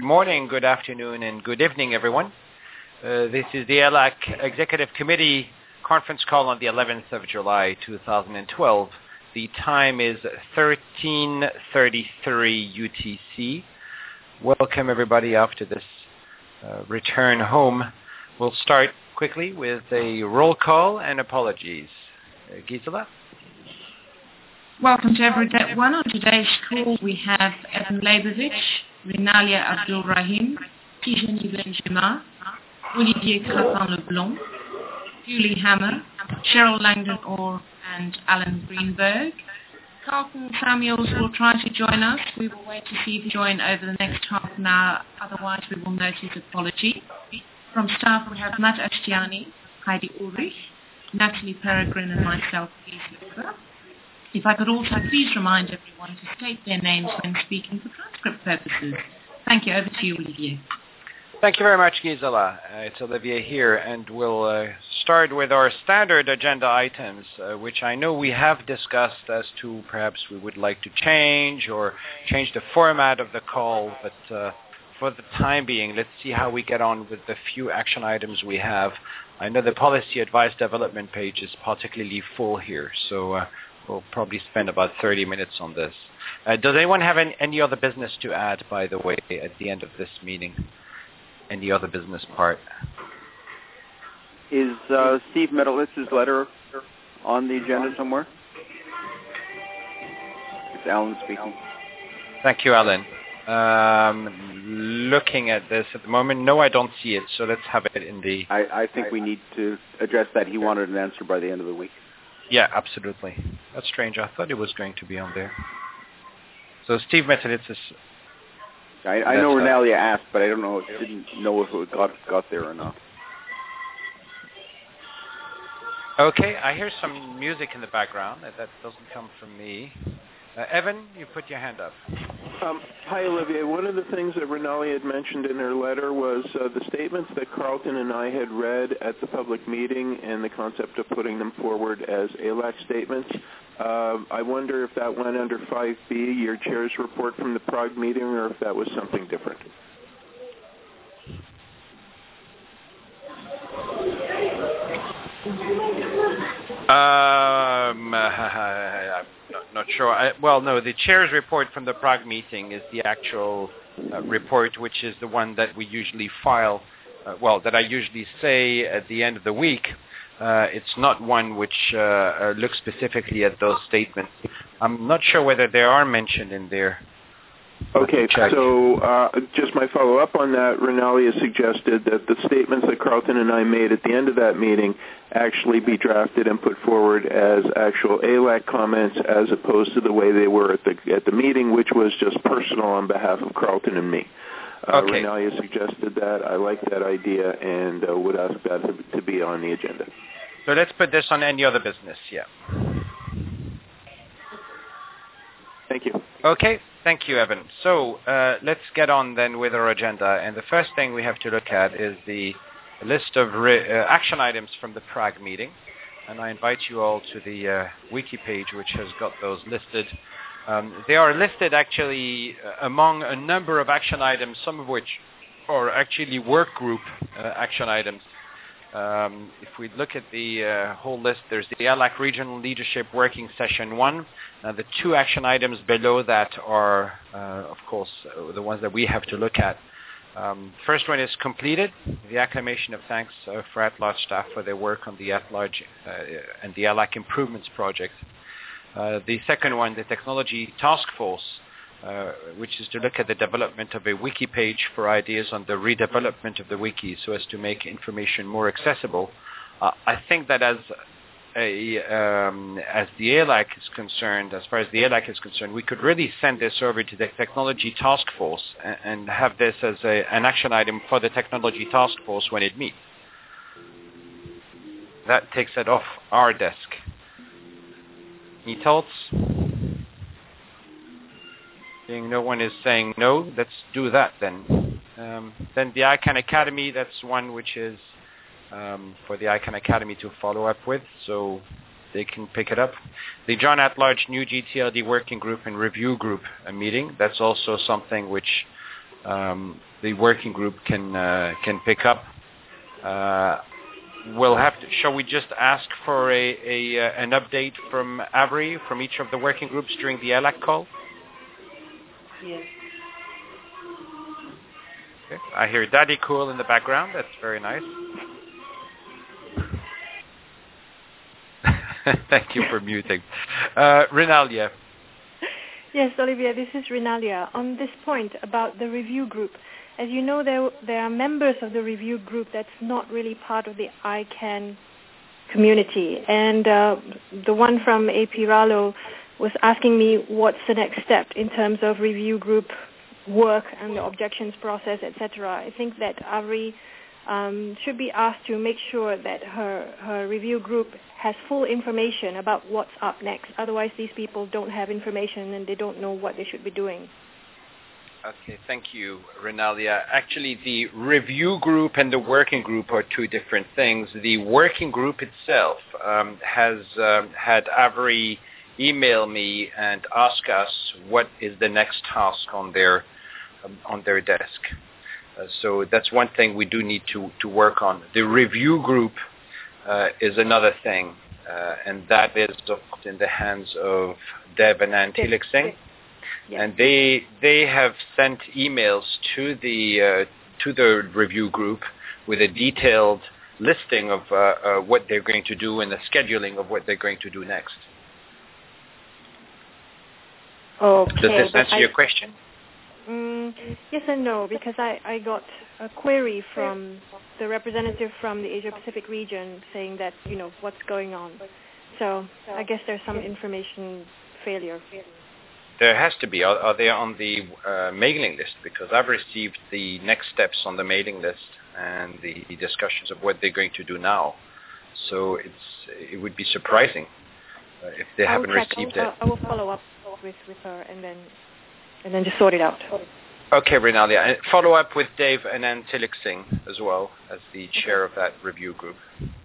Good morning, good afternoon, and good evening, everyone. This is the ELAC Executive Committee conference call on the 11th of July, 2012. The time is 13:33 UTC. Welcome, everybody, after this return home. We'll start quickly with a roll call and apologies. Gisela? Welcome to everyone. On today's call, we have Evan Leibovich, Renalia Abdul Rahim, Tijani Benjima, Olivier Crapin-Leblanc, Julie Hammer, Cheryl Langdon-Orr, and Alan Greenberg. Carlton Samuels will try to join us. We will wait to see if he join over the next half an hour. Otherwise, we will note his apology. From staff, we have Matt Ashtiani, Heidi Ulrich, Natalie Peregrine, and myself, Gisela. If I could also please remind everyone to state their names when speaking for transcript purposes. Thank you. Over to you, Olivier. Thank you very much, Gisela. It's Olivier here, and we'll start with our standard agenda items, which I know we have discussed as to perhaps we would like to change or change the format of the call, but for the time being, let's see how we get on with the few action items we have. I know the policy advice development page is particularly full here, so we'll probably spend about 30 minutes on this. Does anyone have any other business to add, by the way, at the end of this meeting? Any other business part? Is Steve Metalitz's letter on the agenda somewhere? It's Alan speaking. Thank you, Alan. Looking at this at the moment, no, I don't see it, so let's have it in the... I think we need to address that. He wanted an answer by the end of the week. Yeah, absolutely. That's strange. I thought it was going to be on there. So Steve Metalitz is... I know Renalia asked, but I didn't know if it got there or not. Okay, I hear some music in the background. That doesn't come from me. Evan, you put your hand up. Hi, Olivier. One of the things that Renalia had mentioned in her letter was the statements that Carlton and I had read at the public meeting and the concept of putting them forward as ALAC statements. I wonder if that went under 5B, your chair's report from the Prague meeting, or if that was something different. I'm not sure. No, the chair's report from the Prague meeting is the actual report, which is the one that we usually file, that I usually say at the end of the week. It's not one which looks specifically at those statements. I'm not sure whether they are mentioned in there. Okay, so just my follow-up on that, Renalia suggested that the statements that Carlton and I made at the end of that meeting actually be drafted and put forward as actual ALAC comments as opposed to the way they were at the meeting, which was just personal on behalf of Carlton and me. Okay. Renalia suggested that. I like that idea and would ask that to be on the agenda. So let's put this on any other business, yeah. Thank you. Okay, thank you, Evan. So let's get on then with our agenda. And the first thing we have to look at is the list of action items from the Prague meeting. And I invite you all to the wiki page, which has got those listed. They are listed actually among a number of action items, some of which are actually work group action items. If we look at the whole list, there's the ALAC Regional Leadership Working Session 1. The two action items below that are, of course, the ones that we have to look at. First one is completed, the acclamation of thanks for at-large staff for their work on the at-large and the ALAC Improvements Project. The second one, the Technology Task Force, which is to look at the development of a wiki page for ideas on the redevelopment of the wiki so as to make information more accessible. I think that as the ALAC is concerned, as far as the ALAC is concerned, we could really send this over to the Technology Task Force and have this as an action item for the Technology Task Force when it meets. That takes it off our desk. Any thoughts? Seeing no one is saying no, let's do that then. Then the ICANN Academy, that's one which is for the ICANN Academy to follow up with, so they can pick it up. The John At-Large New GTLD Working Group and Review Group meeting, that's also something which the working group can pick up. We'll have to. Shall we just ask for an update from Avery from each of the working groups during the ELAC call? Yes. Okay. I hear Daddy Cool in the background. That's very nice. Thank you for muting. Renalia. Yes, Olivier, this is Renalia. On this point about the review group, as you know, there are members of the review group that's not really part of the ICANN community. And the one from AP Rallo was asking me what's the next step in terms of review group work and the objections process, etc. I think that Avery should be asked to make sure that her review group has full information about what's up next. Otherwise, these people don't have information and they don't know what they should be doing. Okay, thank you, Renalia. Actually, the review group and the working group are two different things. The working group itself has had Avery email me and ask us what is the next task on their desk. So that's one thing we do need to work on. The review group is another thing, and that is in the hands of Deb and Anne Tillichsing. Yes. And they have sent emails to the review group with a detailed listing of what they're going to do and the scheduling of what they're going to do next. Okay. Does this answer your question? Yes and no, because I got a query from the representative from the Asia-Pacific region saying that, what's going on. So I guess there's some information failure. There has to be. Are they on the mailing list? Because I've received the next steps on the mailing list and the discussions of what they're going to do now. So it would be surprising if they haven't received it. I will follow up with her and then just sort it out. Okay, Renalia. And follow up with Dave and Anne Tillichsing as well as the chair of that review group.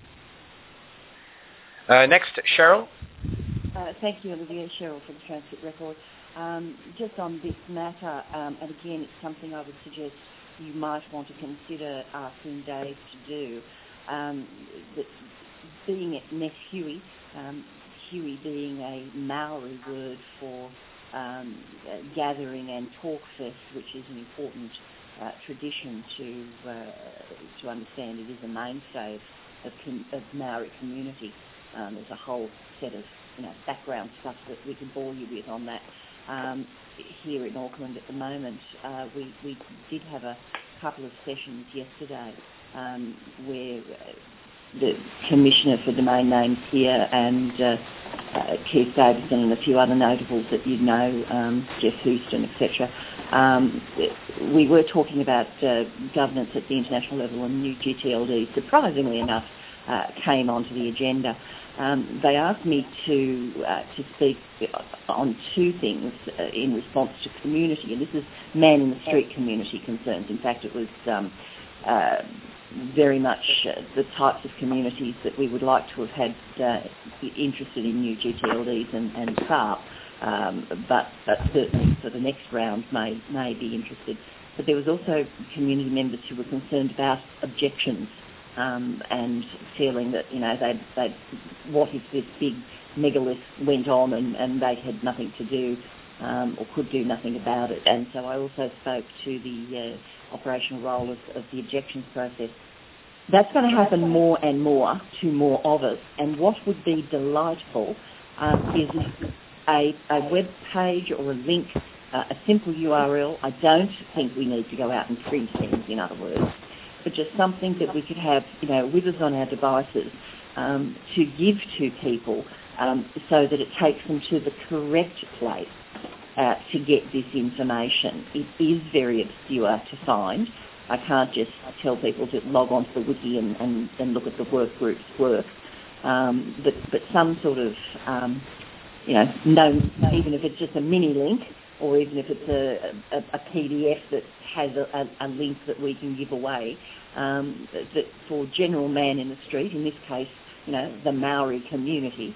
Next, Cheryl. Thank you, Olivier. Cheryl for the transcript record. Just on this matter, and again, it's something I would suggest you might want to consider asking Dave to do. That being at Nes Hui, Hui being a Maori word for gathering and talk fest, which is an important tradition to understand. It is a mainstay of Maori community. There's a whole set of background stuff that we can bore you with on that. Here in Auckland at the moment, we did have a couple of sessions yesterday where the Commissioner for Domain Names here and Keith Davison and a few other notables that you know, Jeff Houston, etc. We were talking about governance at the international level, and new GTLD, surprisingly enough, came onto the agenda. They asked me to speak on two things in response to community, and this is man-in-the-street community concerns. In fact, it was very much the types of communities that we would like to have had interested in new GTLDs and SARP, but certainly for the next round may be interested. But there was also community members who were concerned about objections and feeling that, they'd what if this big megalith went on and they had nothing to do or could do nothing about it. And so I also spoke to the operational role of the objections process. That's going to happen more and more to more of us. And what would be delightful is a web page or a link, a simple URL. I don't think we need to go out and print things, in other words, but just something that we could have, with us on our devices to give to people so that it takes them to the correct place to get this information. It is very obscure to find. I can't just tell people to log on to the wiki and look at the work group's work. But some sort of, even if it's just a mini link, or even if it's a PDF that has a link that we can give away, that for general man in the street, in this case, the Maori community,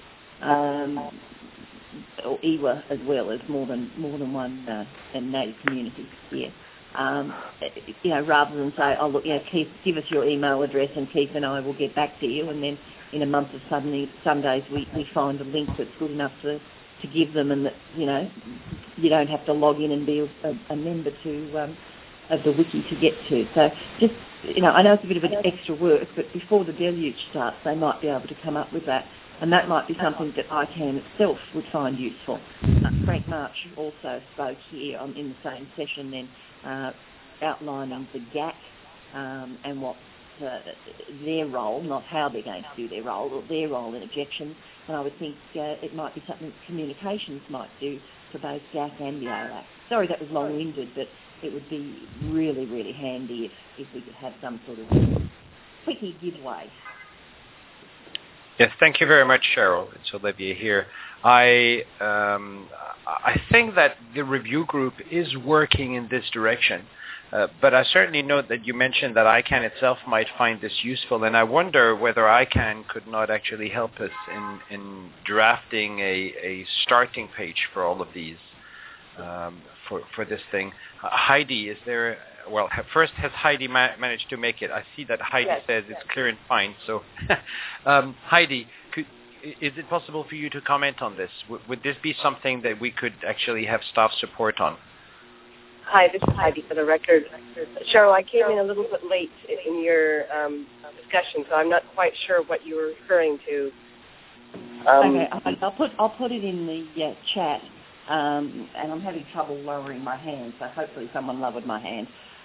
or Iwa as well as more than one native community here. rather than say, oh, look, Keith, give us your email address and Keith and I will get back to you, and then in a month of some days we find a link that's good enough to give them, and that, you don't have to log in and be a member of the wiki to get to. So just, I know it's a bit of an extra work, but before the deluge starts, they might be able to come up with that. And that might be something that ICANN itself would find useful. Frank March also spoke here in the same session then, outlining the GAC and what their role, not how they're going to do their role, or their role in objections. And I would think it might be something that communications might do for both GAC and the OLAC. Sorry that was long-winded, but it would be really, really handy if we could have some sort of quickie giveaway. Yes, thank you very much, Cheryl. It's Olivier here. I think that the review group is working in this direction, but I certainly note that you mentioned that ICANN itself might find this useful, and I wonder whether ICANN could not actually help us in drafting a starting page for all of these, for this thing. Heidi, is there... Well, first, has Heidi managed to make it? I see that Heidi says it's clear and fine. So, Heidi, is it possible for you to comment on this? Would this be something that we could actually have staff support on? Hi, this is Heidi for the record. Cheryl, I came in a little bit late in your discussion, so I'm not quite sure what you were referring to. Okay, I'll put it in the chat, and I'm having trouble lowering my hand, so hopefully someone lowered my hand.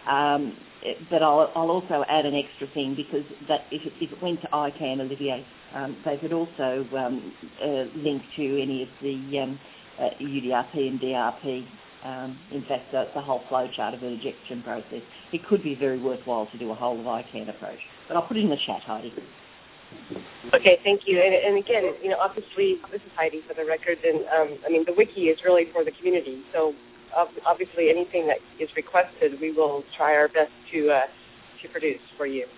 But I'll also add an extra thing, because that if it went to ICANN, Olivier, they could also link to any of the UDRP and DRP. In fact, the whole flowchart of an ejection process. It could be very worthwhile to do a whole of ICANN approach. But I'll put it in the chat, Heidi. Okay, thank you. And again, obviously, this is Heidi for the record, and the wiki is really for the community. So obviously, anything that is requested, we will try our best to produce for you.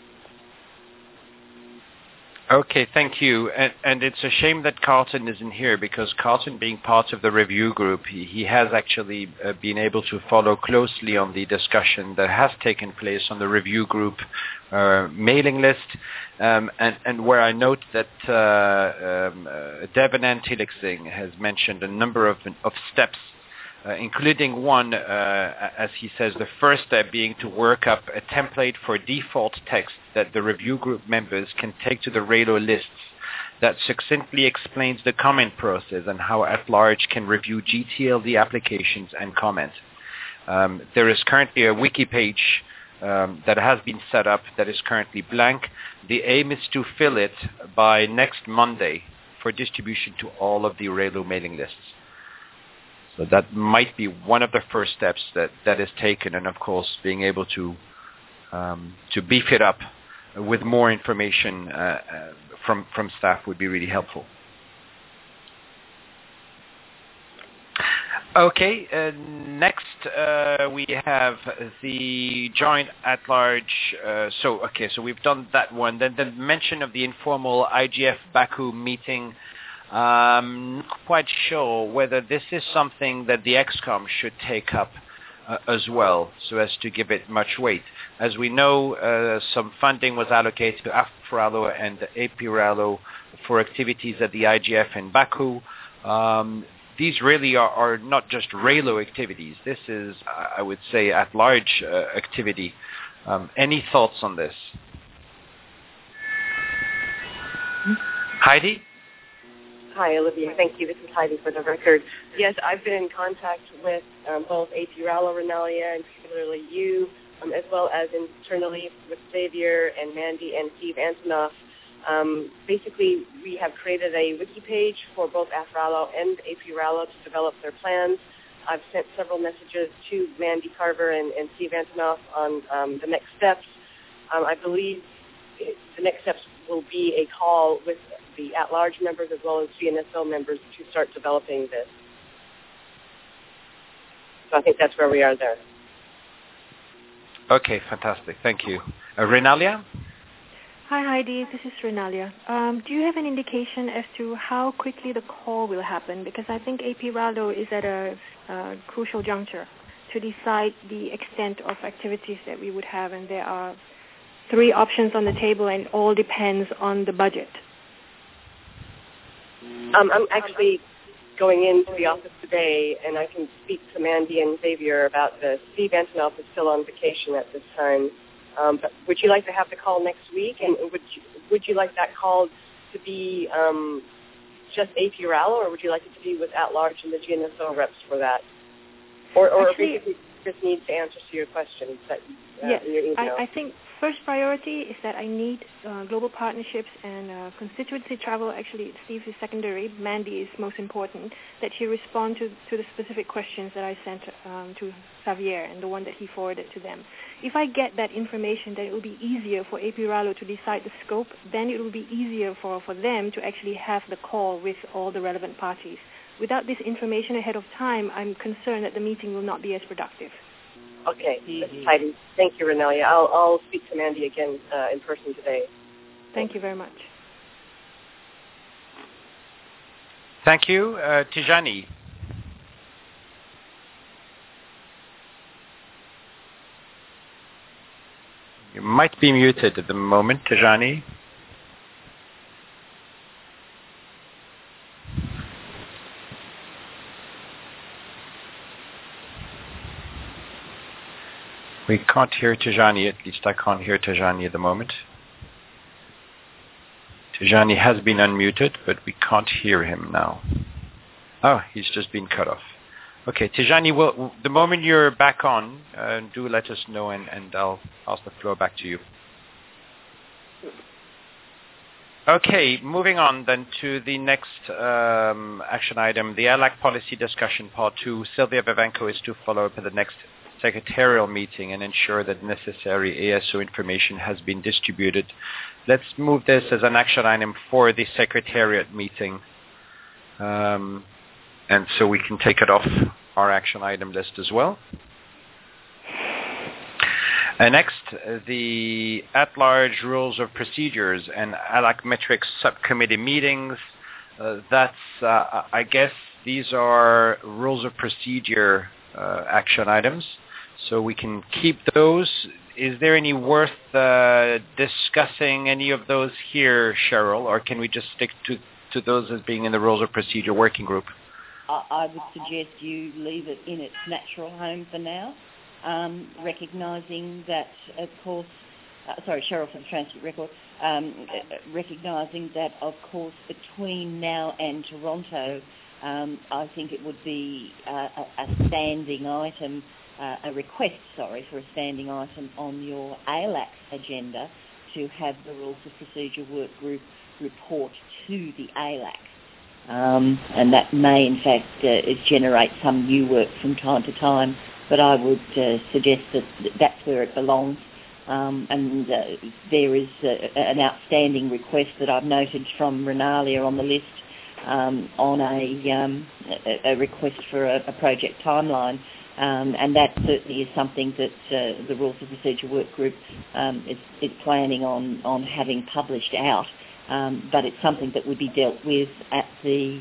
Okay, thank you. And it's a shame that Carlton isn't here, because Carlton, being part of the review group, he has actually been able to follow closely on the discussion that has taken place on the review group mailing list, and where I note that Devanand Tilak has mentioned a number of steps, including one, as he says, the first step being to work up a template for default text that the review group members can take to the RAILO lists that succinctly explains the comment process and how at-large can review GTLD applications and comment. There is currently a wiki page that has been set up that is currently blank. The aim is to fill it by next Monday for distribution to all of the RAILO mailing lists. So that might be one of the first steps that is taken, and of course being able to beef it up with more information from staff would be really helpful. Okay, next we have the joint at-large. So we've done that one. Then the mention of the informal IGF Baku meeting. Not quite sure whether this is something that the ExCom should take up as well, so as to give it much weight. As we know, some funding was allocated to AFRALO and AP-RALO for activities at the IGF in Baku. These really are not just RAILO activities. This is, I would say, at-large activity. Any thoughts on this? Heidi? Hi, Olivia. Thank you. This is Heidi for the record. Yes, I've been in contact with both AP-RALO, Renalia, and particularly you, as well as internally with Xavier and Mandy and Steve Antonoff. Basically, we have created a wiki page for both AFRALO and AP-RALO to develop their plans. I've sent several messages to Mandy Carver and Steve Antonoff on the next steps. I believe the next steps will be a call with the at-large members as well as GNSO members to start developing this. So I think that's where we are there. Okay, fantastic. Thank you. Renalia? Hi, Heidi. This is Renalia. Do you have an indication as to how quickly the call will happen? Because I think AP-RALO is at a crucial juncture. to decide the extent of activities that we would have, and there are 3 options on the table, and it all depends on the budget. I'm actually going into the office today, and I can speak to Mandy and Xavier about this. Steve Antonoff is still on vacation at this time. But would you like to have the call next week? And would you like that call to be just AP Rallo, or would you like it to be with at-large and the GNSO reps for that? Or actually, basically just needs answers to your questions that yes, in your email. I think first priority is that I need global partnerships and constituency travel. Actually, Steve is secondary. Mandy is most important, that she respond to the specific questions that I sent to Xavier and the one that he forwarded to them. If I get that information, then it will be easier for AP Rallo to decide the scope. Then it will be easier for them to actually have the call with all the relevant parties. Without this information ahead of time, I'm concerned that the meeting will not be as productive. Okay, that's exciting. Thank you, Renalia. I'll speak to Mandy again in person today. Thank you very much. Thank you. Tijani. You might be muted at the moment, Tijani. We can't hear Tijani, at least I can't hear Tijani at the moment. Tijani has been unmuted, but we can't hear him now. Oh, he's just been cut off. Okay, Tijani, the moment you're back on, do let us know, and I'll pass the floor back to you. Okay, moving on then to the next action item, the ALAC policy discussion part 2. Sylvia Babenko is to follow up at the next secretarial meeting and ensure that necessary ASO information has been distributed. Let's move this as an action item for the secretariat meeting, and so we can take it off our action item list as well. Next, the at-large rules of procedures and ALAC metrics subcommittee meetings. I guess these are rules of procedure action items, so we can keep those. Is there any worth discussing any of those here, Cheryl, or can we just stick to those as being in the rules of procedure working group? I would suggest you leave it in its natural home for now, recognising that, of course, Cheryl from the Transcript Record, recognising that, of course, between now and Toronto, I think it would be a standing item, a request, for a standing item on your ALAC agenda to have the Rules of Procedure Work Group report to the ALAC. And that may, in fact, generate some new work from time to time, but I would suggest that that's where it belongs. And there is an outstanding request that I've noted from Renalia on the list on a request for a project timeline, and that certainly is something that the Rules of Procedure Work Group is planning on having published out. But it's something that would be dealt with at the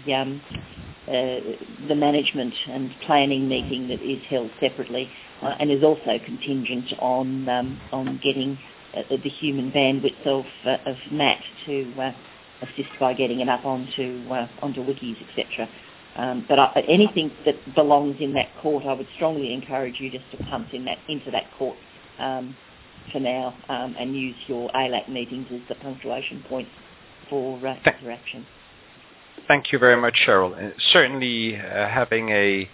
management and planning meeting that is held separately, and is also contingent on getting the human bandwidth of Matt to assist by getting it up onto wikis, etc. But anything that belongs in that court, I would strongly encourage you just to punt into that court for now, and use your ALAC meetings as the punctuation point for interaction. Thank you very much, Cheryl. Certainly having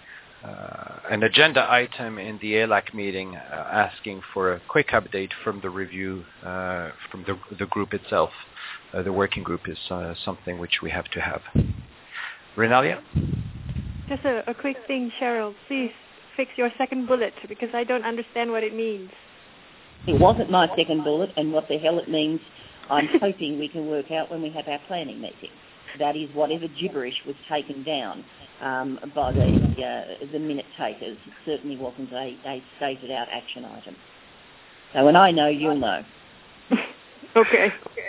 an agenda item in the ALAC meeting asking for a quick update from the review from the group itself, the working group, is something which we have to have. Renalia? Just a quick thing, Cheryl. Please fix your second bullet, because I don't understand what it means. It wasn't my second bullet, and what the hell it means, I'm hoping we can work out when we have our planning meeting. That is whatever gibberish was taken down by the minute takers. It certainly wasn't a stated out action item. So when I know, you'll know. Okay.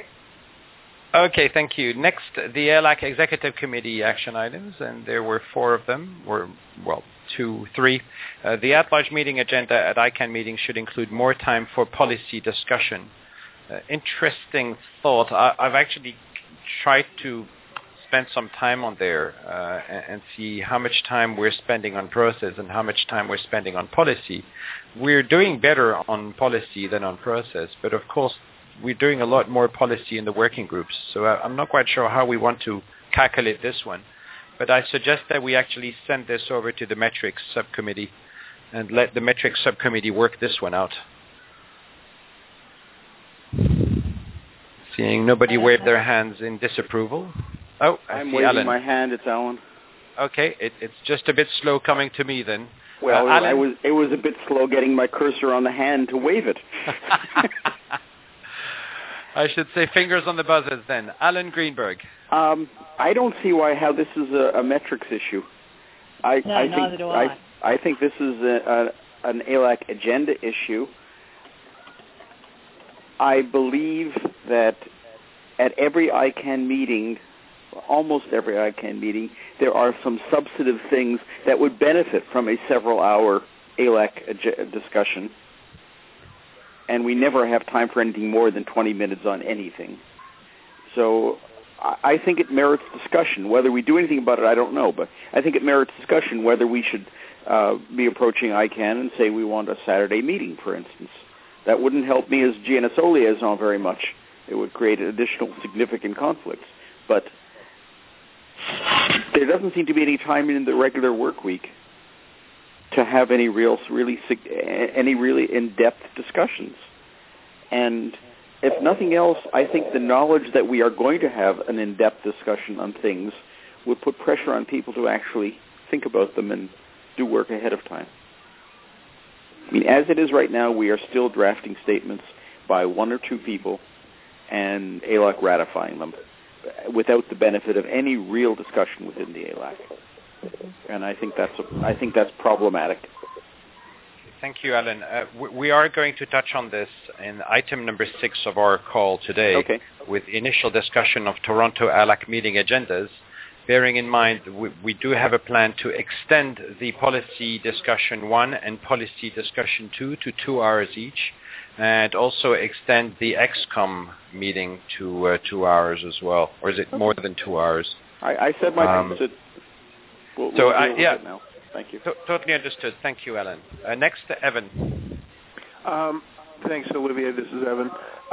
Okay, thank you. Next, the ALAC Executive Committee action items, and there were 4 of them, 3. The at-large meeting agenda at ICANN meetings should include more time for policy discussion. Interesting thought. I've actually tried to spend some time on there and see how much time we're spending on process and how much time we're spending on policy. We're doing better on policy than on process, but of course we're doing a lot more policy in the working groups, so I'm not quite sure how we want to calculate this one. But I suggest that we actually send this over to the metrics subcommittee and let the metrics subcommittee work this one out. Seeing nobody wave their hands in disapproval. Oh, I'm see waving Alan. my hand. It's Alan. Okay, it's just a bit slow coming to me then. Well, Alan? it was a bit slow getting my cursor on the hand to wave it. I should say fingers on the buzzers then. Alan Greenberg. I don't see how this is a metrics issue. Neither do I. I think this is an ALAC agenda issue. I believe that at every ICANN meeting, almost every ICANN meeting, there are some substantive things that would benefit from a several-hour ALAC discussion. And we never have time for anything more than 20 minutes on anything. So I think it merits discussion. Whether we do anything about it, I don't know. But I think it merits discussion whether we should be approaching ICANN and say we want a Saturday meeting, for instance. That wouldn't help me as GNSO liaison very much. It would create additional significant conflicts. But there doesn't seem to be any time in the regular work week to have any really in-depth discussions. And if nothing else, I think the knowledge that we are going to have an in-depth discussion on things would put pressure on people to actually think about them and do work ahead of time. I mean, as it is right now, we are still drafting statements by one or two people and ALAC ratifying them without the benefit of any real discussion within the ALAC. And I think that's problematic. Thank you, Alan. We are going to touch on this in item number 6 of our call today, okay, with initial discussion of Toronto ALAC meeting agendas, bearing in mind we do have a plan to extend the policy discussion 1 and policy discussion 2 to 2 hours each, and also extend the XCOM meeting to 2 hours as well. Or is it more than 2 hours? I said my thing. We'll yeah. now. Thank you. Totally understood. Thank you, Alan. Next, Evan. Thanks, Olivier. This is Evan.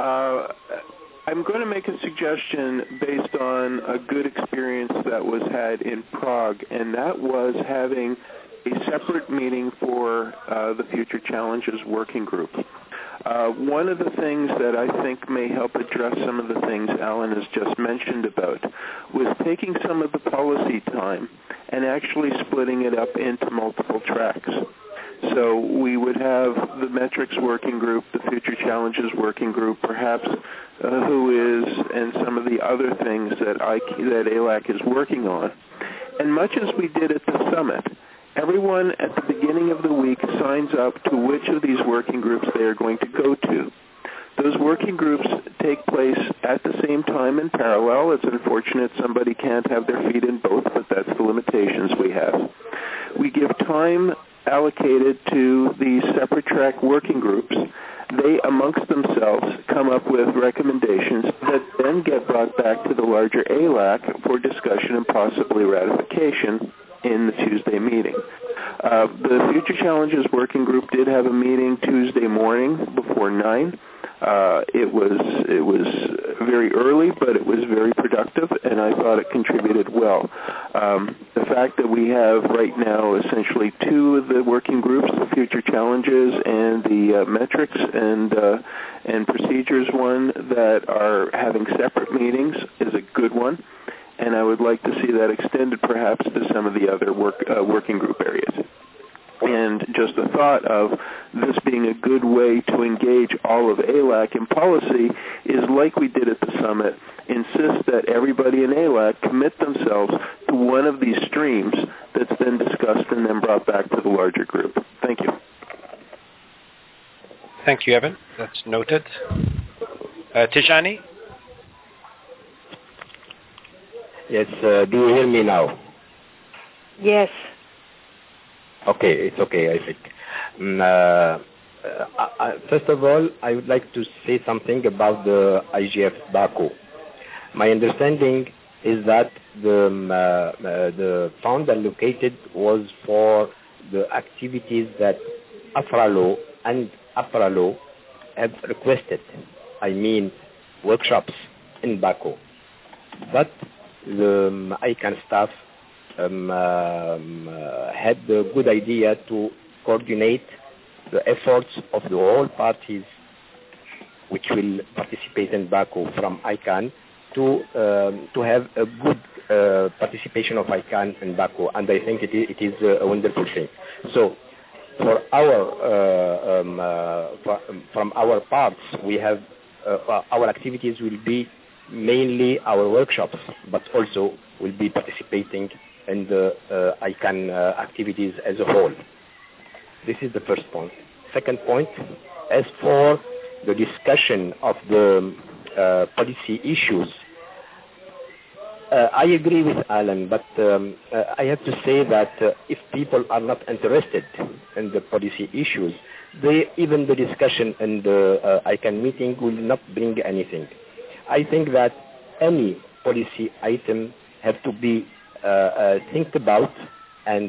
I'm going to make a suggestion based on a good experience that was had in Prague, and that was having a separate meeting for the Future Challenges Working Group. One of the things that I think may help address some of the things Alan has just mentioned about was taking some of the policy time and actually splitting it up into multiple tracks. So we would have the metrics working group, the Future Challenges working group, perhaps who is, and some of the other things that ALAC is working on. And much as we did at the summit, everyone at the beginning of the week signs up to which of these working groups they are going to go to. Those working groups take place at the same time in parallel. It's unfortunate somebody can't have their feet in both, but that's the limitations we have. We give time allocated to these separate track working groups. They, amongst themselves, come up with recommendations that then get brought back to the larger ALAC for discussion and possibly ratification in the Tuesday meeting. The Future Challenges Working Group did have a meeting Tuesday morning before 9. It was very early, but it was very productive, and I thought it contributed well. The fact that we have right now essentially 2 of the working groups, the Future Challenges and the metrics and procedures one, that are having separate meetings is a good one. And I would like to see that extended perhaps to some of the other working group areas. And just the thought of this being a good way to engage all of ALAC in policy is, like we did at the summit, insist that everybody in ALAC commit themselves to one of these streams that's then discussed and then brought back to the larger group. Thank you. Thank you, Evan. That's noted. Tijani? Yes, do you hear me now? Yes. Okay, it's okay, I think. First of all, I would like to say something about the IGF Baku. My understanding is that the fund allocated was for the activities that AFRALO and APRALO have requested. I mean, workshops in Baku. But the ICANN staff had the good idea to coordinate the efforts of the all parties which will participate in Baku from ICANN to have a good participation of ICANN in Baku, and I think it is a wonderful thing. So, for from our parts, we have our activities will be mainly our workshops, but also will be participating in the ICANN activities as a whole. This is the first point. Second point, as for the discussion of the policy issues, I agree with Alan, but I have to say that if people are not interested in the policy issues, even the discussion in the ICANN meeting will not bring anything. I think that any policy item have to be think about, and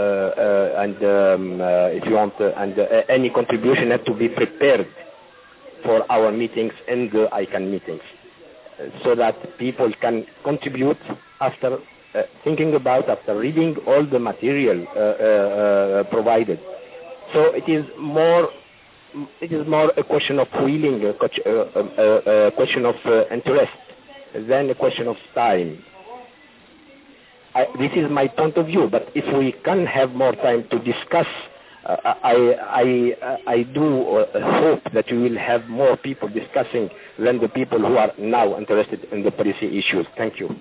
if you want, any contribution have to be prepared for our meetings and the ICANN meetings, so that people can contribute after thinking about, after reading all the material provided. So it is more a question of feeling, a question of interest, than a question of time. This is my point of view, but if we can have more time to discuss, I do hope that we will have more people discussing than the people who are now interested in the policy issues. Thank you.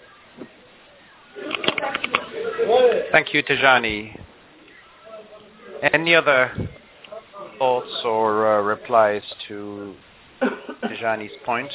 Thank you, Tijani. Any other thoughts or replies to Tijani's point?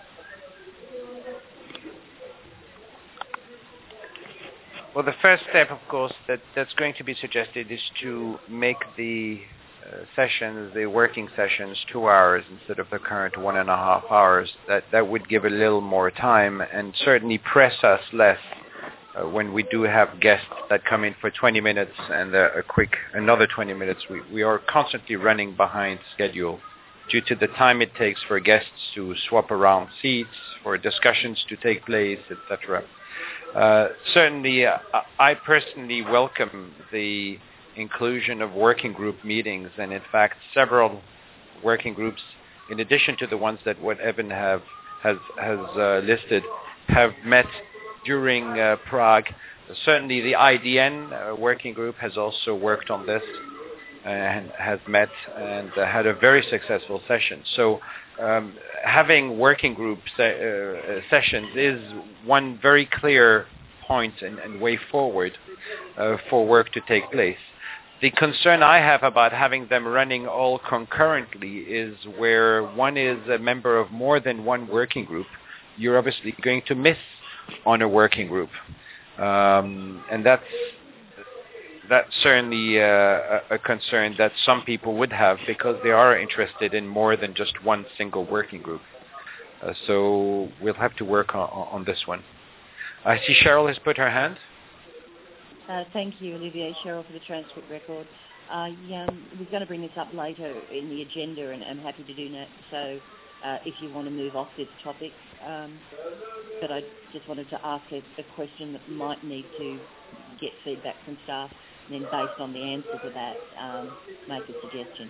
Well, the first step, of course, that's going to be suggested is to make the sessions, the working sessions, 2 hours instead of the current 1.5 hours. That would give a little more time and certainly press us less when we do have guests that come in for 20 minutes and another 20 minutes. We are constantly running behind schedule due to the time it takes for guests to swap around seats, for discussions to take place, etc. Certainly, I personally welcome the inclusion of working group meetings, and in fact, several working groups, in addition to the ones that what Evan has listed, have met during Prague. Certainly, the IDN working group has also worked on this and has met and had a very successful session. So having working group sessions is one very clear point and way forward for work to take place. The concern I have about having them running all concurrently is where one is a member of more than one working group, you're obviously going to miss on a working group. And that's certainly a concern that some people would have because they are interested in more than just one single working group. So we'll have to work on this one. I see Cheryl has put her hand. Thank you, Olivier. Cheryl for the transcript record. We're going to bring this up later in the agenda, and I'm happy to do that. So if you want to move off this topic, but I just wanted to ask a question that might need to get feedback from staff, and then based on the answer to that, make a suggestion.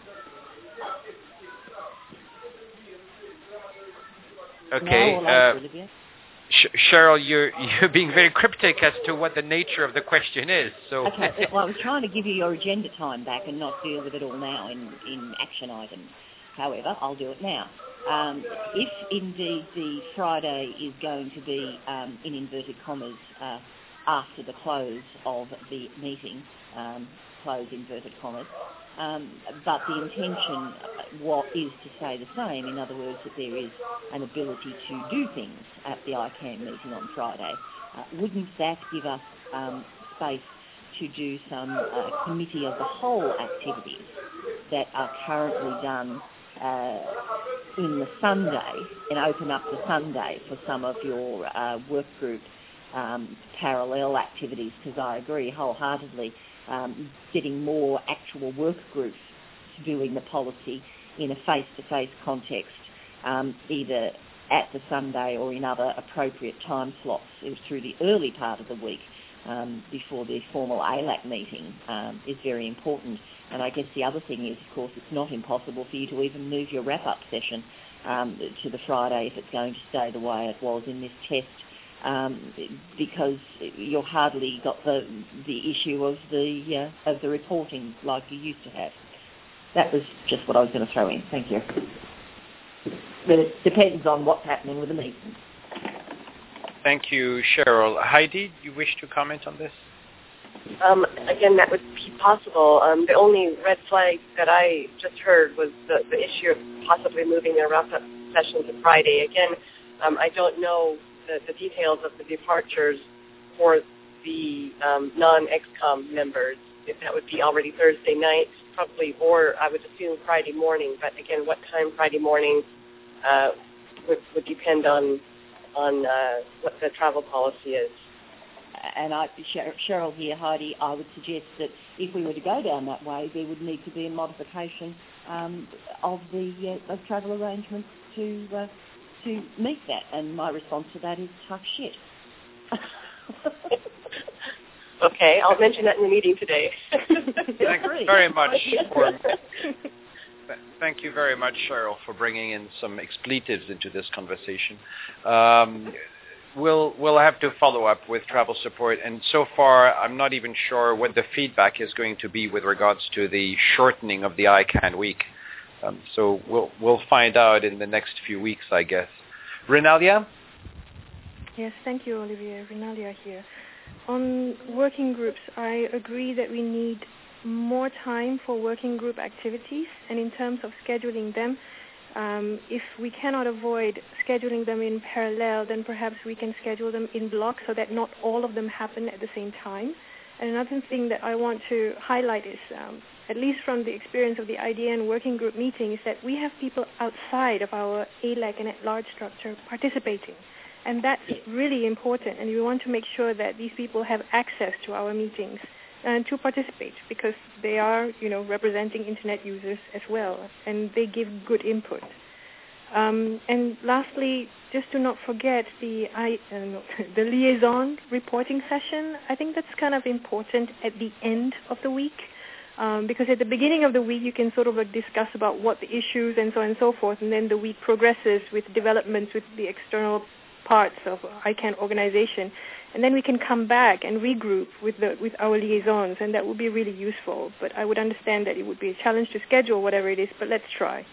Okay. Cheryl, you're being very cryptic as to what the nature of the question is. So. Okay. Well, I was trying to give you your agenda time back and not deal with it all now in action items. However, I'll do it now. If indeed the Friday is going to be, in inverted commas, after the close of the meeting, close inverted commas, but the intention is to stay the same, in other words, that there is an ability to do things at the ICANN meeting on Friday. Wouldn't that give us space to do some committee of the whole activities that are currently done in the Sunday, and open up the Sunday for some of your work group parallel activities, because I agree wholeheartedly, getting more actual work groups doing the policy in a face-to-face context, either at the Sunday or in other appropriate time slots through the early part of the week before the formal ALAC meeting is very important. And I guess the other thing is, of course, it's not impossible for you to even move your wrap-up session to the Friday if it's going to stay the way it was in this test, because you've hardly got the issue of the reporting like you used to have. That was just what I was going to throw in. Thank you. But it depends on what's happening with the meeting. Thank you, Cheryl. Heidi, do you wish to comment on this? Again, that would be possible. The only red flag that I just heard was the issue of possibly moving the wrap-up session to Friday. Again, I don't know the details of the departures for the non-ExCom members. If that would be already Thursday night, probably, or I would assume Friday morning. But again, what time Friday morning would depend on what the travel policy is. And Cheryl here, Heidi, I would suggest that if we were to go down that way, there would need to be a modification of travel arrangements to meet that. And my response to that is tough shit. Okay, I'll mention that in the meeting today. Thank you very much. Thank you very much, Cheryl, for bringing in some expletives into this conversation. We'll have to follow up with travel support, and so far I'm not even sure what the feedback is going to be with regards to the shortening of the ICANN week. So we'll find out in the next few weeks, I guess. Renalia? Yes, thank you, Olivier. Renalia here. On working groups, I agree that we need more time for working group activities, and in terms of scheduling them, if we cannot avoid scheduling them in parallel, then perhaps we can schedule them in blocks so that not all of them happen at the same time. And another thing that I want to highlight is, at least from the experience of the IDN working group meeting, is that we have people outside of our ALAC and at-large structure participating. And that's really important, and we want to make sure that these people have access to our meetings and to participate, because they are, representing Internet users as well, and they give good input. And lastly, just to not forget the liaison reporting session. I think that's kind of important at the end of the week, because at the beginning of the week you can sort of discuss about what the issues and so on and so forth, and then the week progresses with developments with the external parts of ICANN organization, and then we can come back and regroup with our liaisons, and that would be really useful. But I would understand that it would be a challenge to schedule whatever it is, but let's try.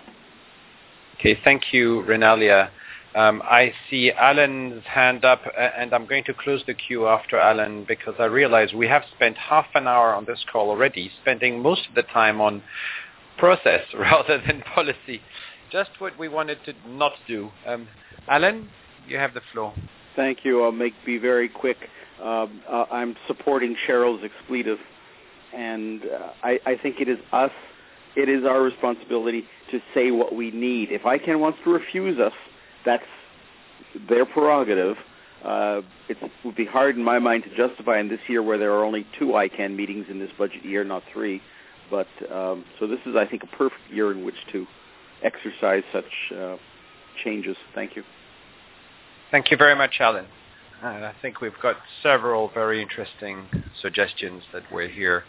Okay, thank you, Renalia. I see Alan's hand up, and I'm going to close the queue after Alan, because I realize we have spent half an hour on this call already, spending most of the time on process rather than policy. Just what we wanted to not do. Alan, you have the floor. Thank you. I'll be very quick. I'm supporting Cheryl's expletive, and I think it is our responsibility to say what we need. If ICANN wants to refuse us, that's their prerogative. It would be hard in my mind to justify in this year where there are only 2 ICANN meetings in this budget year, not 3. But so this is, I think, a perfect year in which to exercise such changes. Thank you. Thank you very much, Alan. I think we've got several very interesting suggestions that we're here.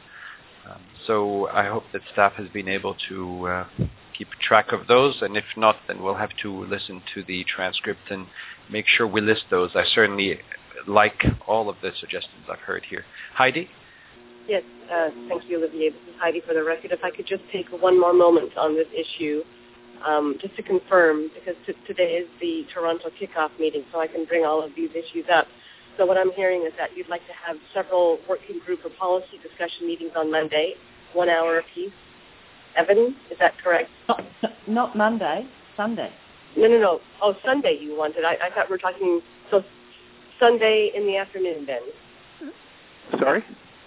So I hope that staff has been able to keep track of those, and if not, then we'll have to listen to the transcript and make sure we list those. I certainly like all of the suggestions I've heard here. Heidi? Yes, thank you, Olivier. This is Heidi for the record. If I could just take one more moment on this issue. Just to confirm, because today is the Toronto kickoff meeting, so I can bring all of these issues up. So what I'm hearing is that you'd like to have several working group or policy discussion meetings on Monday, 1 hour apiece. Evan, is that correct? Not Monday, Sunday. No. Oh, Sunday you wanted. I thought we were talking, so Sunday in the afternoon then. Sorry?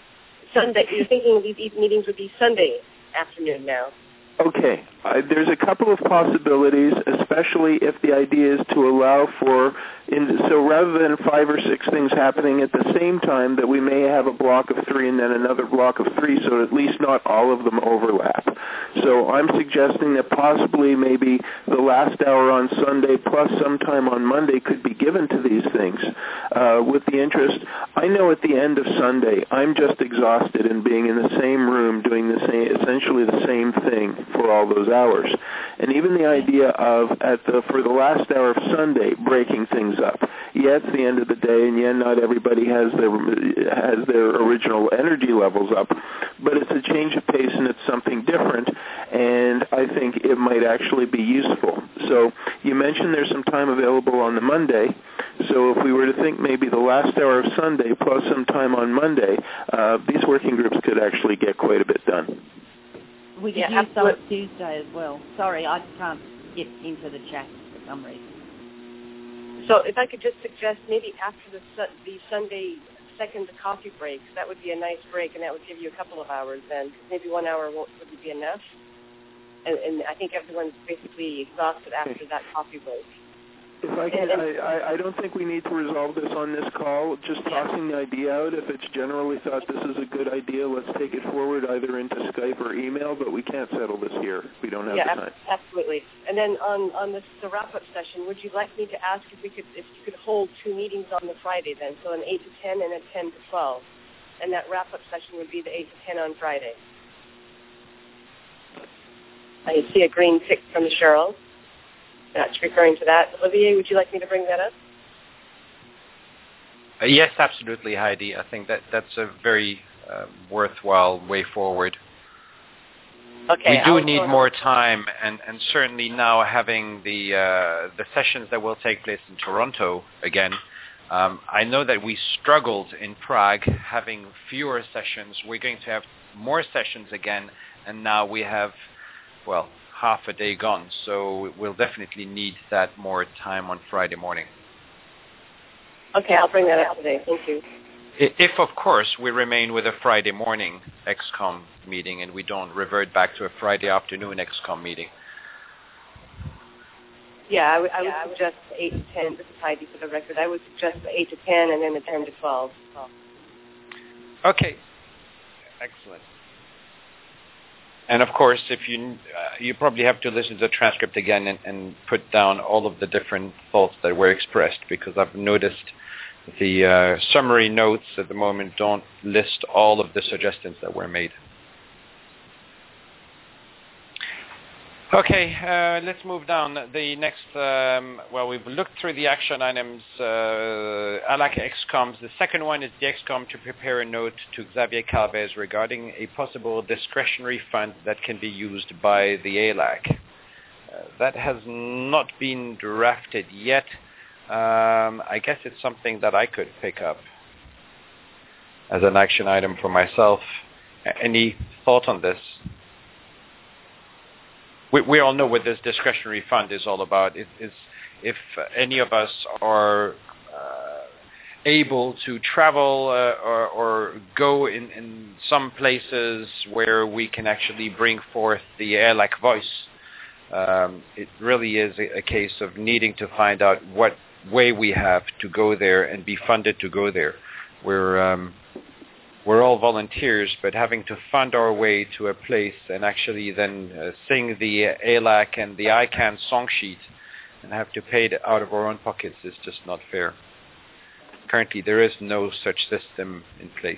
Sunday. You're thinking these meetings would be Sunday afternoon now. Okay. There's a couple of possibilities, especially if the idea is to allow for, so rather than 5 or 6 things happening at the same time, that we may have a block of 3 and then another block of 3, so at least not all of them overlap. So I'm suggesting that possibly maybe the last hour on Sunday plus sometime on Monday could be given to these things with the interest. I know at the end of Sunday, I'm just exhausted in being in the same room doing essentially the same thing for all those hours. And even the idea of, for the last hour of Sunday, breaking things up. Yeah, it's the end of the day, and yeah, not everybody has their original energy levels up, but it's a change of pace and it's something different, and I think it might actually be useful. So you mentioned there's some time available on the Monday, so if we were to think maybe the last hour of Sunday plus some time on Monday, these working groups could actually get quite a bit done. We could use some Tuesday as well. Sorry, I can't get into the chat for some reason. So if I could just suggest maybe after the Sunday second coffee breaks, that would be a nice break, and that would give you a couple of hours then. Maybe 1 hour wouldn't be enough. And I think everyone's basically exhausted after that coffee break. If I can, I don't think we need to resolve this on this call. Just tossing the idea out. If it's generally thought this is a good idea, let's take it forward either into Skype or email, but we can't settle this here. We don't have the time. Absolutely. And then on the wrap-up session, would you like me to ask if you could hold 2 meetings on the Friday then, so an 8 to 10 and a 10 to 12, and that wrap-up session would be the 8 to 10 on Friday. I see a green tick from Cheryl. That's referring to that. Olivier, would you like me to bring that up? Yes, absolutely, Heidi. I think that's a very worthwhile way forward. Okay. We do need more time, and certainly now having the sessions that will take place in Toronto again, I know that we struggled in Prague having fewer sessions. We're going to have more sessions again, and now we have, half a day gone, so we'll definitely need that more time on Friday morning. Okay, I'll bring that up today. Thank you. If, of course, we remain with a Friday morning XCOM meeting and we don't revert back to a Friday afternoon XCOM meeting. Yeah, I would suggest 8 to 10. This is Heidi for the record. I would suggest the 8 to 10 and then the 10 to 12. Okay. Excellent. And of course, if you probably have to listen to the transcript again and put down all of the different thoughts that were expressed, because I've noticed the summary notes at the moment don't list all of the suggestions that were made. Okay, let's move down. The next, we've looked through the action items, ALAC XCOMs. The second one is the XCOM to prepare a note to Xavier Calvez regarding a possible discretionary fund that can be used by the ALAC. That has not been drafted yet. I guess it's something that I could pick up as an action item for myself. Any thought on this? We all know what this discretionary fund is all about. It is if any of us are able to travel or go in some places where we can actually bring forth the ALAC voice. It really is a case of needing to find out what way we have to go there and be funded to go there. We're all volunteers, but having to fund our way to a place and actually then sing the ALAC and the ICANN song sheet and have to pay it out of our own pockets is just not fair. Currently, there is no such system in place.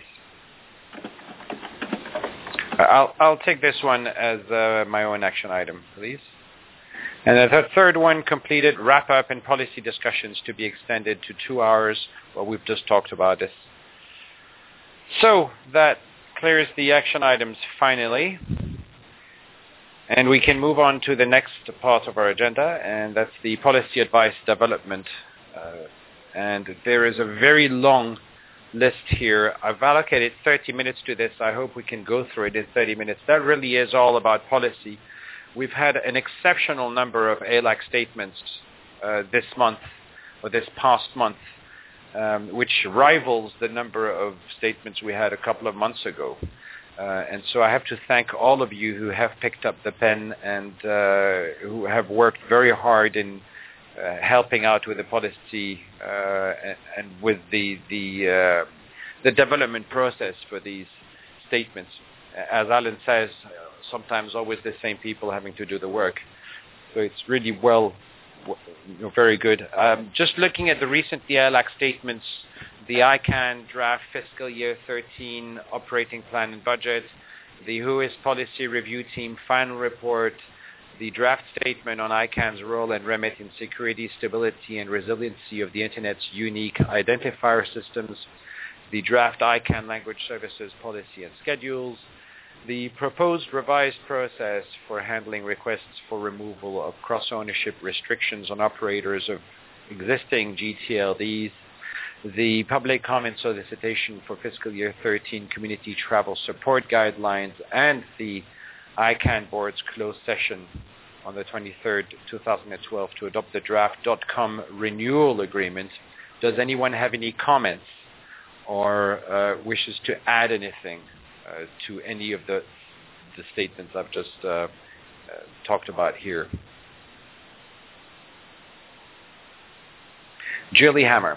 I'll take this one as my own action item, please. And the third one, completed wrap-up and policy discussions to be extended to 2 hours. Well, we've just talked about this. So that clears the action items finally. And we can move on to the next part of our agenda, and that's the policy advice development. And there is a very long list here. I've allocated 30 minutes to this. I hope we can go through it in 30 minutes. That really is all about policy. We've had an exceptional number of ALAC statements this month, or this past month. which rivals the number of statements we had a couple of months ago. And so I have to thank all of you who have picked up the pen and who have worked very hard in helping out with the policy and with the development process for these statements. As Alan says, sometimes always the same people having to do the work. So it's really very good. Just looking at the recent ELAC statements, the ICANN draft fiscal year 13 operating plan and budget, the WHOIS policy review team final report, the draft statement on ICANN's role and remit in security, stability, and resiliency of the Internet's unique identifier systems, the draft ICANN language services policy and schedules, the proposed revised process for handling requests for removal of cross-ownership restrictions on operators of existing GTLDs, the public comment solicitation for fiscal year 13 community travel support guidelines, and the ICANN board's closed session on the 23rd, 2012 to adopt the draft .com renewal agreement. Does anyone have any comments or wishes to add anything to any of the statements I've just talked about here? Julie Hammer.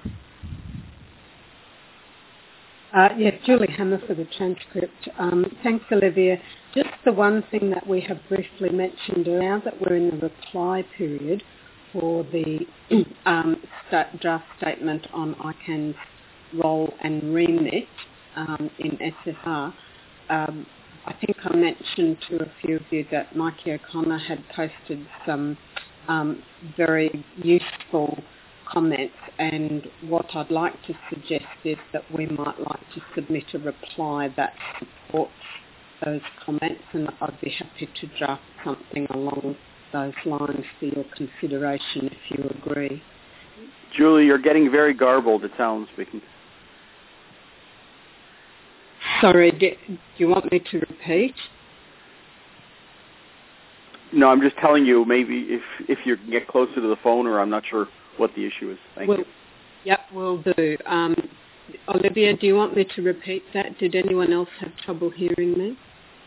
Yes, Julie Hammer for the transcript. Thanks, Olivia. Just the one thing that we have briefly mentioned, now that we're in the reply period for the draft statement on ICANN's role and remit in SFR, I think I mentioned to a few of you that Mikey O'Connor had posted some very useful comments, and what I'd like to suggest is that we might like to submit a reply that supports those comments, and I'd be happy to draft something along those lines for your consideration if you agree. Julie, you're getting very garbled, it sounds, speaking. Sorry, do you want me to repeat? No, I'm just telling you, maybe if you can get closer to the phone, or I'm not sure what the issue is. Thank you. Yep, will do. Olivia, do you want me to repeat that? Did anyone else have trouble hearing me?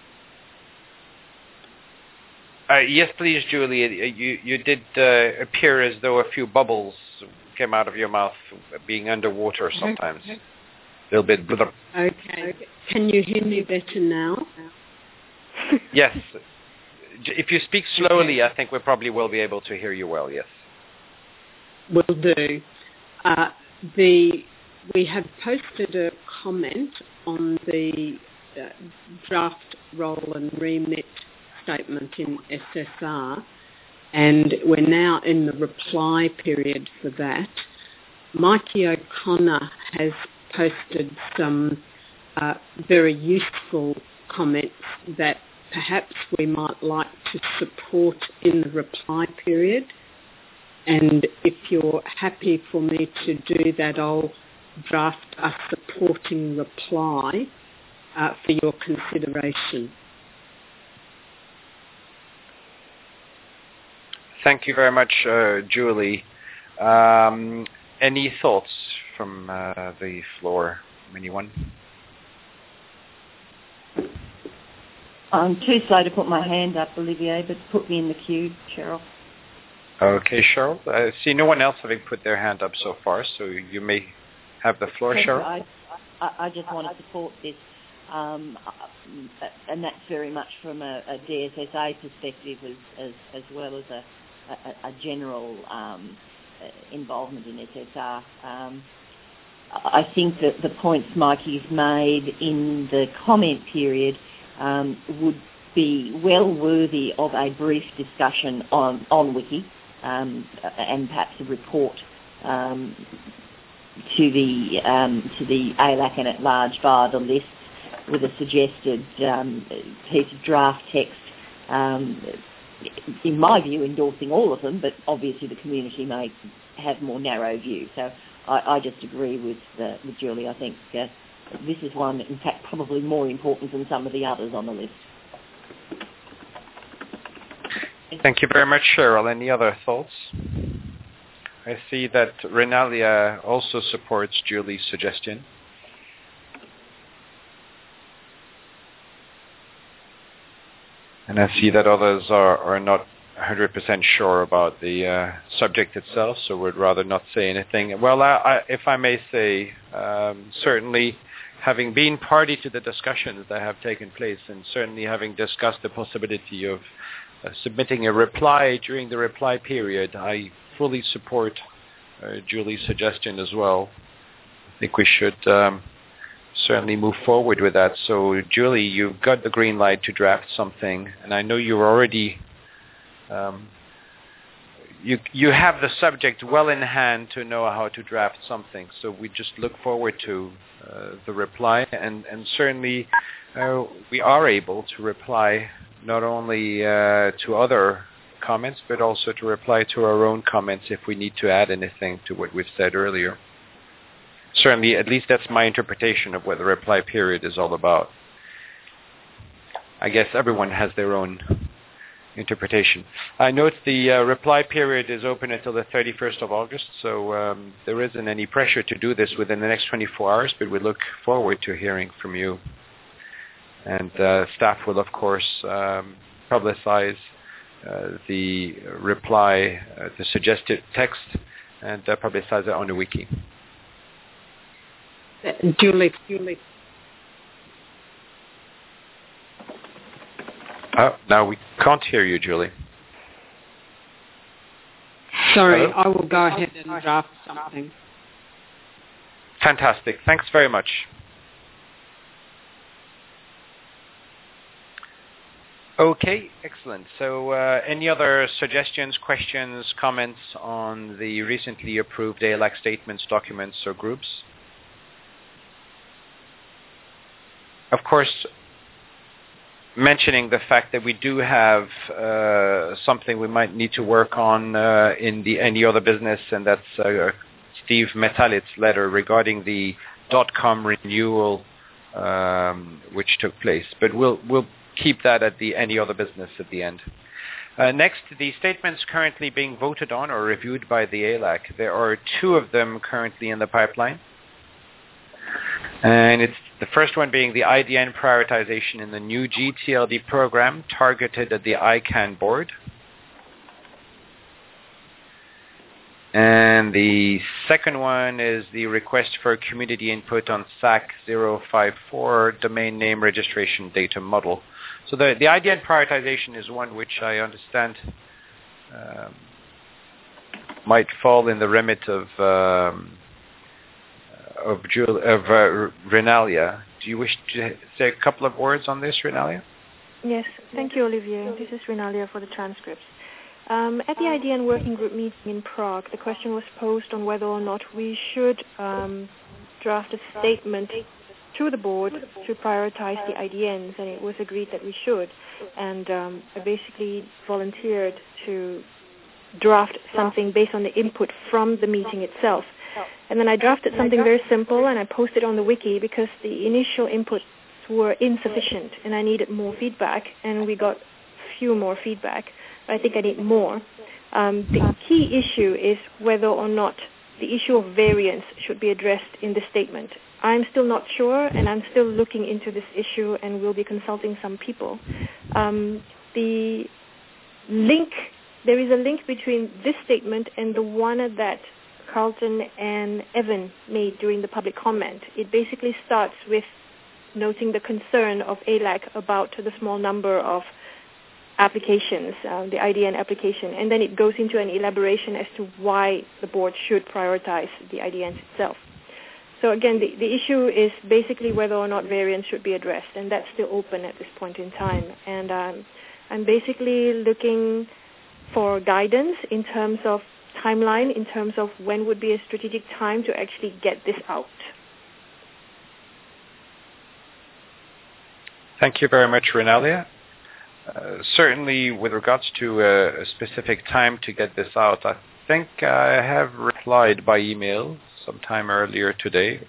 Yes, please, Julie. You did appear as though a few bubbles came out of your mouth, being underwater sometimes. Okay. A little bit. Okay. Can you hear me better now? Yes. If you speak slowly, I think we probably will be able to hear you well, yes. Will do. We have posted a comment on the draft role and remit statement in SSR, and we're now in the reply period for that. Mikey O'Connor has posted some very useful comments that perhaps we might like to support in the reply period. And if you're happy for me to do that, I'll draft a supporting reply for your consideration. Thank you very much, Julie. Any thoughts from the floor? Anyone? I'm too slow to put my hand up, Olivier, but put me in the queue, Cheryl. Okay, Cheryl. I see no one else having put their hand up so far, so you may have the floor, Cheryl. I just want to support this, and that's very much from a DSSA perspective as well as a general involvement in SSR. I think that the points Mikey's made in the comment period would be well worthy of a brief discussion on Wiki, and perhaps a report to the ALAC and at large via the list with a suggested piece of draft text, in my view, endorsing all of them, but obviously the community may have more narrow view. So I just agree with Julie. I think this is one, in fact, probably more important than some of the others on the list. Thank you very much, Cheryl. Any other thoughts? I see that Renalia also supports Julie's suggestion. And I see that others are not 100% sure about the subject itself, so would rather not say anything. Well, if I may say, certainly having been party to the discussions that have taken place, and certainly having discussed the possibility of submitting a reply during the reply period, I fully support Julie's suggestion as well. I think we should certainly move forward with that. So, Julie, you've got the green light to draft something, and I know you're already you have the subject well in hand to know how to draft something. So we just look forward to the reply, and certainly we are able to reply not only to other comments, but also to reply to our own comments if we need to add anything to what we've said earlier. Certainly, at least that's my interpretation of what the reply period is all about. I guess everyone has their own interpretation. I note the reply period is open until the 31st of August, so there isn't any pressure to do this within the next 24 hours, but we look forward to hearing from you. And staff will, of course, publicize the reply, the suggested text, and publicize it on the wiki. Julie. Now we can't hear you, Julie. Sorry, Hello? I will go ahead and draft something. Fantastic. Thanks very much. Okay, excellent. So any other suggestions, questions, comments on the recently approved ALAC statements, documents, or groups? Of course, mentioning the fact that we do have something we might need to work on in the any other business, and that's Steve Metalit's letter regarding the .com renewal, which took place. But we'll keep that at the any other business at the end. Next, the statements currently being voted on or reviewed by the ALAC. There are 2 of them currently in the pipeline. And it's the first one being the IDN prioritization in the new GTLD program targeted at the ICANN board. And the second one is the request for community input on SAC 054 domain name registration data model. So the IDN prioritization is one which I understand might fall in the remit of Renalia. Do you wish to say a couple of words on this, Renalia? Yes, thank you, Olivier. This is Renalia for the transcripts. At the IDN working group meeting in Prague, the question was posed on whether or not we should draft a statement to the board to prioritize the IDNs, and it was agreed that we should. And I basically volunteered to draft something based on the input from the meeting itself. And then I drafted something very simple, and I posted on the wiki because the initial inputs were insufficient, and I needed more feedback, and we got few more feedback. But I think I need more. The key issue is whether or not the issue of variance should be addressed in the statement. I'm still not sure, and I'm still looking into this issue, and will be consulting some people. There is a link between this statement and the one that Carlton and Evan made during the public comment. It basically starts with noting the concern of ALAC about the small number of applications, the IDN application, and then it goes into an elaboration as to why the board should prioritize the IDNs itself. So again, the issue is basically whether or not variance should be addressed, and that's still open at this point in time. And I'm basically looking for guidance in terms of timeline, in terms of when would be a strategic time to actually get this out. Thank you very much, Renalia. Certainly, with regards to a specific time to get this out, I think I have replied by email sometime earlier today.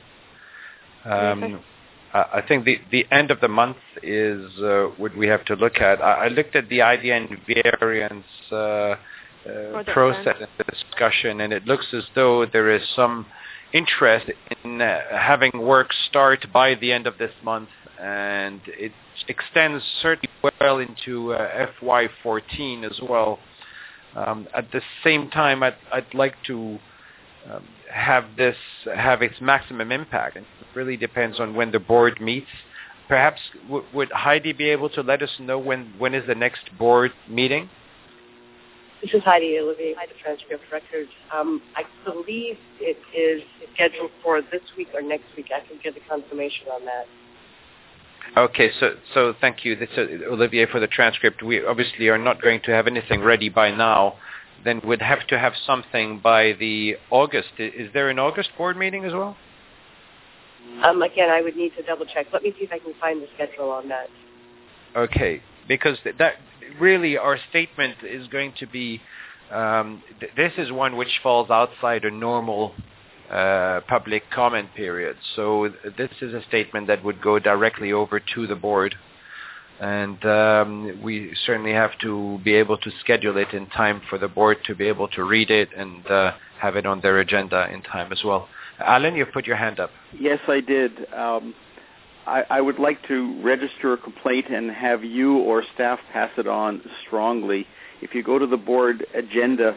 I think the end of the month is what we have to look at. I looked at the IDN variance process and the discussion, and it looks as though there is some interest in having work start by the end of this month, and it extends certainly well into FY14 as well. At the same time, I'd like to have its maximum impact. It really depends on when the board meets. Perhaps would Heidi be able to let us know when is the next board meeting? This is Heidi Olivier, the transcript record. I believe it is scheduled for this week or next week. I can get the confirmation on that. Okay, so thank you. This is Olivier for the transcript. We obviously are not going to have anything ready by now. Then we'd have to have something by the August. Is there an August board meeting as well? Again, I would need to double check. Let me see if I can find the schedule on that. Okay, because that really our statement is going to be, this is one which falls outside a normal public comment period. So this is a statement that would go directly over to the board. And we certainly have to be able to schedule it in time for the board to be able to read it and have it on their agenda in time as well. Alan, you've put your hand up. Yes, I did. I would like to register a complaint and have you or staff pass it on strongly. If you go to the board agenda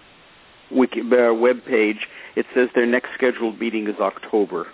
web page, it says their next scheduled meeting is October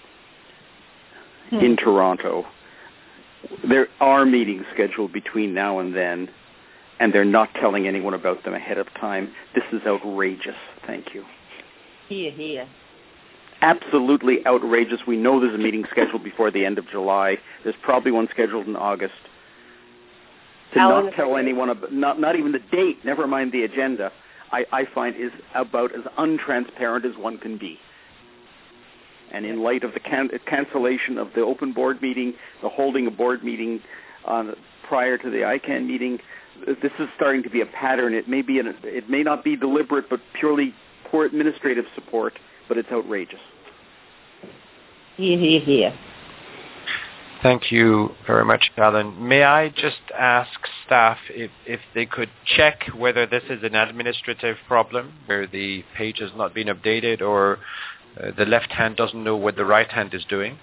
in Toronto. There are meetings scheduled between now and then, and they're not telling anyone about them ahead of time. This is outrageous. Thank you. Hear, hear. Absolutely outrageous. We know there's a meeting scheduled before the end of July. There's probably one scheduled in August. To not tell anyone, not even the date, never mind the agenda, I find is about as untransparent as one can be. And in light of the cancellation of the open board meeting, the holding a board meeting prior to the ICANN meeting, this is starting to be a pattern. It may not be deliberate, but purely poor administrative support, but it's outrageous. Hear, hear, hear. Thank you very much, Alan. May I just ask staff if they could check whether this is an administrative problem, where the page has not been updated or the left hand doesn't know what the right hand is doing?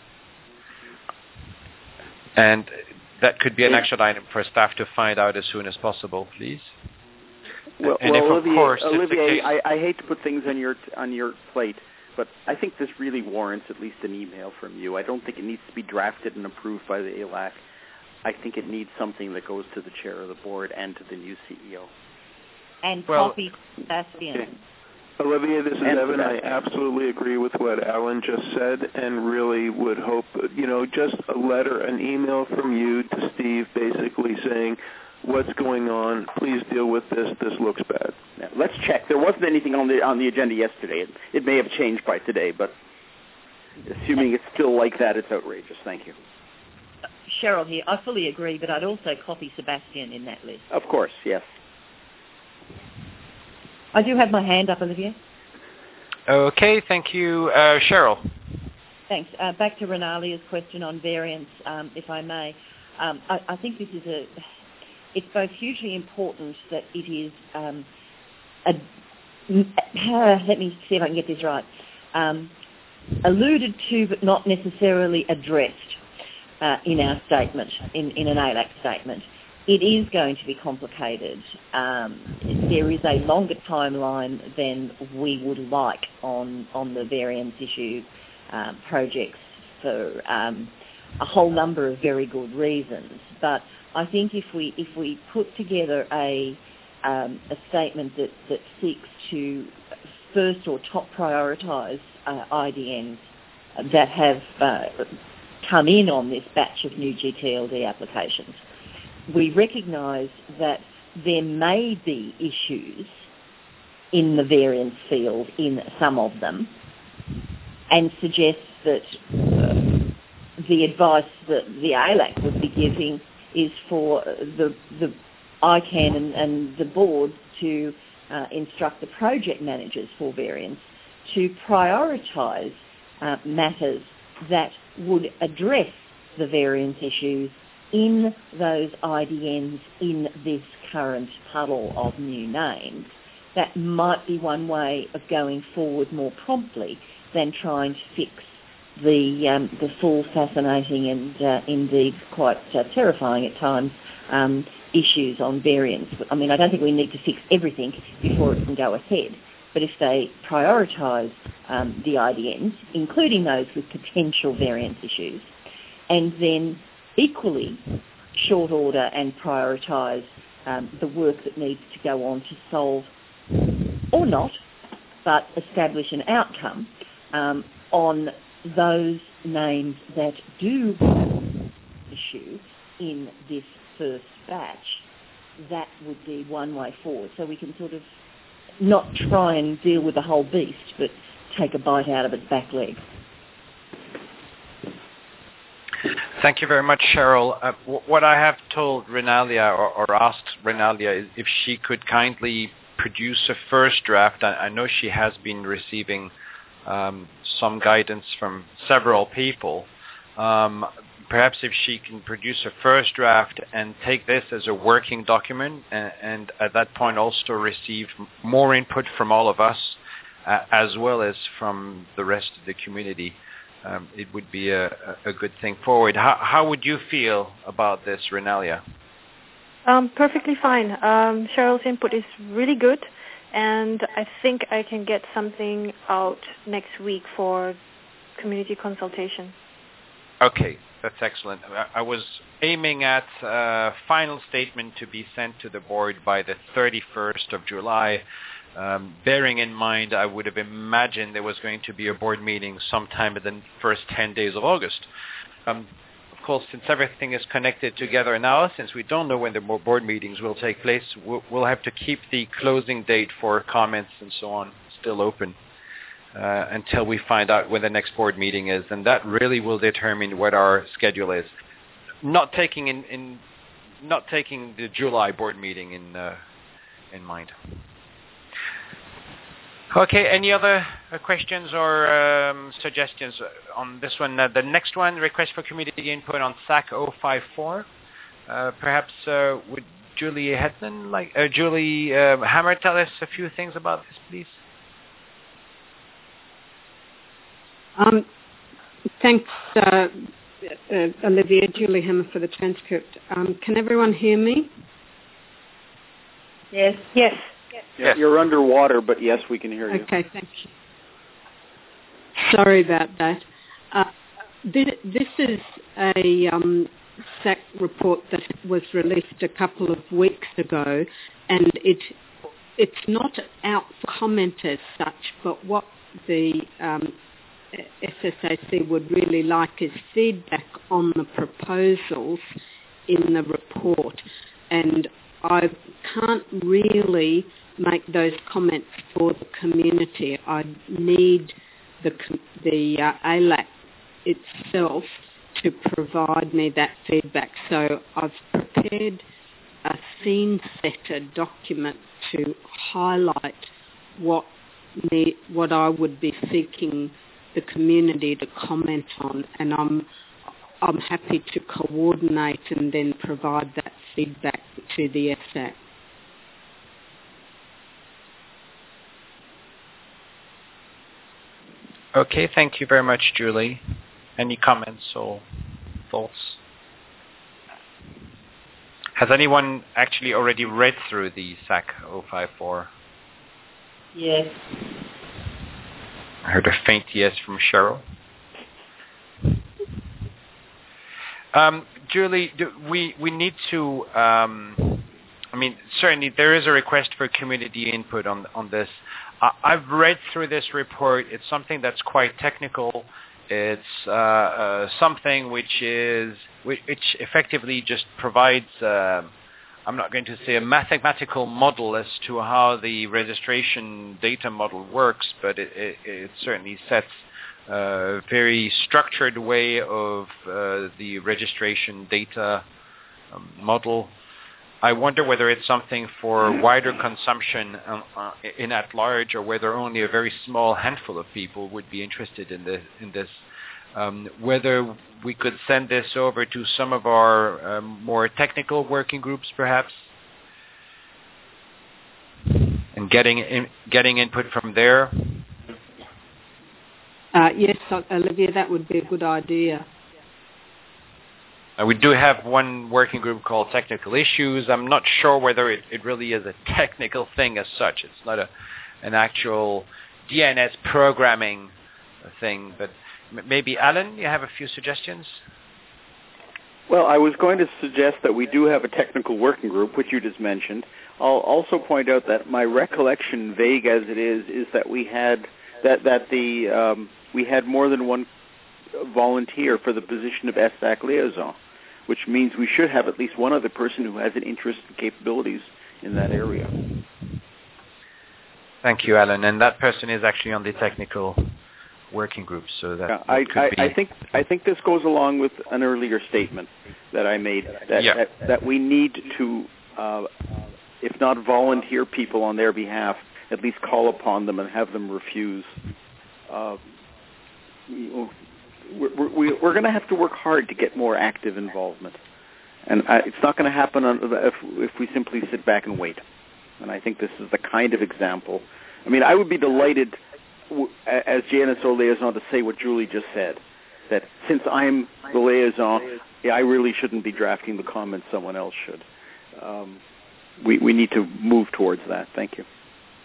And that could be an action item for staff to find out as soon as possible, please. Well, Olivier, I hate to put things on your plate, but I think this really warrants at least an email from you. I don't think it needs to be drafted and approved by the ALAC. I think it needs something that goes to the chair of the board and to the new CEO. And copy Sebastian. Okay. Olivier, this is Evan. I absolutely agree with what Alan just said and really would hope, just a letter, an email from you to Steve basically saying, what's going on? Please deal with this. This looks bad. Yeah, let's check. There wasn't anything on the agenda yesterday. It may have changed by today, but assuming it's still like that, it's outrageous. Thank you. Cheryl here. I fully agree, but I'd also copy Sebastian in that list. Of course, yes. I do have my hand up, Olivia. Okay, thank you. Cheryl. Thanks. Back to Renalia's question on variance, if I may. I think this is it's both hugely important that it is, let me see if I can get this right, alluded to but not necessarily addressed in our statement, in an ALAC statement. It is going to be complicated. There is a longer timeline than we would like on the variance issue projects for a whole number of very good reasons. But I think if we put together a statement that seeks to first or top prioritise IDNs that have come in on this batch of new GTLD applications, we recognise that there may be issues in the variance field in some of them, and suggest that the advice that the ALAC would be giving is for the ICANN and the board to instruct the project managers for variance to prioritise matters that would address the variance issues in those IDNs in this current puddle of new names, that might be one way of going forward more promptly than trying to fix the full fascinating and indeed quite terrifying at times issues on variants. I mean, I don't think we need to fix everything before it can go ahead. But if they prioritise the IDNs, including those with potential variance issues, and then equally short order and prioritise the work that needs to go on to solve, or not, but establish an outcome on those names that do issue in this first batch, that would be one way forward. So we can sort of not try and deal with the whole beast, but take a bite out of its back leg. Thank you very much, Cheryl. What I have told Renalia or asked Renalia is if she could kindly produce a first draft. I know she has been receiving some guidance from several people. Perhaps if she can produce a first draft and take this as a working document and at that point also receive more input from all of us as well as from the rest of the community, it would be a good thing forward. How would you feel about this, Renalia? Perfectly fine. Cheryl's input is really good, and I think I can get something out next week for community consultation. Okay, that's excellent. I was aiming at a final statement to be sent to the board by the 31st of July, bearing in mind I would have imagined there was going to be a board meeting sometime in the first 10 days of August. Of course, since everything is connected together now, since we don't know when the board meetings will take place, we'll have to keep the closing date for comments and so on still open until we find out when the next board meeting is, and that really will determine what our schedule is. Not taking the July board meeting in mind. Okay, any other questions or suggestions on this one? The next one, request for community input on SAC 054. Perhaps would Julie Hammer tell us a few things about this, please? Thanks, Olivia. Julie Hammer for the transcript. Can everyone hear me? Yes. Yes. Yes. You're underwater, but yes, we can hear you. Okay, thank you. Sorry about that. This is a SAC report that was released a couple of weeks ago, and it's not out for comment as such, but what the SSAC would really like is feedback on the proposals in the report, and I can't really make those comments for the community. I need the ALAC itself to provide me that feedback. So I've prepared a scene setter document to highlight what I would be seeking the community to comment on, and I'm happy to coordinate and then provide that feedback to the SAC. Okay, thank you very much, Julie. Any comments or thoughts? Has anyone actually already read through the SAC 054? Yes. I heard a faint yes from Cheryl. Julie, we need to, certainly there is a request for community input on this. I've read through this report. It's something that's quite technical. It's something which effectively just provides, I'm not going to say a mathematical model as to how the registration data model works, but it certainly sets a very structured way of the registration data model. I wonder whether it's something for wider consumption in at large, or whether only a very small handful of people would be interested in this. Whether we could send this over to some of our more technical working groups, perhaps. and getting input from there. Yes, Olivia, that would be a good idea. We do have one working group called Technical Issues. I'm not sure whether it really is a technical thing as such. It's not an actual DNS programming thing, but maybe Alan, you have a few suggestions? Well, I was going to suggest that we do have a technical working group, which you just mentioned. I'll also point out that my recollection, vague as it is that we had we had more than one volunteer for the position of SAC liaison, which means we should have at least one other person who has an interest and capabilities in that area. Thank you, Alan. And that person is actually on the technical working group, so that could be. I think this goes along with an earlier statement that I made that we need to, if not volunteer people on their behalf, at least call upon them and have them refuse. We're going to have to work hard to get more active involvement, and it's not going to happen if we simply sit back and wait. And I think this is the kind of example. I mean, I would be delighted as JNSO liaison to say what Julie just said, that since I'm the liaison, I really shouldn't be drafting the comments, someone else should. We need to move towards that. Thank you.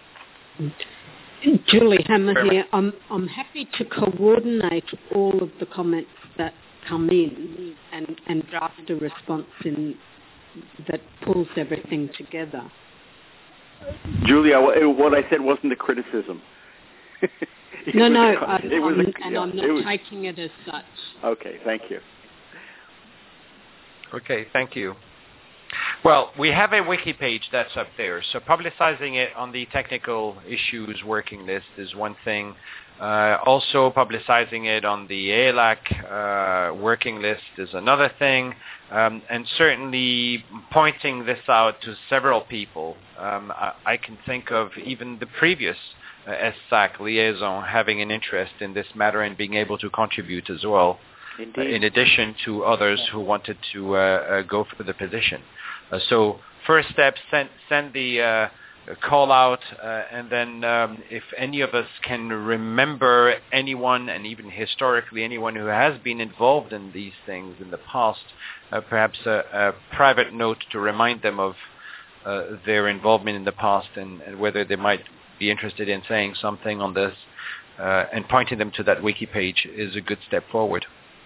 Julie Hammer here. I'm happy to coordinate all of the comments that come in and draft a response that pulls everything together. Julia, what I said wasn't a criticism. I'm not taking it as such. Okay, thank you. Okay, thank you. Well, we have a wiki page that's up there, so publicizing it on the technical issues working list is one thing. Also, publicizing it on the ALAC working list is another thing, and certainly pointing this out to several people. I can think of even the previous SAC liaison having an interest in this matter and being able to contribute as well, in addition to others who wanted to go for the position. So first step, send the call out, and then if any of us can remember anyone, and even historically anyone who has been involved in these things in the past, perhaps a private note to remind them of their involvement in the past and whether they might be interested in saying something on this, and pointing them to that wiki page is a good step forward.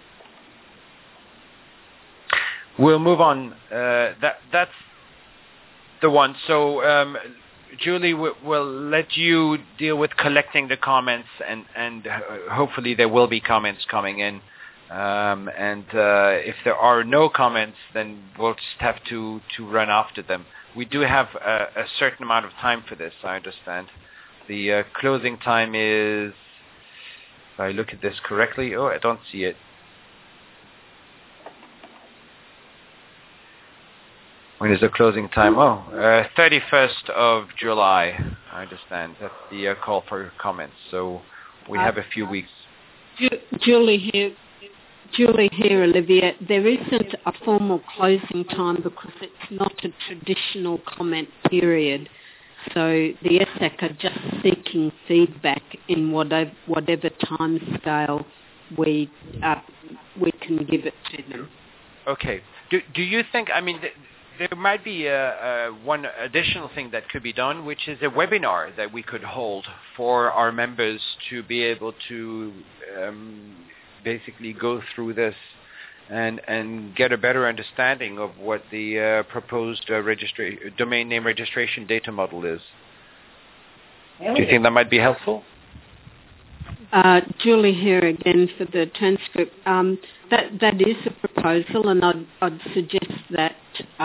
We'll move on. That's the one. So, Julie, we'll let you deal with collecting the comments, and hopefully there will be comments coming in. And if there are no comments, then we'll just have to run after them. We do have a certain amount of time for this, I understand. The closing time is, if I look at this correctly, I don't see it. When is the closing time? 31st of July, I understand. That's the call for comments. So we have a few weeks. Julie here, Olivia. There isn't a formal closing time because it's not a traditional comment period. So the ESSEC are just seeking feedback in whatever time scale we can give it to them. Okay. Do you think, there might be one additional thing that could be done, which is a webinar that we could hold for our members to be able to basically go through this and get a better understanding of what the proposed domain name registration data model is. Do you think that might be helpful? Julie here again for the transcript. That is a proposal, and I'd suggest that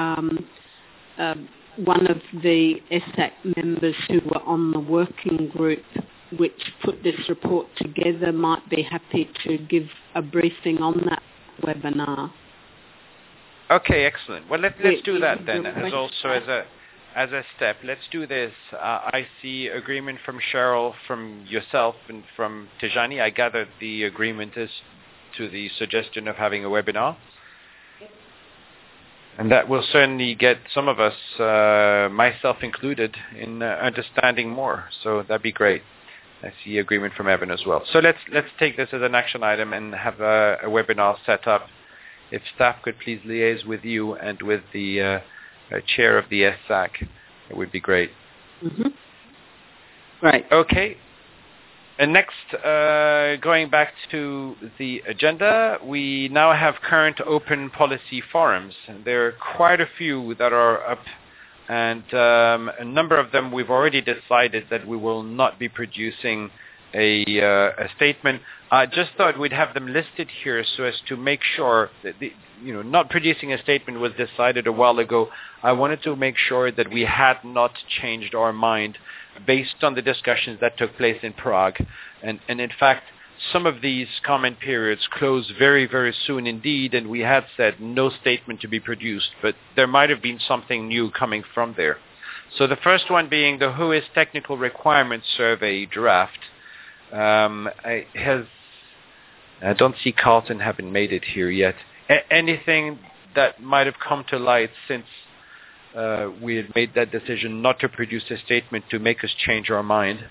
one of the ESSAC members who were on the working group which put this report together might be happy to give a briefing on that webinar. Okay, excellent. Well, let's do that then. As a step, let's do this. I see agreement from Cheryl, from yourself, and from Tejani. I gather the agreement is to the suggestion of having a webinar. And that will certainly get some of us, myself included, in understanding more. So that'd be great. I see agreement from Evan as well. So let's take this as an action item and have a webinar set up. If staff could please liaise with you and with the chair of the SAC, it would be great. Mm-hmm. Right. Okay. And next, going back to the agenda, we now have current open policy forums. There are quite a few that are up, and a number of them we've already decided that we will not be producing a statement. I just thought we'd have them listed here so as to make sure that not producing a statement was decided a while ago. I wanted to make sure that we had not changed our mind based on the discussions that took place in Prague. And in fact, some of these comment periods close very, very soon indeed, and we had said no statement to be produced, but there might have been something new coming from there. So the first one being the WHOIS Technical Requirements Survey draft. I don't see Carlton having made it here yet. Anything that might have come to light since we had made that decision not to produce a statement to make us change our mind?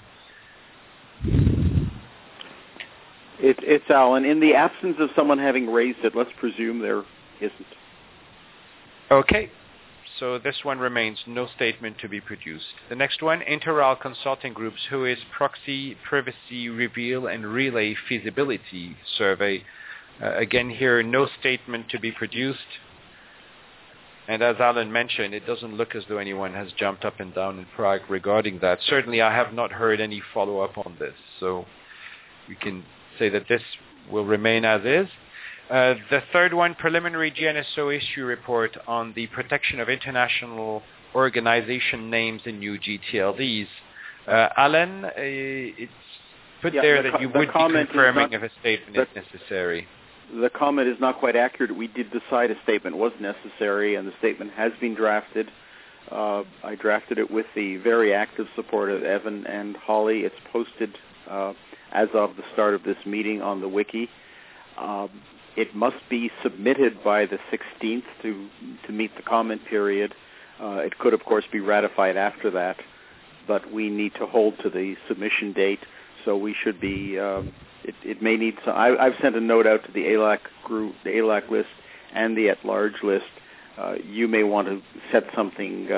It's Alan. In the absence of someone having raised it, let's presume there isn't. Okay. So this one remains no statement to be produced. The next one, Inter-Al Consulting Group's WHOIS Proxy, Privacy, Reveal, and Relay Feasibility Survey. Again here, no statement to be produced. And as Alan mentioned, it doesn't look as though anyone has jumped up and down in Prague regarding that. Certainly I have not heard any follow-up on this. So we can say that this will remain as is. The third one, preliminary GNSO issue report on the protection of international organization names in new GTLDs. Alan, it's put there that you would be confirming if a statement is necessary. The comment is not quite accurate. We did decide a statement was necessary, and the statement has been drafted. I drafted it with the very active support of Evan and Holly. It's posted as of the start of this meeting on the wiki. It must be submitted by the 16th to meet the comment period. It could, of course, be ratified after that, but we need to hold to the submission date, so we should be... It may need some... I've sent a note out to the ALAC group, the ALAC list, and the at-large list. You may want to set something,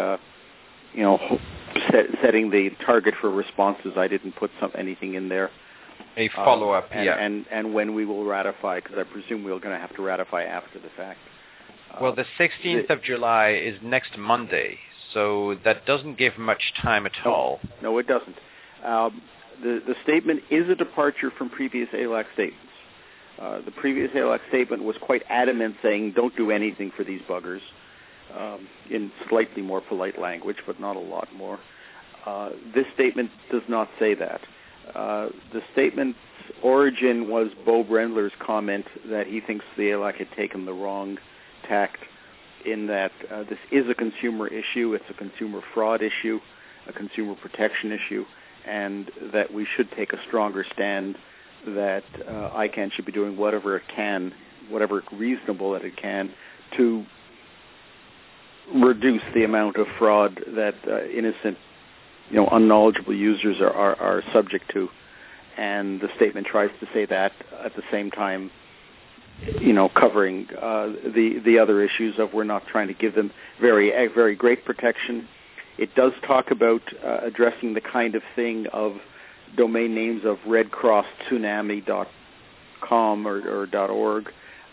setting the target for responses. I didn't put anything in there. A follow-up, yeah. And when we will ratify, because I presume we're going to have to ratify after the fact. Well, the 16th of July is next Monday, so that doesn't give much time at all. No, it doesn't. The statement is a departure from previous ALAC statements. The previous ALAC statement was quite adamant, saying don't do anything for these buggers, in slightly more polite language, but not a lot more. This statement does not say that. The statement's origin was Bo Brendler's comment that he thinks the ALAC had taken the wrong tact in that this is a consumer issue, it's a consumer fraud issue, a consumer protection issue, and that we should take a stronger stand that ICANN should be doing whatever it can, whatever reasonable that it can, to reduce the amount of fraud that innocent, unknowledgeable users are subject to. And the statement tries to say that at the same time, covering the other issues of we're not trying to give them very great protection. It does talk about addressing the kind of thing of domain names of redcrosstsunami.com or .org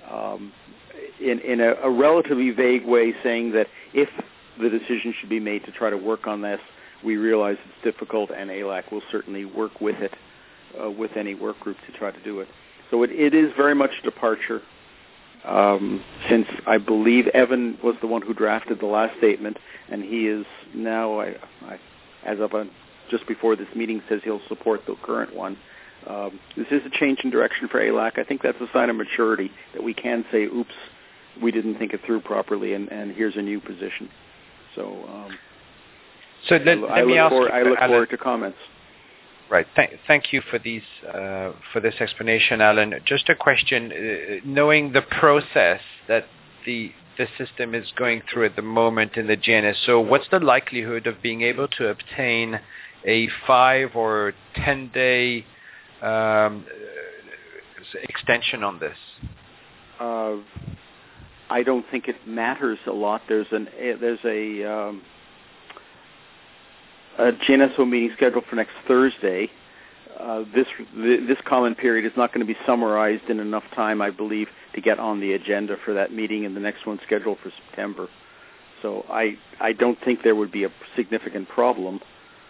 in a relatively vague way, saying that if the decision should be made to try to work on this, we realize it's difficult, and ALAC will certainly work with it, with any work group to try to do it. So it is very much a departure. Since I believe Evan was the one who drafted the last statement, and he is now, as of just before this meeting, says he'll support the current one. This is a change in direction for ALAC. I think that's a sign of maturity, that we can say, oops, we didn't think it through properly, and here's a new position. So let me ask you, I look forward to comments. Right. Thank you for these for this explanation, Alan. Just a question: knowing the process that the the system is going through at the moment in the GNSO, what's the likelihood of being able to obtain a 5 or 10 day extension on this? I don't think it matters a lot. There's a GNSO meeting scheduled for next Thursday. This comment period is not going to be summarized in enough time, I believe, to get on the agenda for that meeting, and the next one's scheduled for September. So I don't think there would be a significant problem.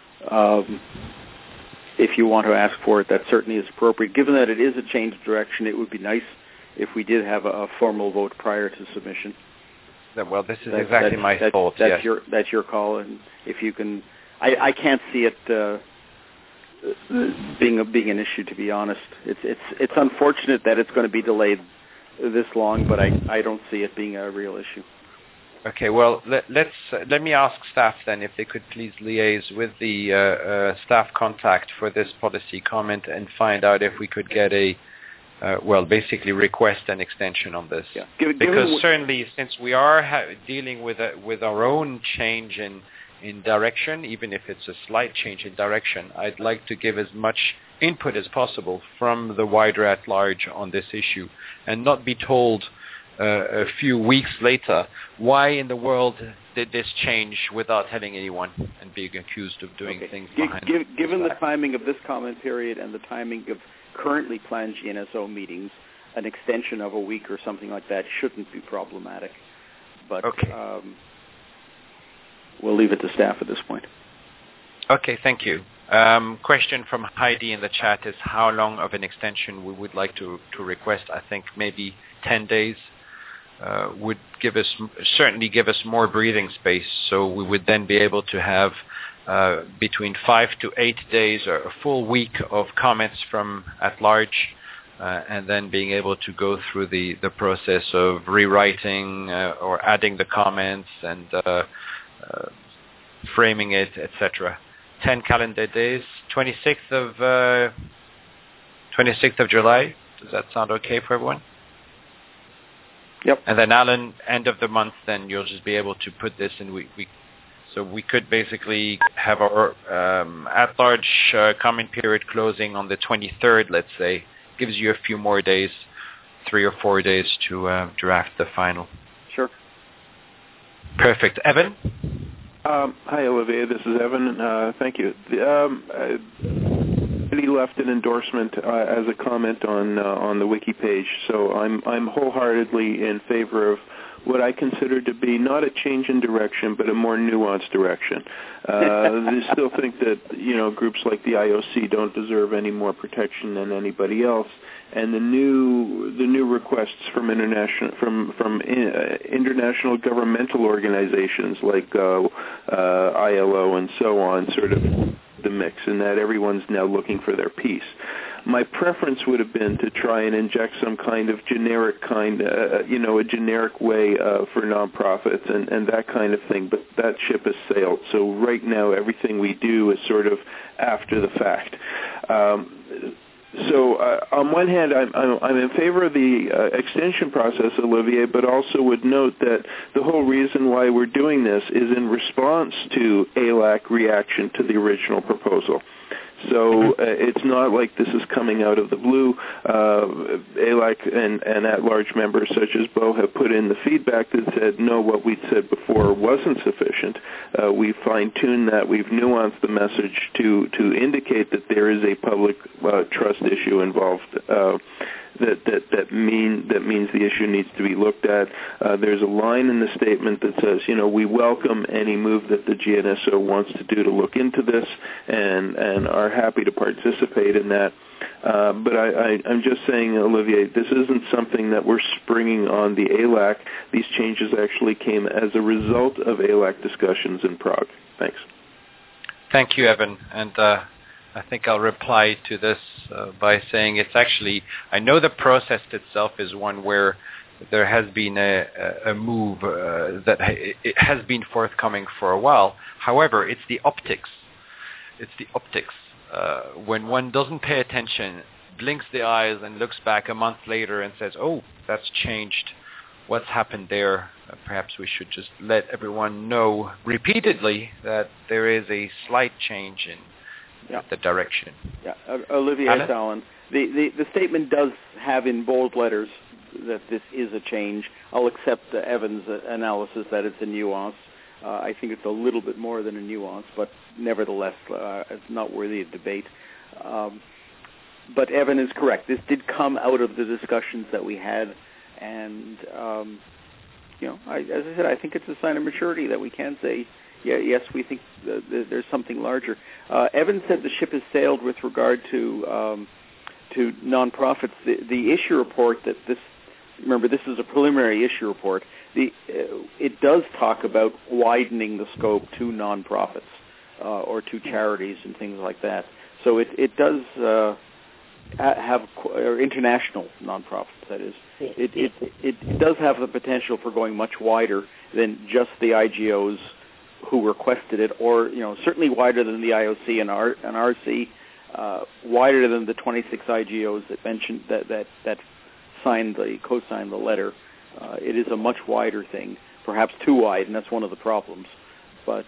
If you want to ask for it, that certainly is appropriate. Given that it is a change of direction, it would be nice if we did have a formal vote prior to submission. Well, this is exactly my thought. That's your call, and if you can, I can't see it being an issue. To be honest, it's unfortunate that it's going to be delayed this long, but I don't see it being a real issue. Okay, well, let me ask staff then if they could please liaise with the staff contact for this policy comment and find out if we could get basically request an extension on this. Yeah. Because certainly, since we are dealing with our own change in direction, even if it's a slight change in direction, I'd like to give as much input as possible from the wider at large on this issue and not be told a few weeks later, why in the world did this change without telling anyone and being accused of doing things behind Given the timing of this comment period and the timing of currently planned GNSO meetings, an extension of a week or something like that shouldn't be problematic. But we'll leave it to staff at this point. Okay, thank you. Question from Heidi in the chat is how long of an extension we would like to request. I think maybe 10 days. Would certainly give us more breathing space, so we would then be able to have between 5 to 8 days or a full week of comments from at large, and then being able to go through the process of rewriting or adding the comments and framing it, etc. 10 calendar days, 26th of July. Does that sound okay for everyone? Yep. And then Alan, end of the month, then you'll just be able to put this in. So we could basically have our at-large comment period closing on the 23rd, let's say. Gives you a few more days, 3 or 4 days to draft the final. Sure. Perfect. Evan? Hi, Olivier. This is Evan. Thank you. He left an endorsement as a comment on the wiki page, so I'm wholeheartedly in favor of what I consider to be not a change in direction, but a more nuanced direction. I still think that groups like the IOC don't deserve any more protection than anybody else, and the new requests from international governmental organizations like ILO and so on sort of the mix, and that everyone's now looking for their piece. My preference would have been to try and inject some kind of generic a generic way for nonprofits and that kind of thing, but that ship has sailed. So right now, everything we do is sort of after the fact. So on one hand, I'm in favor of the extension process, Olivier, but also would note that the whole reason why we're doing this is in response to ALAC reaction to the original proposal. So it's not like this is coming out of the blue. ALAC and at-large members such as Bo have put in the feedback that said, no, what we'd said before wasn't sufficient. We fine-tuned that. We've nuanced the message to indicate that there is a public trust issue involved. That means the issue needs to be looked at. There's a line in the statement that says, we welcome any move that the GNSO wants to do to look into this and are happy to participate in that. But I'm just saying, Olivier, this isn't something that we're springing on the ALAC. These changes actually came as a result of ALAC discussions in Prague. Thanks. Thank you, Evan. And I think I'll reply to this by saying it's actually, I know the process itself is one where there has been a move that it has been forthcoming for a while. However, it's the optics. It's the optics. When one doesn't pay attention, blinks the eyes and looks back a month later and says, oh, that's changed what's happened there. Perhaps we should just let everyone know repeatedly that there is a slight change in the direction. Yeah, Olivia, it's Alan. The statement does have in bold letters that this is a change. I'll accept Evan's analysis that it's a nuance. I think it's a little bit more than a nuance, but nevertheless, it's not worthy of debate. But Evan is correct. This did come out of the discussions that we had, and as I said, I think it's a sign of maturity that we can say, yes, we think there's something larger. Evan said the ship has sailed with regard to nonprofits. The issue report that remember, this is a preliminary issue report. It does talk about widening the scope to nonprofits or to charities and things like that. So it does have international nonprofits. That is, it does have the potential for going much wider than just the IGOs who requested it, or certainly wider than the IOC and RC, wider than the 26 IGOs that mentioned that co-signed the letter. It is a much wider thing, perhaps too wide, and that's one of the problems. But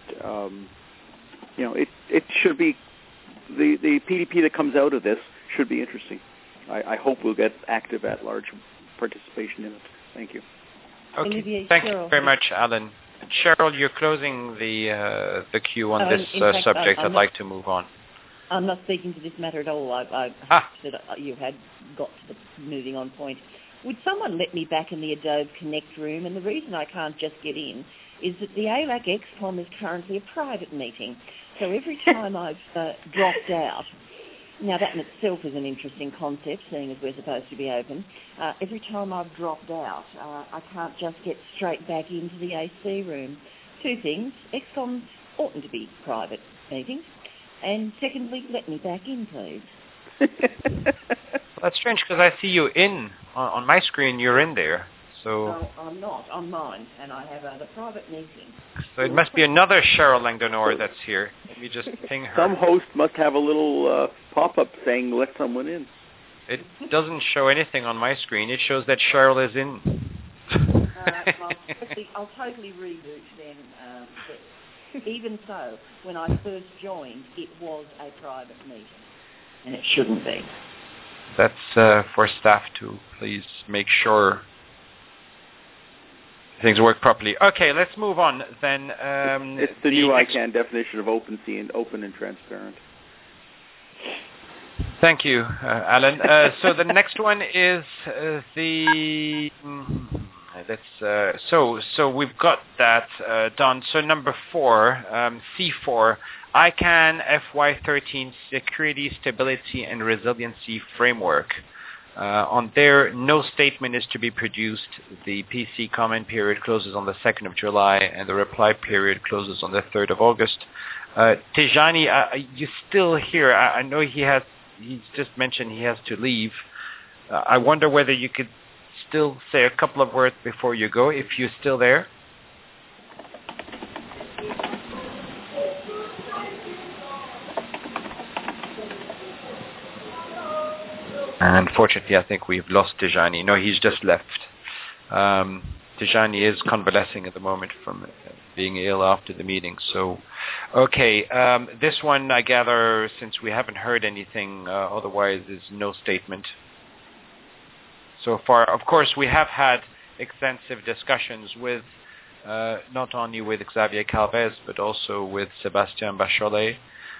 it should be the PDP that comes out of this should be interesting. I hope we'll get active at large participation in it. Thank you. Okay. Thank you very much, Alan. Cheryl, you're closing the queue on this subject. I'd like to move on. I'm not speaking to this matter at all. I said you had got to the moving on point. Would someone let me back in the Adobe Connect room? And the reason I can't just get in is that the ALAC XCOM is currently a private meeting. So every time I've dropped out, now that in itself is an interesting concept, seeing as we're supposed to be open, every time I've dropped out, I can't just get straight back into the AC room. Two things: XCOMs oughtn't to be private meetings. And secondly, let me back in, please. That's strange because I see you on my screen. You're in there. So no, I'm not on mine, and I have the private meeting. So it must be another Cheryl Langdonor that's here. Let me just ping her. Some host must have a little pop-up saying "let someone in." It doesn't show anything on my screen. It shows that Cheryl is in. I'll totally reboot then. But even so, when I first joined, it was a private meeting, and it shouldn't be. That's for staff to please make sure things work properly. Okay, let's move on then. It's the new ICANN definition of open and transparent. Thank you, Alan. So the next one is so we've got that done. So number 4, C4, ICANN FY13 Security, Stability and Resiliency Framework. On there, no statement is to be produced. The PC comment period closes on the 2nd of July, and the reply period closes on the 3rd of August. Tijani, are you still here? I know he's just mentioned he has to leave. I wonder whether you could still say a couple of words before you go, if you're still there. And unfortunately, I think we've lost Tijani. No, he's just left. Tijani is convalescing at the moment from being ill after the meeting. So, okay, this one, I gather, since we haven't heard anything otherwise, is no statement so far. Of course, we have had extensive discussions with, not only with Xavier Calvez, but also with Sébastien Bachelet.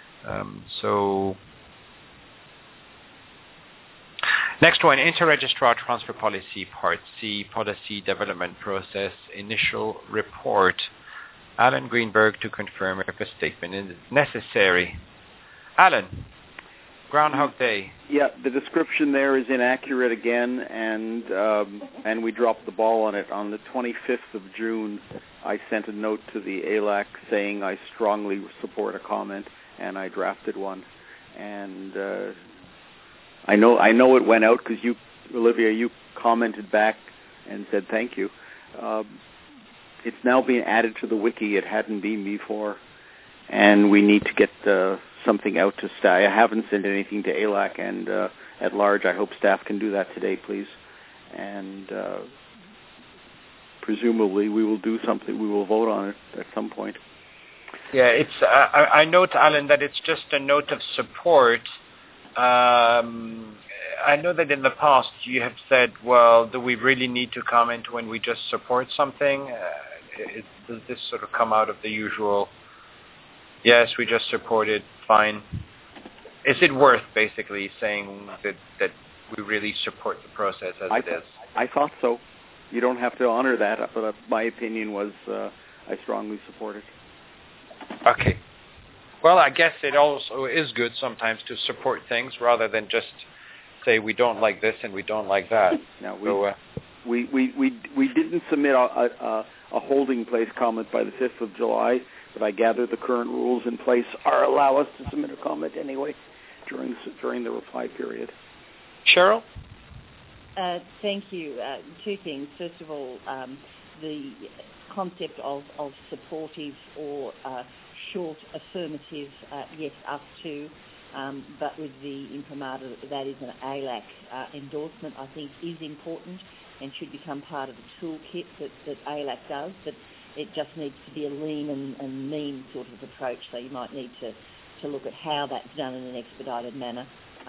Next one, Inter-Registrar Transfer Policy, Part C, Policy Development Process, Initial Report. Alan Greenberg to confirm if a statement is necessary. Alan, Groundhog Day. Yeah, the description there is inaccurate again, and we dropped the ball on it. On the 25th of June, I sent a note to the ALAC saying I strongly support a comment, and I drafted one. And I know it went out because you, Olivia, you commented back and said thank you. It's now being added to the wiki. It hadn't been before, and we need to get something out to staff. I haven't sent anything to ALAC and at large. I hope staff can do that today, please. And presumably we will do something. We will vote on it at some point. Yeah, it's. I note, Alan, that it's just a note of support. I know that in the past you have said, well, do we really need to comment when we just support something? Does this sort of come out of the usual, yes, we just supported, fine? Is it worth basically saying that we really support the process as it is? I thought so. You don't have to honor that, but my opinion was I strongly support it. Okay. Well, I guess it also is good sometimes to support things rather than just say we don't like this and we don't like that. No, we didn't submit a holding place comment by the 5th of July, but I gather the current rules in place allow us to submit a comment anyway during the reply period. Cheryl? Thank you. Two things. First of all, the concept of supportive or short affirmative, yes, us too, but with the imprimatur that is an ALAC endorsement, I think is important and should become part of the toolkit that ALAC does, but it just needs to be a lean and mean sort of approach, so you might need to look at how that's done in an expedited manner.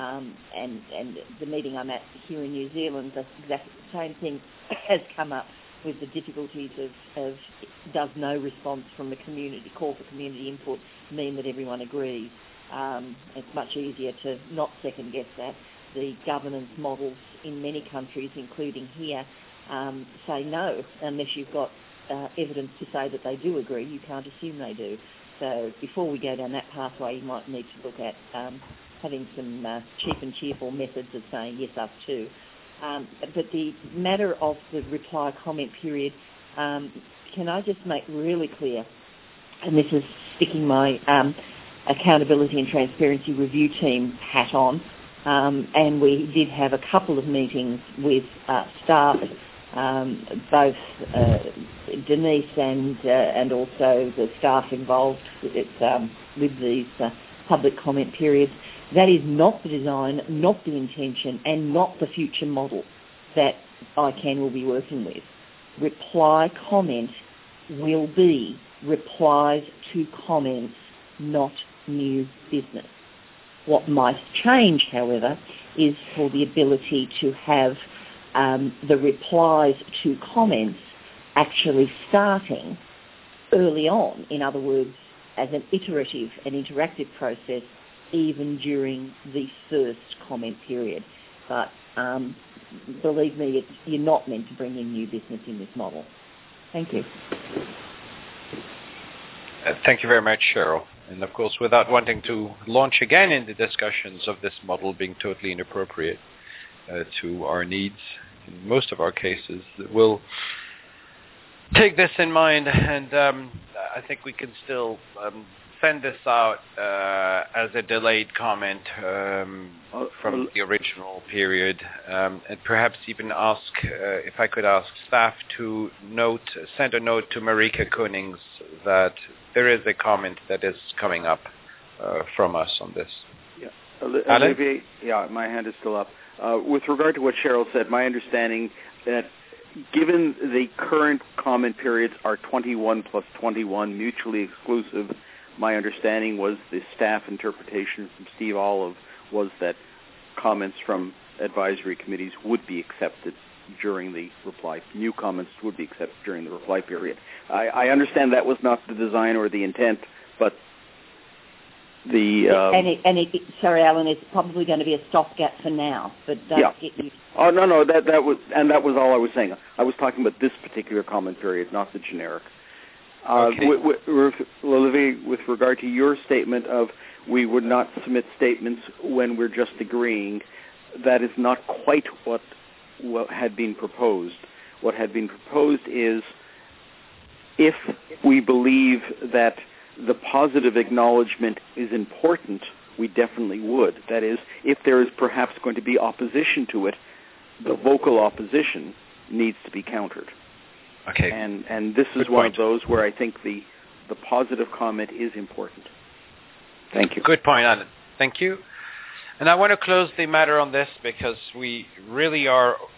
And the meeting I'm at here in New Zealand, the exact same thing has come up with the difficulties of does no response from the community, call for community input, mean that everyone agrees. It's much easier to not second guess that. The governance models in many countries, including here, say no unless you've got evidence to say that they do agree. You can't assume they do. So before we go down that pathway, you might need to look at having some cheap and cheerful methods of saying yes, us too. But the matter of the reply comment period, can I just make really clear, and this is sticking my accountability and transparency review team hat on, and we did have a couple of meetings with staff, both Denise and also the staff involved with these public comment periods. That is not the design, not the intention, and not the future model that ICANN will be working with. Reply comment will be replies to comments, not new business. What might change, however, is for the ability to have the replies to comments actually starting early on. In other words, as an iterative and interactive process, even during the first comment period. But believe me, you're not meant to bring in new business in this model. Thank you. Thank you very much, Cheryl. And of course, without wanting to launch again in the discussions of this model being totally inappropriate to our needs in most of our cases, we'll take this in mind, and I think we can still send this out as a delayed comment from the original period, and perhaps even ask, if I could ask staff to send a note to Marika Konings that there is a comment that is coming up from us on this. Yeah. Olivier, yeah, my hand is still up. With regard to what Cheryl said, my understanding that given the current comment periods are 21 plus 21 mutually exclusive, my understanding was the staff interpretation from Steve Olive was that comments from advisory committees would be accepted during the reply. New comments would be accepted during the reply period. I understand that was not the design or the intent, but the... sorry, Alan, it's probably going to be a stopgap for now, but yeah. Get you... Oh, no, that was all I was saying. I was talking about this particular comment period, not the generic. Okay. Olivier, with regard to your statement of we would not submit statements when we're just agreeing, that is not quite what had been proposed. What had been proposed is if we believe that the positive acknowledgement is important, we definitely would. That is, if there is perhaps going to be opposition to it, the vocal opposition needs to be countered. Okay. And this is one of those where I think the positive comment is important. Thank you. Good point, Alan. Thank you. And I want to close the matter on this because we really are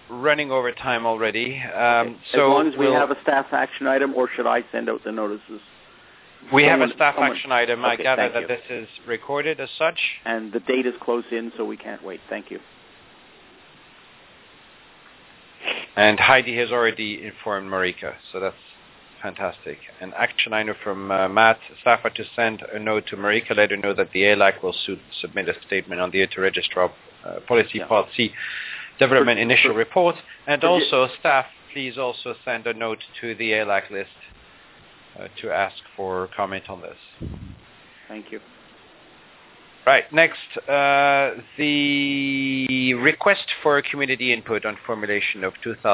running over time already. Okay. As long as we have a staff action item, or should I send out the notices? We have a staff action item. Okay, I gather that this is recorded as such. And the date is close in, so we can't wait. Thank you. And Heidi has already informed Marika, so that's fantastic. An action item from Matt, staff are to send a note to Marika, let her know that the ALAC will submit a statement on the Interregistrar Policy Part C Development Initial Report. And also, staff, please also send a note to the ALAC list to ask for comment on this. Thank you. Right, next, the request for community input on formulation of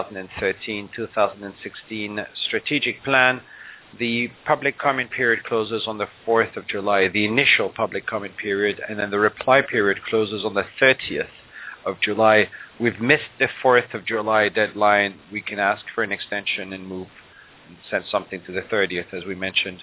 2013-2016 strategic plan. The public comment period closes on the 4th of July, the initial public comment period, and then the reply period closes on the 30th of July. We've missed the 4th of July deadline. We can ask for an extension and move and send something to the 30th, as we mentioned.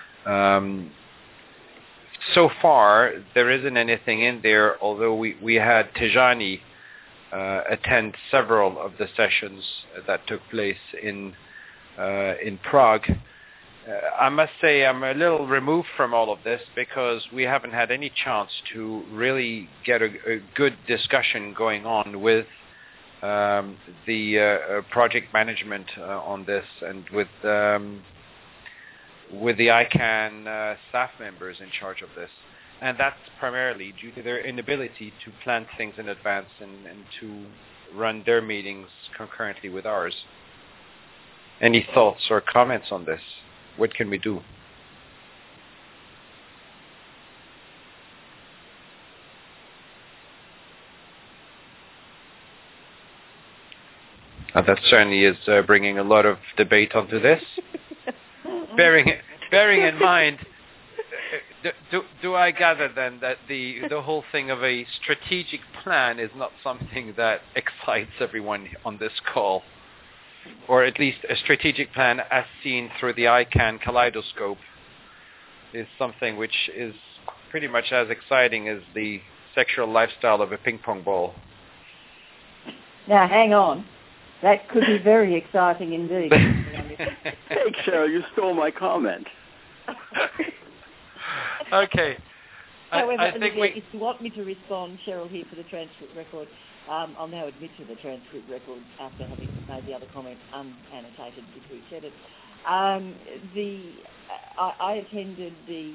So far, there isn't anything in there, although we had Tijani attend several of the sessions that took place in Prague. I must say I'm a little removed from all of this because we haven't had any chance to really get a good discussion going on with the project management on this and with the ICANN staff members in charge of this. And that's primarily due to their inability to plan things in advance and to run their meetings concurrently with ours. Any thoughts or comments on this? What can we do? That certainly is bringing a lot of debate onto this. Bearing in mind, do I gather then that the whole thing of a strategic plan is not something that excites everyone on this call, or at least a strategic plan as seen through the ICANN kaleidoscope is something which is pretty much as exciting as the sexual lifestyle of a ping pong ball. Now, hang on. That could be very exciting indeed. Hey, Cheryl, you stole my comment. Okay. However, I think if you want me to respond, Cheryl, here for the transcript record, I'll now admit to the transcript record after having made the other comment unannotated if we said it. I attended the,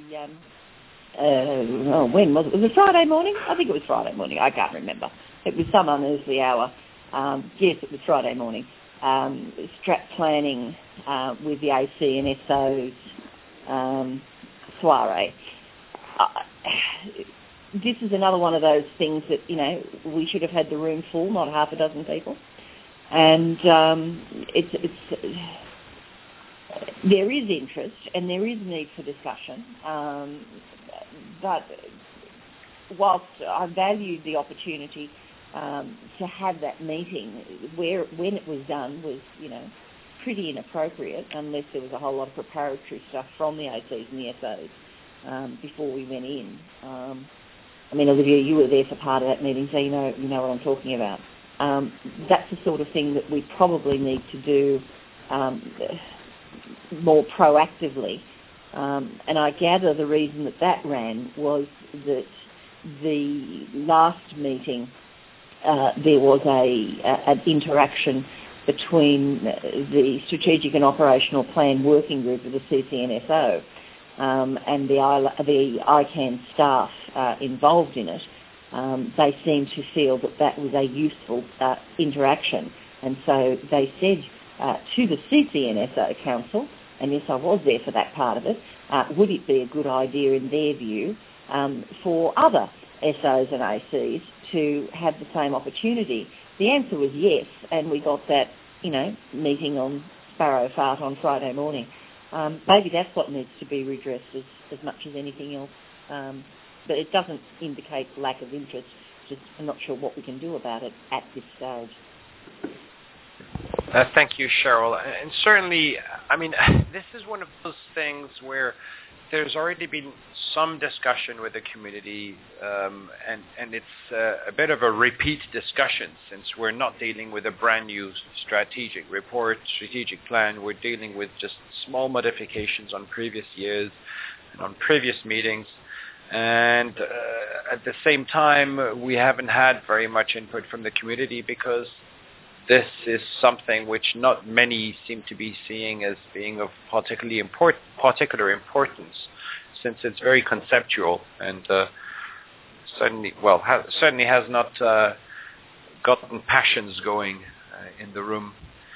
when was it? Was it Friday morning? I think it was Friday morning. I can't remember. It was some unearthly hour. Yes, it was Friday morning. Strat planning with the AC and SO's soiree. This is another one of those things that, we should have had the room full, not half a dozen people. And there is interest and there is need for discussion. But whilst I valued the opportunity to have that meeting, when it was done was, pretty inappropriate unless there was a whole lot of preparatory stuff from the ACs and the SOs before we went in. Olivia, you were there for part of that meeting, so you know what I'm talking about. That's the sort of thing that we probably need to do more proactively. And I gather the reason that ran was that the last meeting there was an interaction between the Strategic and Operational Plan Working Group of the CCNSO and the ICANN staff involved in it. They seemed to feel that was a useful interaction, and so they said to the CCNSO Council, and yes, I was there for that part of it, would it be a good idea in their view for other SOs and ACs to have the same opportunity? The answer was yes, and we got that, meeting on Sparrow Fart on Friday morning. Maybe that's what needs to be redressed as much as anything else. But it doesn't indicate lack of interest. Just I'm not sure what we can do about it at this stage. Thank you, Cheryl. And certainly, this is one of those things where there's already been some discussion with the community, and it's a bit of a repeat discussion since we're not dealing with a brand new strategic report, strategic plan. We're dealing with just small modifications on previous years and on previous meetings. And at the same time, we haven't had very much input from the community because this is something which not many seem to be seeing as being of particular importance, since it's very conceptual and certainly has not gotten passions going in the room.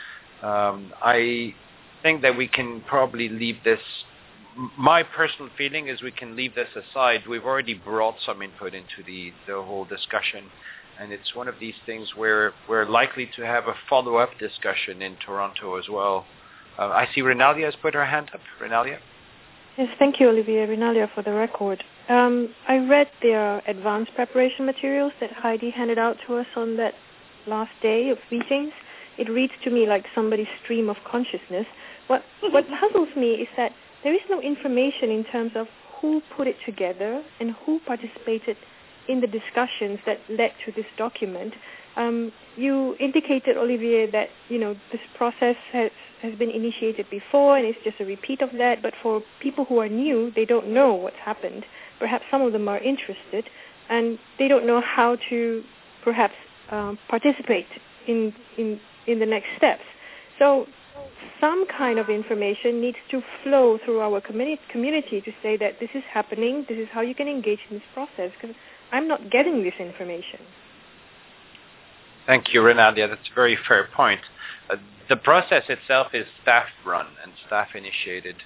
I think that we can probably leave this. My personal feeling is we can leave this aside. We've already brought some input into the whole discussion. And it's one of these things where we're likely to have a follow-up discussion in Toronto as well. I see Renalia has put her hand up. Renalia? Yes, thank you, Olivier. Renalia for the record. I read their advanced preparation materials that Heidi handed out to us on that last day of meetings. It reads to me like somebody's stream of consciousness. What puzzles me is that there is no information in terms of who put it together and who participated in the discussions that led to this document. You indicated, Olivier, that this process has been initiated before and it's just a repeat of that, but for people who are new, they don't know what's happened. Perhaps some of them are interested and they don't know how to perhaps participate in the next steps. So some kind of information needs to flow through our community to say that this is happening, this is how you can engage in this process, because I'm not getting this information. Thank you, Renalia. That's a very fair point. The process itself is staff-run and staff-initiated.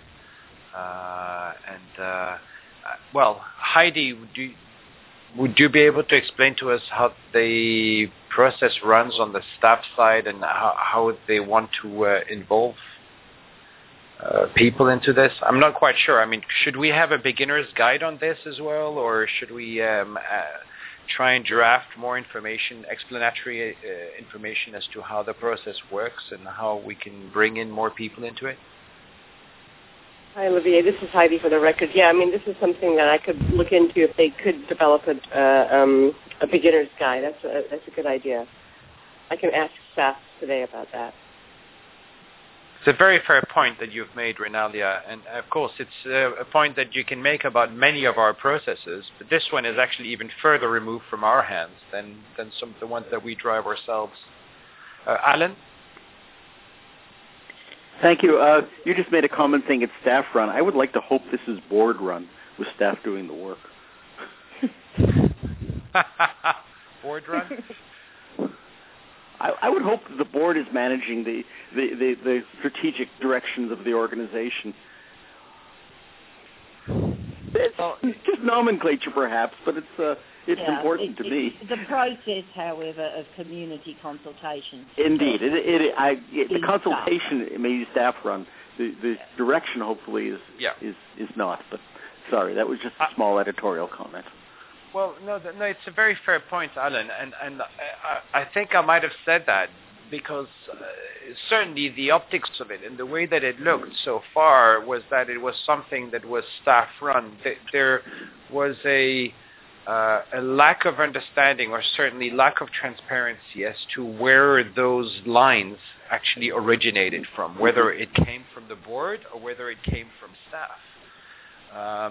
Heidi, would you be able to explain to us how the process runs on the staff side and how they want to involve people into this? I'm not quite sure. I mean, should we have a beginner's guide on this as well, or should we try and draft more information, explanatory information as to how the process works and how we can bring in more people into it? Hi, Olivier. This is Heidi for the record. Yeah, I mean, this is something that I could look into if they could develop a beginner's guide. That's a good idea. I can ask staff today about that. It's a very fair point that you've made, Renalia, and of course it's a point that you can make about many of our processes, but this one is actually even further removed from our hands than some of the ones that we drive ourselves. Alan? Thank you. You just made a comment saying it's staff run. I would like to hope this is board run with staff doing the work. Board run? I would hope that the board is managing the strategic directions of the organization. It's just nomenclature, perhaps, but it's important to me. The process, however, of community consultation. Indeed, the consultation may be staff run. The direction, hopefully, is not. But sorry, that was just a small editorial comment. Well, no, it's a very fair point, Alan, and I think I might have said that because certainly the optics of it and the way that it looked so far was that it was something that was staff-run. There was a lack of understanding or certainly lack of transparency as to where those lines actually originated from, whether it came from the board or whether it came from staff.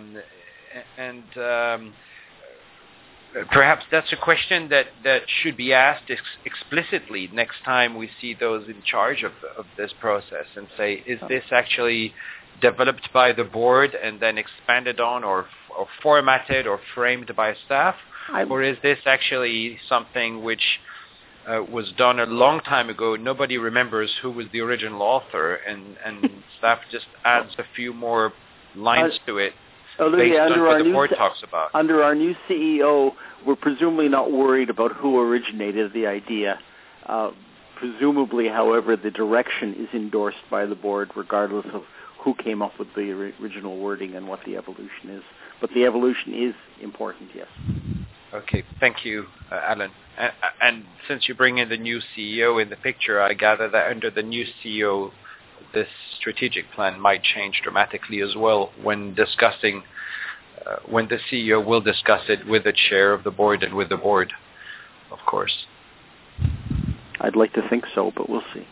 Perhaps that's a question that should be asked explicitly next time we see those in charge of this process and say, is this actually developed by the board and then expanded on or formatted or framed by staff? Or is this actually something which was done a long time ago? Nobody remembers who was the original author and staff just adds a few more lines to it. Olivier, under our new CEO, we're presumably not worried about who originated the idea. Presumably, however, the direction is endorsed by the board regardless of who came up with the original wording and what the evolution is. But the evolution is important, yes. Okay, thank you, Alan. And since you bring in the new CEO in the picture, I gather that under the new CEO, this strategic plan might change dramatically as well when discussing, when the CEO will discuss it with the chair of the board and with the board, of course. I'd like to think so, but we'll see.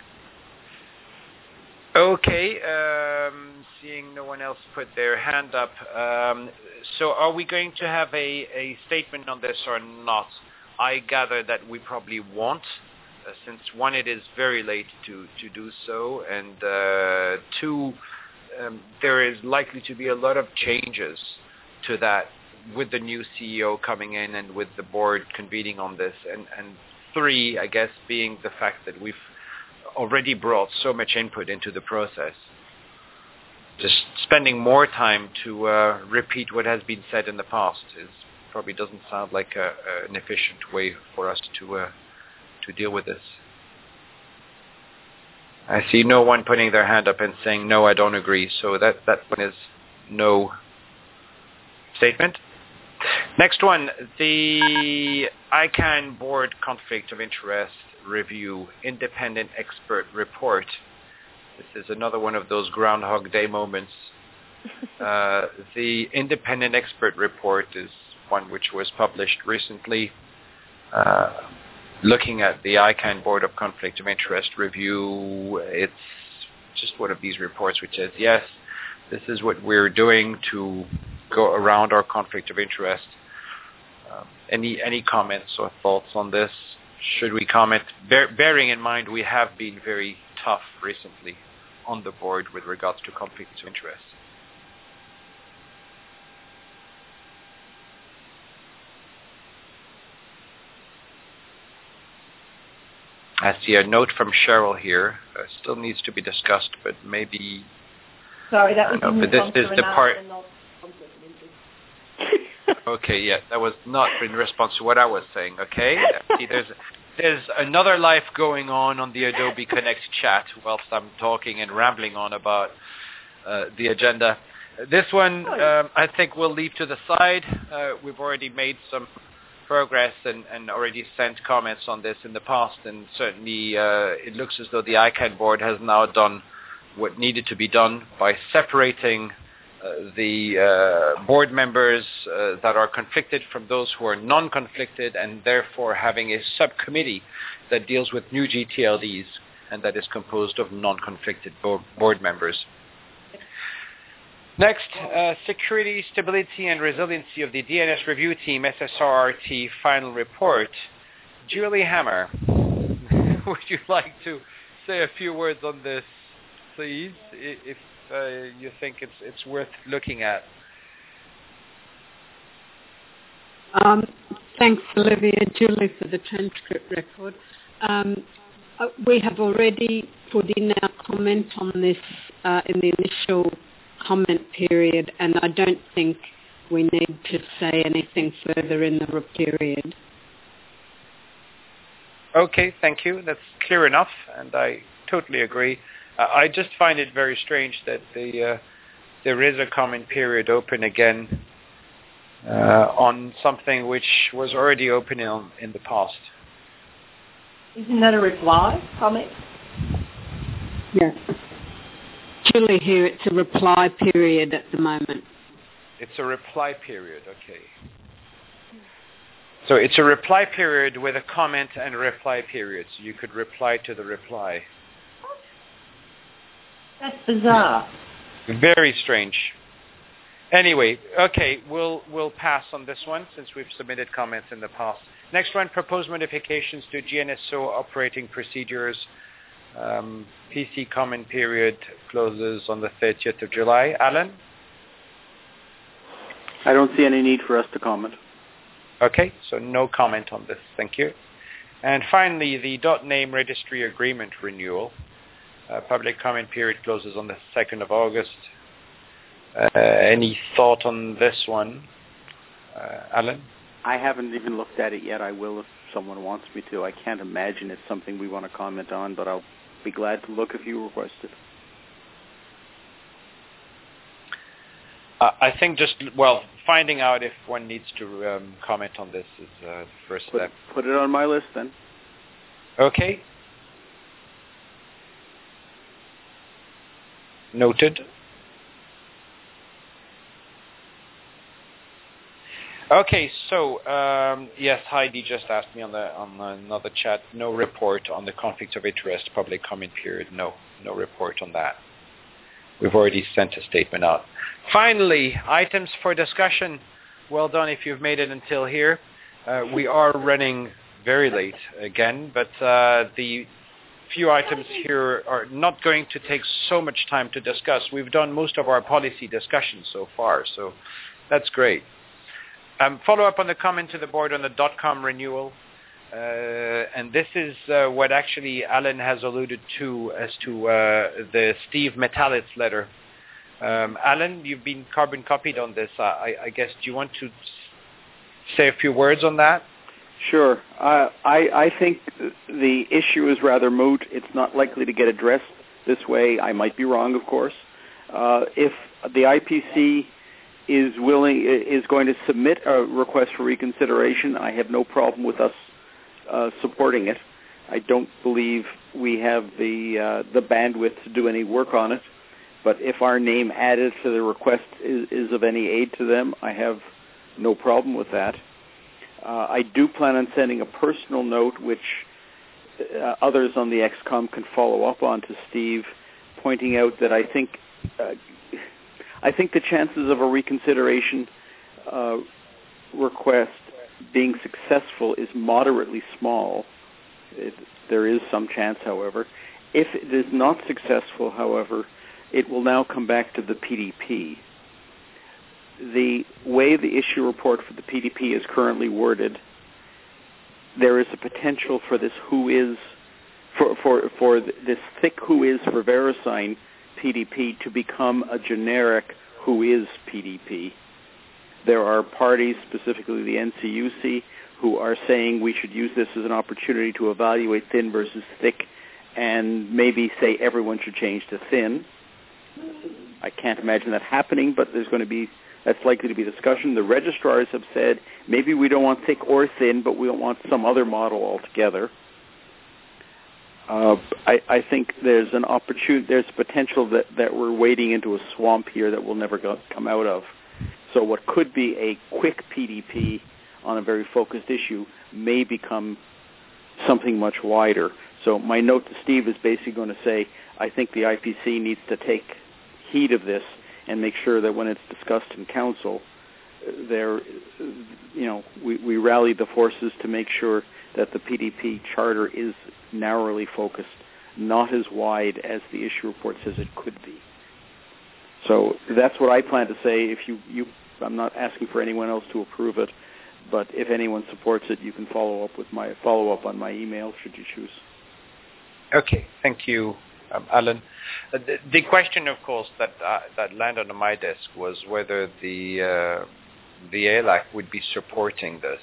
Okay, seeing no one else put their hand up. So are we going to have a statement on this or not? I gather that we probably won't, since one, it is very late to do so, and two, there is likely to be a lot of changes to that with the new CEO coming in and with the board convening on this, and three, I guess, being the fact that we've already brought so much input into the process. Just spending more time to repeat what has been said in the past probably doesn't sound like an efficient way for us to deal with this. I see no one putting their hand up and saying, no, I don't agree. So that one is no statement. Next one, the ICANN board conflict of interest review independent expert report. This is another one of those Groundhog Day moments. The independent expert report is one which was published recently, looking at the ICANN board of conflict of interest review. It's just one of these reports which says, yes, this is what we're doing to go around our conflict of interest. Any comments or thoughts on this? Should we comment? Bearing in mind we have been very tough recently on the board with regards to conflicts of interest. I see a note from Cheryl here. Still needs to be discussed, but maybe... Sorry, that was in response to the part. and not conflict of interest. Okay, yeah, that was not in response to what I was saying, okay? See, there's another life going on the Adobe Connect chat whilst I'm talking and rambling on about the agenda. This one, I think we'll leave to the side. We've already made some progress and already sent comments on this in the past, and certainly it looks as though the ICANN board has now done what needed to be done by separating the board members that are conflicted from those who are non-conflicted, and therefore having a subcommittee that deals with new GTLDs and that is composed of non-conflicted board members. Next, Security, Stability and Resiliency of the DNS Review Team, SSRRT final report. Julie Hammer, would you like to say a few words on this, please, if you think it's worth looking at? Thanks, Olivia. Julie, for the transcript record. We have already put in our comment on this in the initial comment period, and I don't think we need to say anything further in the period. Okay, thank you. That's clear enough, and I totally agree. I just find it very strange that there is a comment period open again on something which was already open in the past. Isn't that a reply comment? Yes. Julie here, it's a reply period at the moment. It's a reply period, okay. So it's a reply period with a comment and a reply period. So you could reply to the reply. That's bizarre. Very strange. Anyway, okay, we'll pass on this one since we've submitted comments in the past. Next one, proposed modifications to GNSO operating procedures. PC comment period closes on the 30th of July. Alan? I don't see any need for us to comment. Okay, so no comment on this. Thank you. And finally, the .name registry agreement renewal. Public comment period closes on the 2nd of August. Any thought on this one, Alan? I haven't even looked at it yet. I will if someone wants me to. I can't imagine it's something we want to comment on, but I'll be glad to look if you request it. I think finding out if one needs to comment on this is the first step. Put it on my list then. Okay. Noted. Okay, so yes, Heidi just asked me on another chat. No report on the conflict of interest public comment period. No report on that. We've already sent a statement out. Finally, items for discussion. Well done if you've made it until here. We are running very late again, but the few items here are not going to take so much time to discuss. We've done most of our policy discussions so far, so that's great. Follow up on the comment to the board on the .com renewal. And this is what actually Alan has alluded to as to the Steve Metallis letter. Alan, you've been carbon copied on this. I guess, do you want to say a few words on that? Sure. I think the issue is rather moot. It's not likely to get addressed this way. I might be wrong, of course. If the IPC is going to submit a request for reconsideration, I have no problem with us supporting it. I don't believe we have the bandwidth to do any work on it, but if our name added to the request is of any aid to them, I have no problem with that. I do plan on sending a personal note, which others on the XCOM can follow up on to Steve, pointing out that I think the chances of a reconsideration request being successful is moderately small. There is some chance, however. If it is not successful, however, it will now come back to the PDP. The way the issue report for the PDP is currently worded, there is a potential for this for this thick who is for VeriSign PDP to become a generic who is PDP. There are parties, specifically the NCUC, who are saying we should use this as an opportunity to evaluate thin versus thick and maybe say everyone should change to thin. I can't imagine that happening, but that's likely to be discussion. The registrars have said maybe we don't want thick or thin, but we don't want some other model altogether. I think there's an opportunity, there's potential that we're wading into a swamp here that we'll never come out of. So what could be a quick PDP on a very focused issue may become something much wider. So my note to Steve is basically going to say, I think the IPC needs to take heed of this and make sure that when it's discussed in council, we rally the forces to make sure that the PDP charter is narrowly focused, not as wide as the issue report says it could be. So that's what I plan to say. I'm not asking for anyone else to approve it, but if anyone supports it, you can follow up on my email should you choose. Okay, thank you, Alan. The question, of course, that landed on my desk was whether the ALAC would be supporting this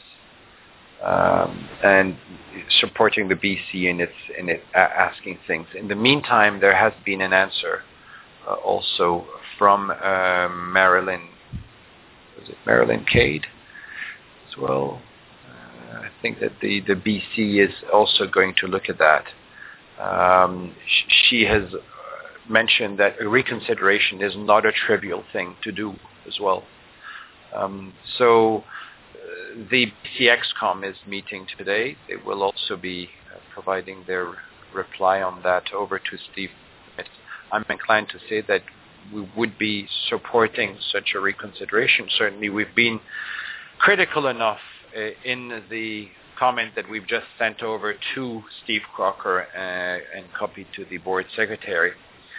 and supporting the BC in its asking things. In the meantime, there has been an answer also from Marilyn. Was it Marilyn Cade as well? I think that the BC is also going to look at that. She has mentioned that a reconsideration is not a trivial thing to do as well. So the BCXCOM is meeting today. They will also be providing their reply on that over to Steve. I'm inclined to say that we would be supporting such a reconsideration. Certainly we've been critical enough in the comment that we've just sent over to Steve Crocker and copied to the board secretary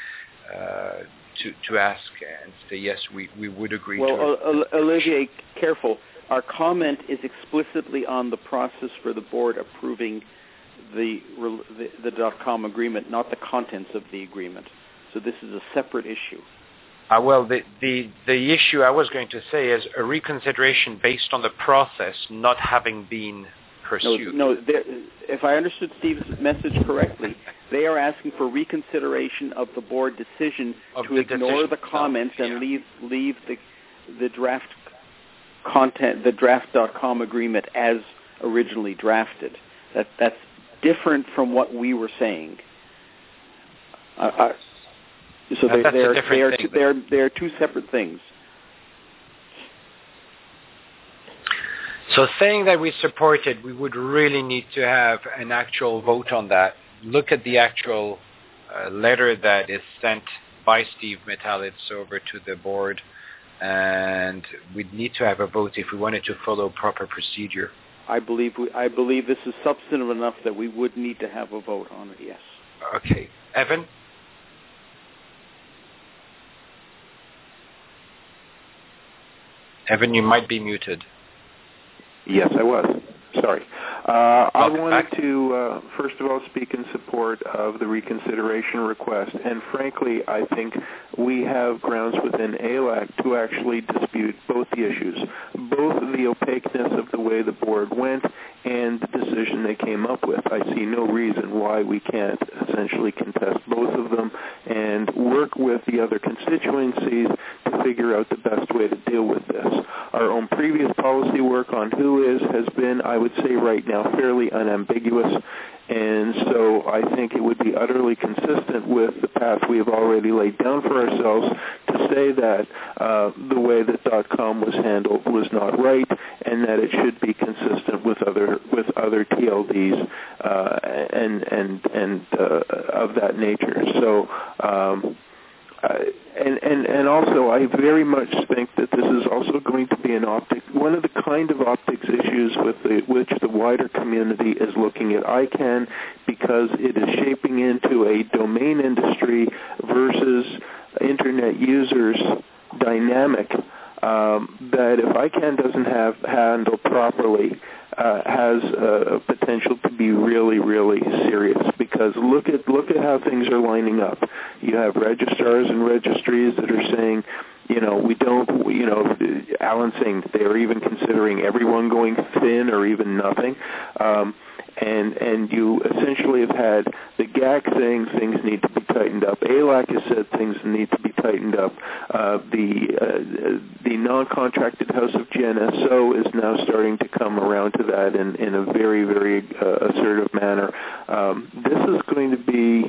to ask and say, yes, we would agree to it. Olivier, careful. Our comment is explicitly on the process for the board approving the .com agreement, not the contents of the agreement. So this is a separate issue. Well, the issue I was going to say is a reconsideration based on the process not having been pursued. No, if I understood Steve's message correctly, they are asking for reconsideration of the board decision to ignore the comments and leave the draft content, the draft.com agreement as originally drafted. That's different from what we were saying. So they are two separate things. So saying that we support it, we would really need to have an actual vote on that. Look at the actual letter that is sent by Steve Metalitz over to the board, and we'd need to have a vote if we wanted to follow proper procedure. I believe this is substantive enough that we would need to have a vote on it, yes. Okay. Evan? Evan, you might be muted. Yes, I was. Sorry. I wanted to, first of all, speak in support of the reconsideration request. And frankly, I think we have grounds within ALAC to actually dispute both the issues, both the opaqueness of the way the board went and the decision they came up with. I see no reason why we can't essentially contest both of them and work with the other constituencies to figure out the best way to deal with this. Our own previous policy work on who is has been, I would say right now, fairly unambiguous, and so I think it would be utterly consistent with the path we have already laid down for ourselves to say that the way that .com was handled was not right, and that it should be consistent with other TLDs and of that nature. So. And also, I very much think that this is also going to be one of the kind of optics issues with which the wider community is looking at ICANN, because it is shaping into a domain industry versus Internet users dynamic that if ICANN doesn't have handled properly, has potential to be really, really serious. Because look at how things are lining up. You have registrars and registries that are saying, we don't, Alan saying they're even considering everyone going thin or even nothing. And you essentially have had the GAC saying things need to be tightened up. ALAC has said things need to be tightened up. The non-contracted House of GNSO is now starting to come around to that in a very, very assertive manner. This is going to be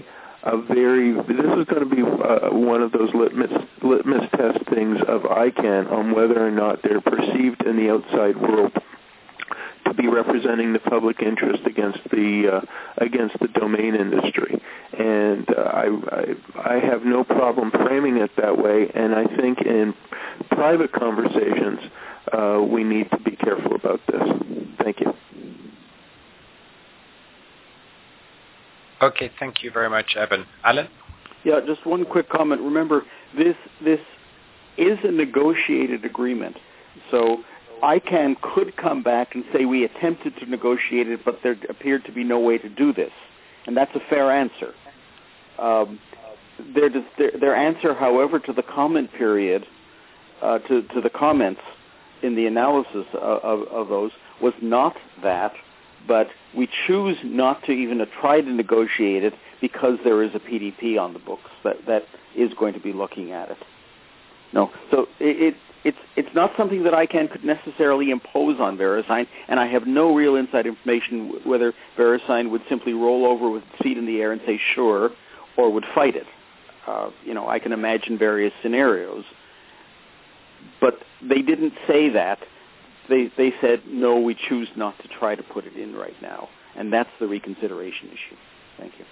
one of those litmus test things of ICANN on whether or not they're perceived in the outside world to be representing the public interest against the domain industry, and I have no problem framing it that way. And I think in private conversations we need to be careful about this. Thank you. Okay, thank you very much, Evan. Alan? Yeah, just one quick comment. Remember, this is a negotiated agreement, so ICANN could come back and say we attempted to negotiate it, but there appeared to be no way to do this, and that's a fair answer. Their answer, however, to the comment period, to the comments in the analysis of those was not that, but we choose not to even try to negotiate it because there is a PDP on the books that is going to be looking at it. No, so it's not something that ICANN could necessarily impose on VeriSign, and I have no real inside information whether VeriSign would simply roll over with its feet in the air and say sure, or would fight it. I can imagine various scenarios, but they didn't say that. They said, no, we choose not to try to put it in right now, and that's the reconsideration issue. Thank you.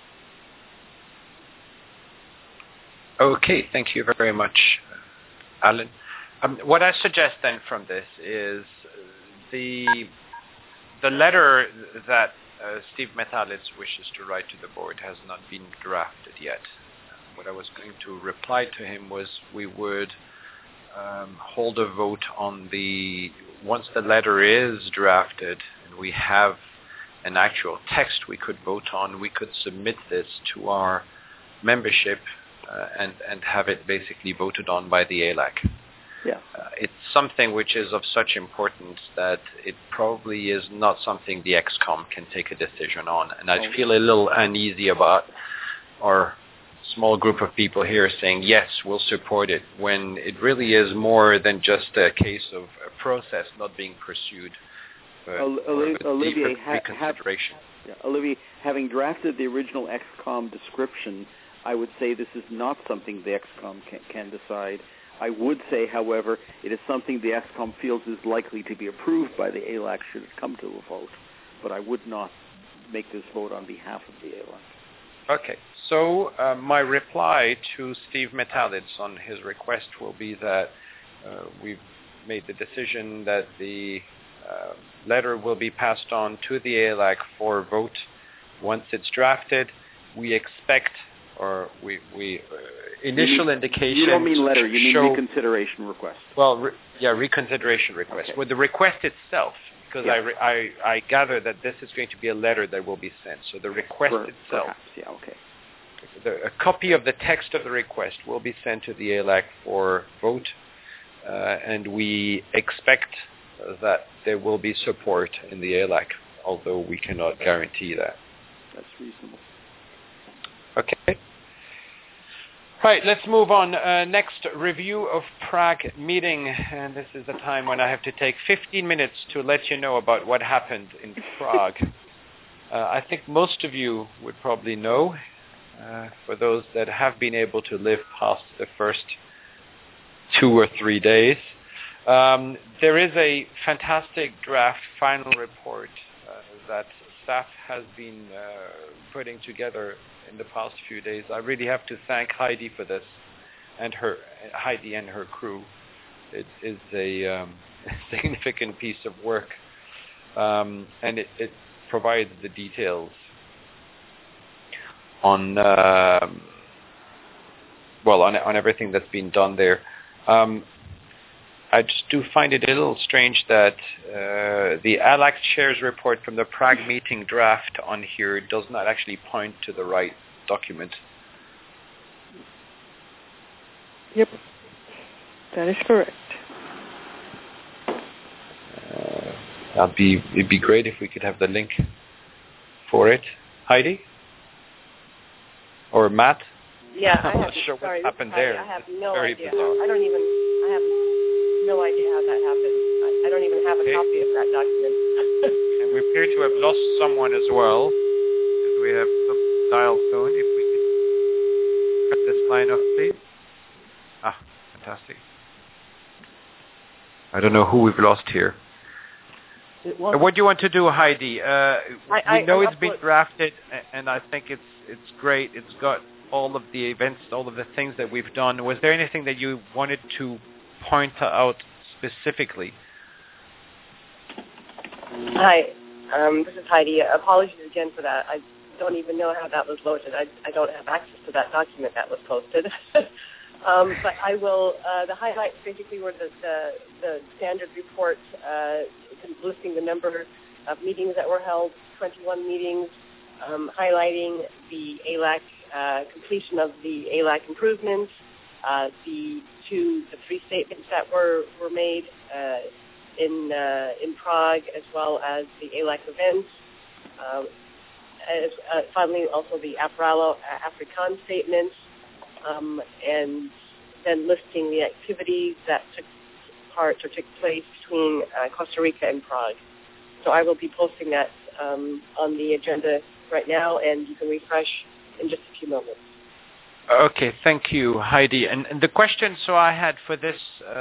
Okay, thank you very much, Alan. What I suggest then from this is the letter that Steve Metalitz wishes to write to the board has not been drafted yet. What I was going to reply to him was we would hold a vote on once the letter is drafted and we have an actual text we could vote on, we could submit this to our membership and have it basically voted on by the ALAC. Yeah. It's something which is of such importance that it probably is not something the ExCom can take a decision on. And I feel a little uneasy about our small group of people here saying, yes, we'll support it, when it really is more than just a case of a process not being pursued. Olivier, reconsideration. Olivier, having drafted the original ExCom description, I would say this is not something the EXCOM can decide. I would say, however, it is something the EXCOM feels is likely to be approved by the ALAC should it come to a vote. But I would not make this vote on behalf of the ALAC. Okay. So my reply to Steve Metalitz on his request will be that we've made the decision that the letter will be passed on to the ALAC for vote once it's drafted. We expect, or we initial indications. You don't mean letter, you mean show, reconsideration request. Well, reconsideration request. Okay. With the request itself, because Yeah. I gather that this is going to be a letter that will be sent. So the request itself. Perhaps, yeah, okay. A copy of the text of the request will be sent to the ALAC for vote, and we expect that there will be support in the ALAC, although we cannot guarantee that. That's reasonable. Okay. Right, let's move on. Next, review of Prague meeting, and this is the time when I have to take 15 minutes to let you know about what happened in Prague. I think most of you would probably know, for those that have been able to live past the first 2 or 3 days. There is a fantastic draft final report that staff has been putting together in the past few days. I really have to thank Heidi for this, and Heidi and her crew. It is a significant piece of work, and it provides the details on on everything that's been done there. I just do find it a little strange that the ALAC chair's report from the Prague meeting draft on here does not actually point to the right document. Yep, that is correct. It'd be great if we could have the link for it. Heidi? Or Matt? Yeah, I'm not sure what happened there. I have no very idea. Bizarre. I have no idea how that happened. I don't even have a copy of that document. And we appear to have lost someone as well. We have some dial tone. If we could cut this line off, please. Ah, fantastic. I don't know who we've lost here. What do you want to do, Heidi? We know it's been drafted, and I think it's great. It's got all of the events, all of the things that we've done. Was there anything that you wanted to point out specifically? Hi, this is Heidi. Apologies again for that. I don't even know how that was loaded. I don't have access to that document that was posted. But I will, the highlights basically were the standard report listing the number of meetings that were held, 21 meetings, highlighting the ALAC completion of the ALAC improvements, the 3 statements that were made in Prague, as well as the ALAC events. Finally, also the African statements, and then listing the activities that took place between Costa Rica and Prague. So I will be posting that on the agenda right now, and you can refresh in just a few moments. Okay, thank you, Heidi. And the question I had for this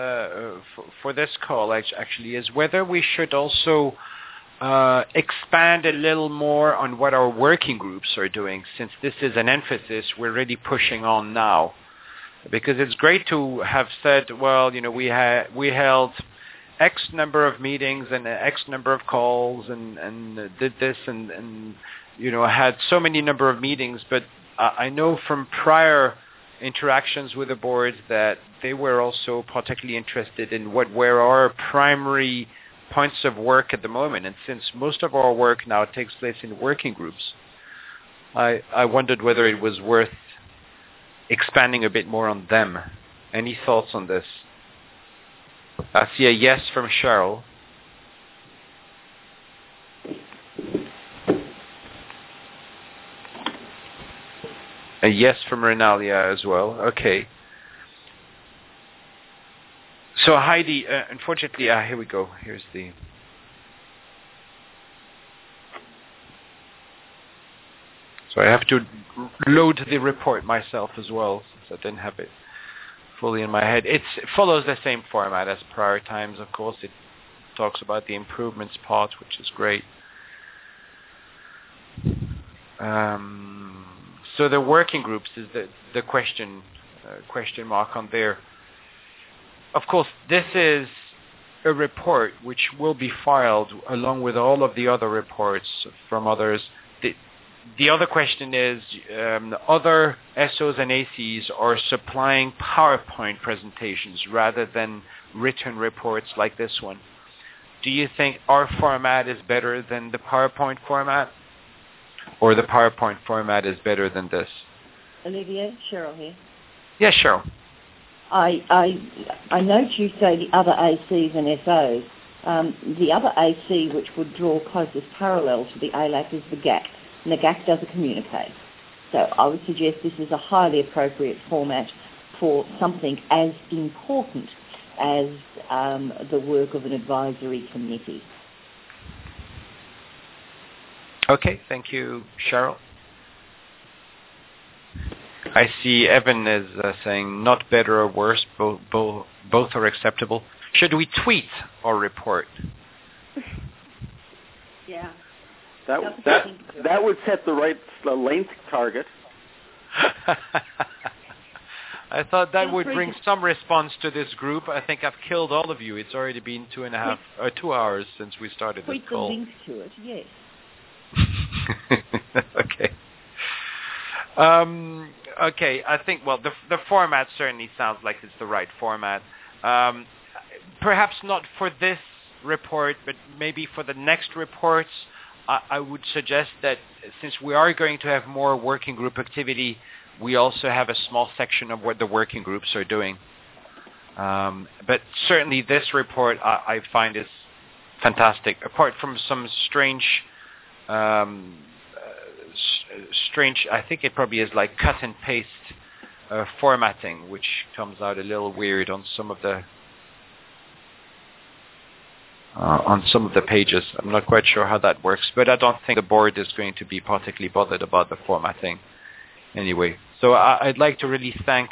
call actually is whether we should also expand a little more on what our working groups are doing, since this is an emphasis we're really pushing on now. Because it's great to have said, well, we held X number of meetings and X number of calls and did this and had so many number of meetings, but I know from prior interactions with the board that they were also particularly interested in what were our primary points of work at the moment. And since most of our work now takes place in working groups, I wondered whether it was worth expanding a bit more on them. Any thoughts on this? I see a yes from Cheryl. A yes from Renalia as well. Okay. So Heidi, unfortunately, here we go. Here's the... So I have to load the report myself as well, since I didn't have it fully in my head. It follows the same format as prior times, of course. It talks about the improvements part, which is great. So the working groups is the question mark on there. Of course, this is a report which will be filed along with all of the other reports from others. The other question is, other SOs and ACs are supplying PowerPoint presentations rather than written reports like this one. Do you think our format is better than the PowerPoint format? Or the PowerPoint format is better than this? Olivia, Cheryl here. Yes, Cheryl. I note you say the other ACs and SOs. The other AC which would draw closest parallel to the ALAC is the GAC, and the GAC doesn't communicate. So I would suggest this is a highly appropriate format for something as important as the work of an advisory committee. Okay, thank you, Cheryl. I see Evan is saying not better or worse, both are acceptable. Should we tweet our report? Yeah. That would set the right length target. I thought that would bring some response to this group. I think I've killed all of you. It's already been 2 hours since we started this call. Tweet the link to it, yes. Okay. Okay, I think, well, the format certainly sounds like it's the right format. Perhaps not for this report, but maybe for the next reports, I would suggest that since we are going to have more working group activity, we also have a small section of what the working groups are doing. But certainly this report I find is fantastic, apart from some strange, I think it probably is like cut and paste formatting, which comes out a little weird on some of the pages. I'm not quite sure how that works, but I don't think the board is going to be particularly bothered about the formatting anyway. So I'd like to really thank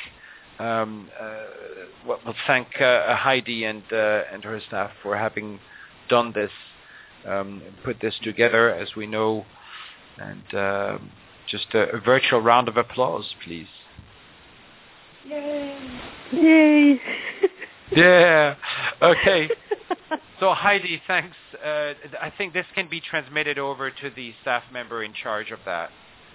Heidi and her staff for having done this, put this together, as we know, and just a virtual round of applause, please. Yay! Yay! Yeah. Okay. So Heidi, thanks. I think this can be transmitted over to the staff member in charge of that.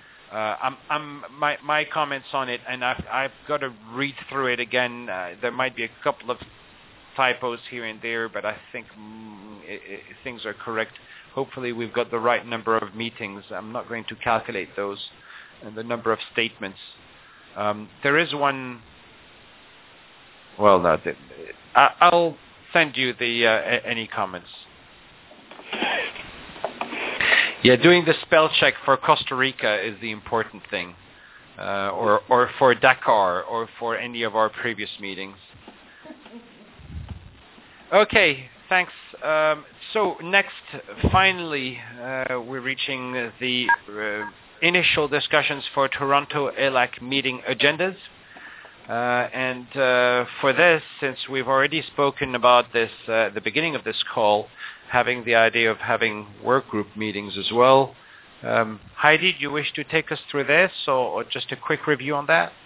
My comments on it, and I've got to read through it again. There might be a couple of typos here and there, but I think things are correct. Hopefully we've got the right number of meetings. I'm not going to calculate those, and the number of statements. There is one. Well, no, I'll send you the any comments. Yeah, doing the spell check for Costa Rica is the important thing, or for Dakar, or for any of our previous meetings. Okay, thanks. So next, finally, we're reaching the initial discussions for Toronto ALAC meeting agendas. And for this, since we've already spoken about this at the beginning of this call, having the idea of having work group meetings as well. Heidi, do you wish to take us through this, or just a quick review on that?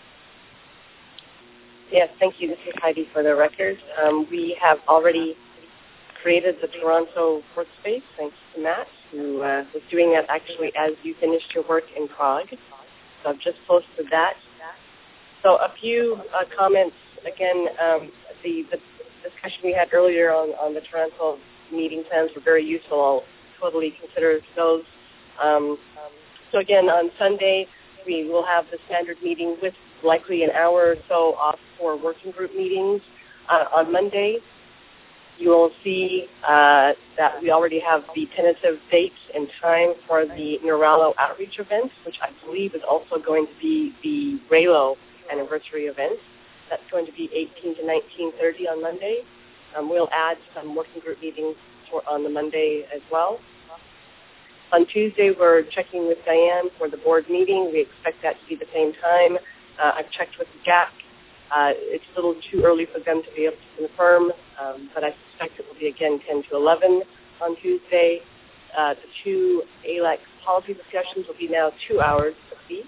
Yes, thank you. This is Heidi for the record. We have already created the Toronto workspace, thanks to Matt, who was doing that actually as you finished your work in Prague. So I've just posted that. So a few comments. Again, the discussion we had earlier on the Toronto meeting plans were very useful. I'll totally consider those. So again, on Sunday, we will have the standard meeting with likely an hour or so off for working group meetings. On Monday, you will see that we already have the tentative dates and time for the Neuralo outreach event, which I believe is also going to be the RALO anniversary event. That's going to be 18 to 19:30 on Monday. We'll add some working group meetings on the Monday as well. On Tuesday, we're checking with Diane for the board meeting. We expect that to be the same time. I've checked with GAC. It's a little too early for them to be able to confirm, but I suspect it will be, again, 10 to 11 on Tuesday. The two ALEC policy discussions will be now 2 hours apiece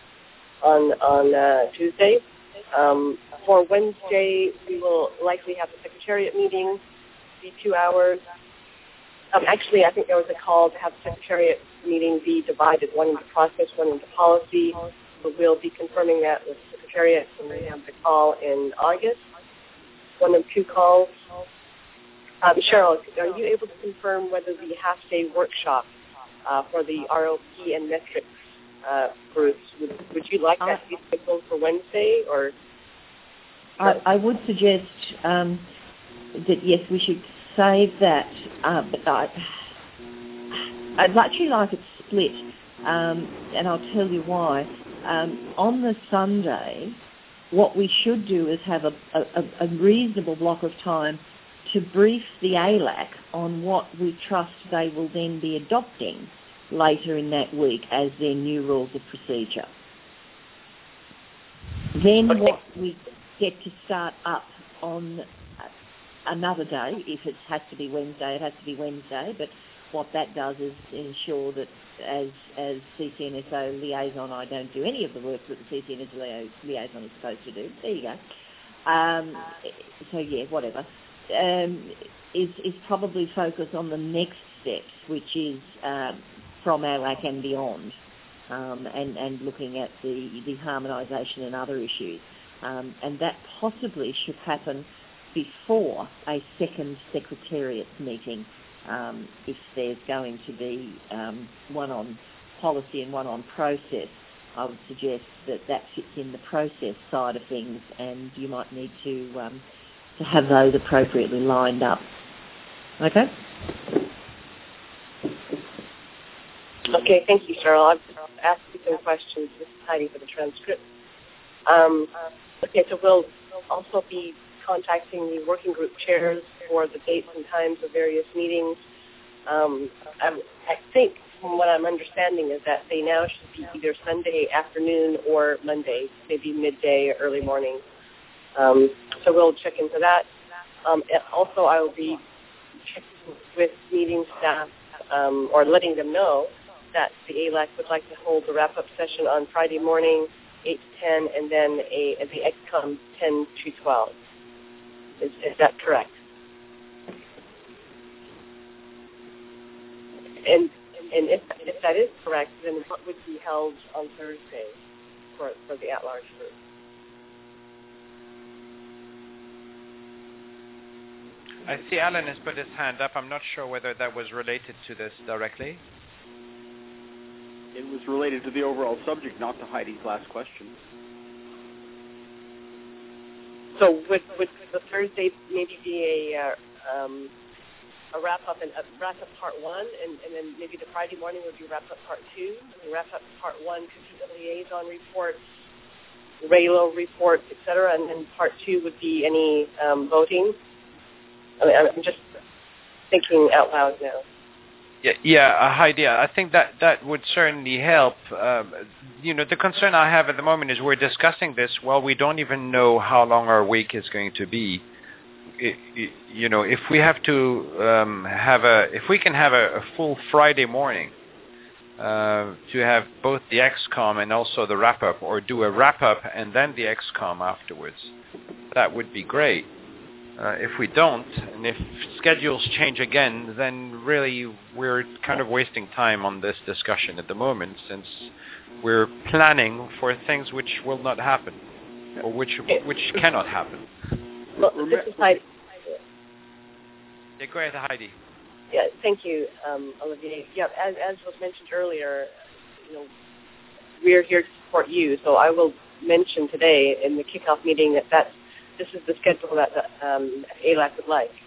on Tuesday. For Wednesday, we will likely have the Secretariat meeting, be 2 hours. Actually, I think there was a call to have the Secretariat meeting be divided, one into process, one into policy. So we'll be confirming that with the Secretariat when we have the call in August. One of two calls. Cheryl, are you able to confirm whether the half-day workshop for the ROP and metrics groups, would you like that to be scheduled for Wednesday? Or I would suggest that, yes, we should save that, but I'd actually like it split, and I'll tell you why. On the Sunday, what we should do is have a reasonable block of time to brief the ALAC on what we trust they will then be adopting later in that week as their new rules of procedure. Then what we get to start up on another day, if it has to be Wednesday, it has to be Wednesday, but what that does is ensure that as CCNSO liaison, I don't do any of the work that the CCNSO liaison is supposed to do. There you go. So yeah, whatever. Is probably focus on the next steps, which is from ALAC and beyond, and looking at the harmonisation and other issues. And that possibly should happen before a second Secretariat meeting, if there's going to be one on policy and one on process. I would suggest that fits in the process side of things, and you might need to have those appropriately lined up. Okay? Okay, thank you, Cheryl. I've asked you some questions. This is Heidi for the transcript. Okay, so we'll also be contacting the working group chairs for the dates and times of various meetings. I think, from what I'm understanding, is that they now should be either Sunday afternoon or Monday, maybe midday or early morning. So we'll check into that. Also, I will be checking with meeting staff or letting them know that the ALAC would like to hold a wrap-up session on Friday morning, 8 to 10, and then the EXCOM 10 to 12. Is that correct? And if that is correct, then what would be held on Thursday for the at-large group? I see Alan has put his hand up. I'm not sure whether that was related to this directly. It was related to the overall subject, not to Heidi's last question. So would the Thursday maybe be a wrap-up and wrap-up part one, and then maybe the Friday morning would be wrap-up part two? And wrap-up part one could be the liaison report, RAILO report, etc., and then part two would be any voting? I mean, I'm just thinking out loud now. Yeah, Heidi, I think that would certainly help. The concern I have at the moment is we're discussing this while we don't even know how long our week is going to be. If we have to if we can have a full Friday morning to have both the EXCOM and also the wrap-up, or do a wrap-up and then the EXCOM afterwards, that would be great. If we don't, and if schedules change again, then really we're kind of wasting time on this discussion at the moment, since we're planning for things which will not happen, or which cannot happen. Well, this is Heidi. Yeah, go ahead, Heidi. Yeah, thank you, Olivier. Yeah, as was mentioned earlier, we're here to support you, so I will mention today in the kickoff meeting that this is the schedule that ALAC would like.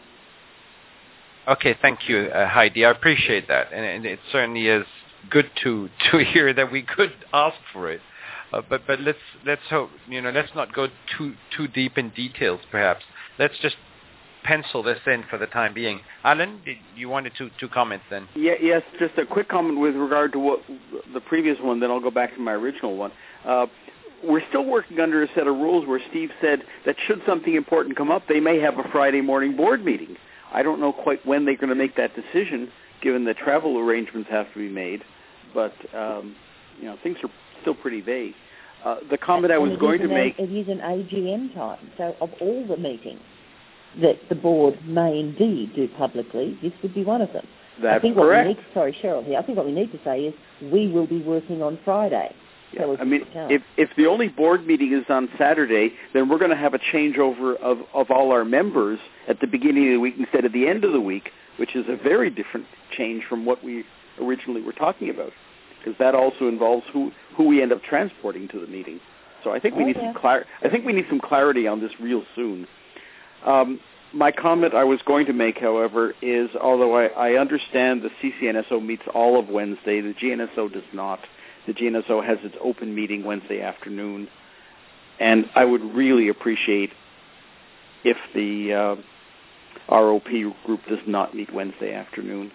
Okay, thank you, Heidi. I appreciate that, and it certainly is good to hear that we could ask for it. But let's hope, let's not go too deep in details. Perhaps let's just pencil this in for the time being. Alan, you wanted to comment then? Yes, just a quick comment with regard to what the previous one, then I'll go back to my original one. We're still working under a set of rules where Steve said that should something important come up, they may have a Friday morning board meeting. I don't know quite when they're going to make that decision, given that travel arrangements have to be made, but things are still pretty vague. The comment I was going to make... It is an AGM time, so of all the meetings that the board may indeed do publicly, this would be one of them. That's correct. Cheryl here. I think what we need to say is we will be working on Friday. Yeah. I mean, if the only board meeting is on Saturday, then we're going to have a changeover of all our members at the beginning of the week instead of the end of the week, which is a very different change from what we originally were talking about, because that also involves who we end up transporting to the meeting. So I think we need some clarity on this real soon. My comment I was going to make, however, is although I understand the CCNSO meets all of Wednesday, the GNSO does not. The GNSO has its open meeting Wednesday afternoon, and I would really appreciate if the ROP group does not meet Wednesday afternoon.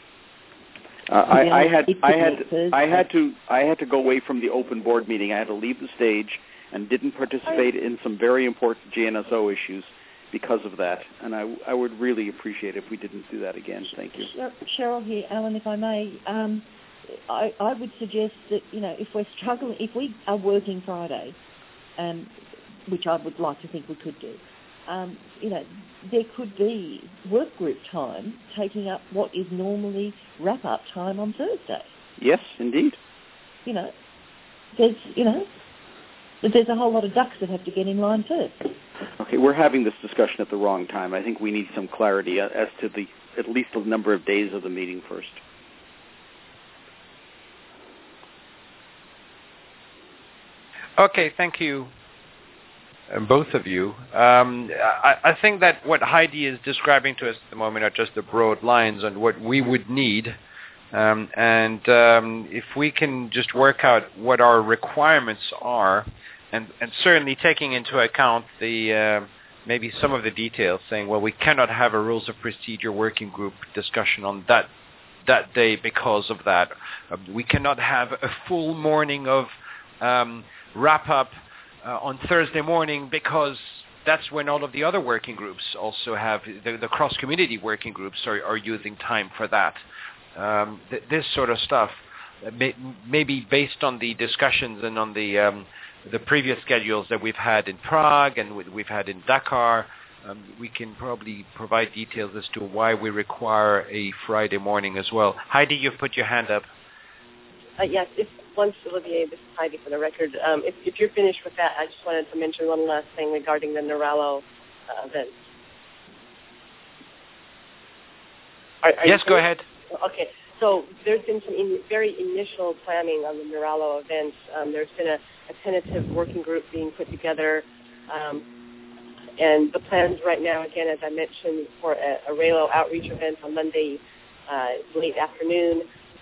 I had to go away from the open board meeting. I had to leave the stage and didn't participate in some very important GNSO issues because of that, and I would really appreciate it if we didn't do that again. Thank you. Cheryl here, Alan, if I may. I would suggest that, if we're struggling, if we are working Friday, which I would like to think we could do, there could be work group time taking up what is normally wrap-up time on Thursday. Yes, indeed. There's a whole lot of ducks that have to get in line first. Okay, we're having this discussion at the wrong time. I think we need some clarity as to at least the number of days of the meeting first. Okay, thank you, both of you. I think that what Heidi is describing to us at the moment are just the broad lines on what we would need. If we can just work out what our requirements are, and certainly taking into account the maybe some of the details, saying, well, we cannot have a rules of procedure working group discussion on that day because of that. We cannot have a full morning of wrap up on Thursday morning because that's when all of the other working groups also have, the cross-community working groups are using time for that. This sort of stuff, maybe based on the discussions and on the previous schedules that we've had in Prague and we've had in Dakar, we can probably provide details as to why we require a Friday morning as well. Heidi, you've put your hand up. Yes, once, Olivier, this is Heidi for the record. If you're finished with that, I just wanted to mention one last thing regarding the Naralo event. Yes, go ahead. Okay, so there's been some very initial planning on the Naralo event. There's been a tentative working group being put together, and the plans right now, again, as I mentioned, for a RALO outreach event on Monday late afternoon.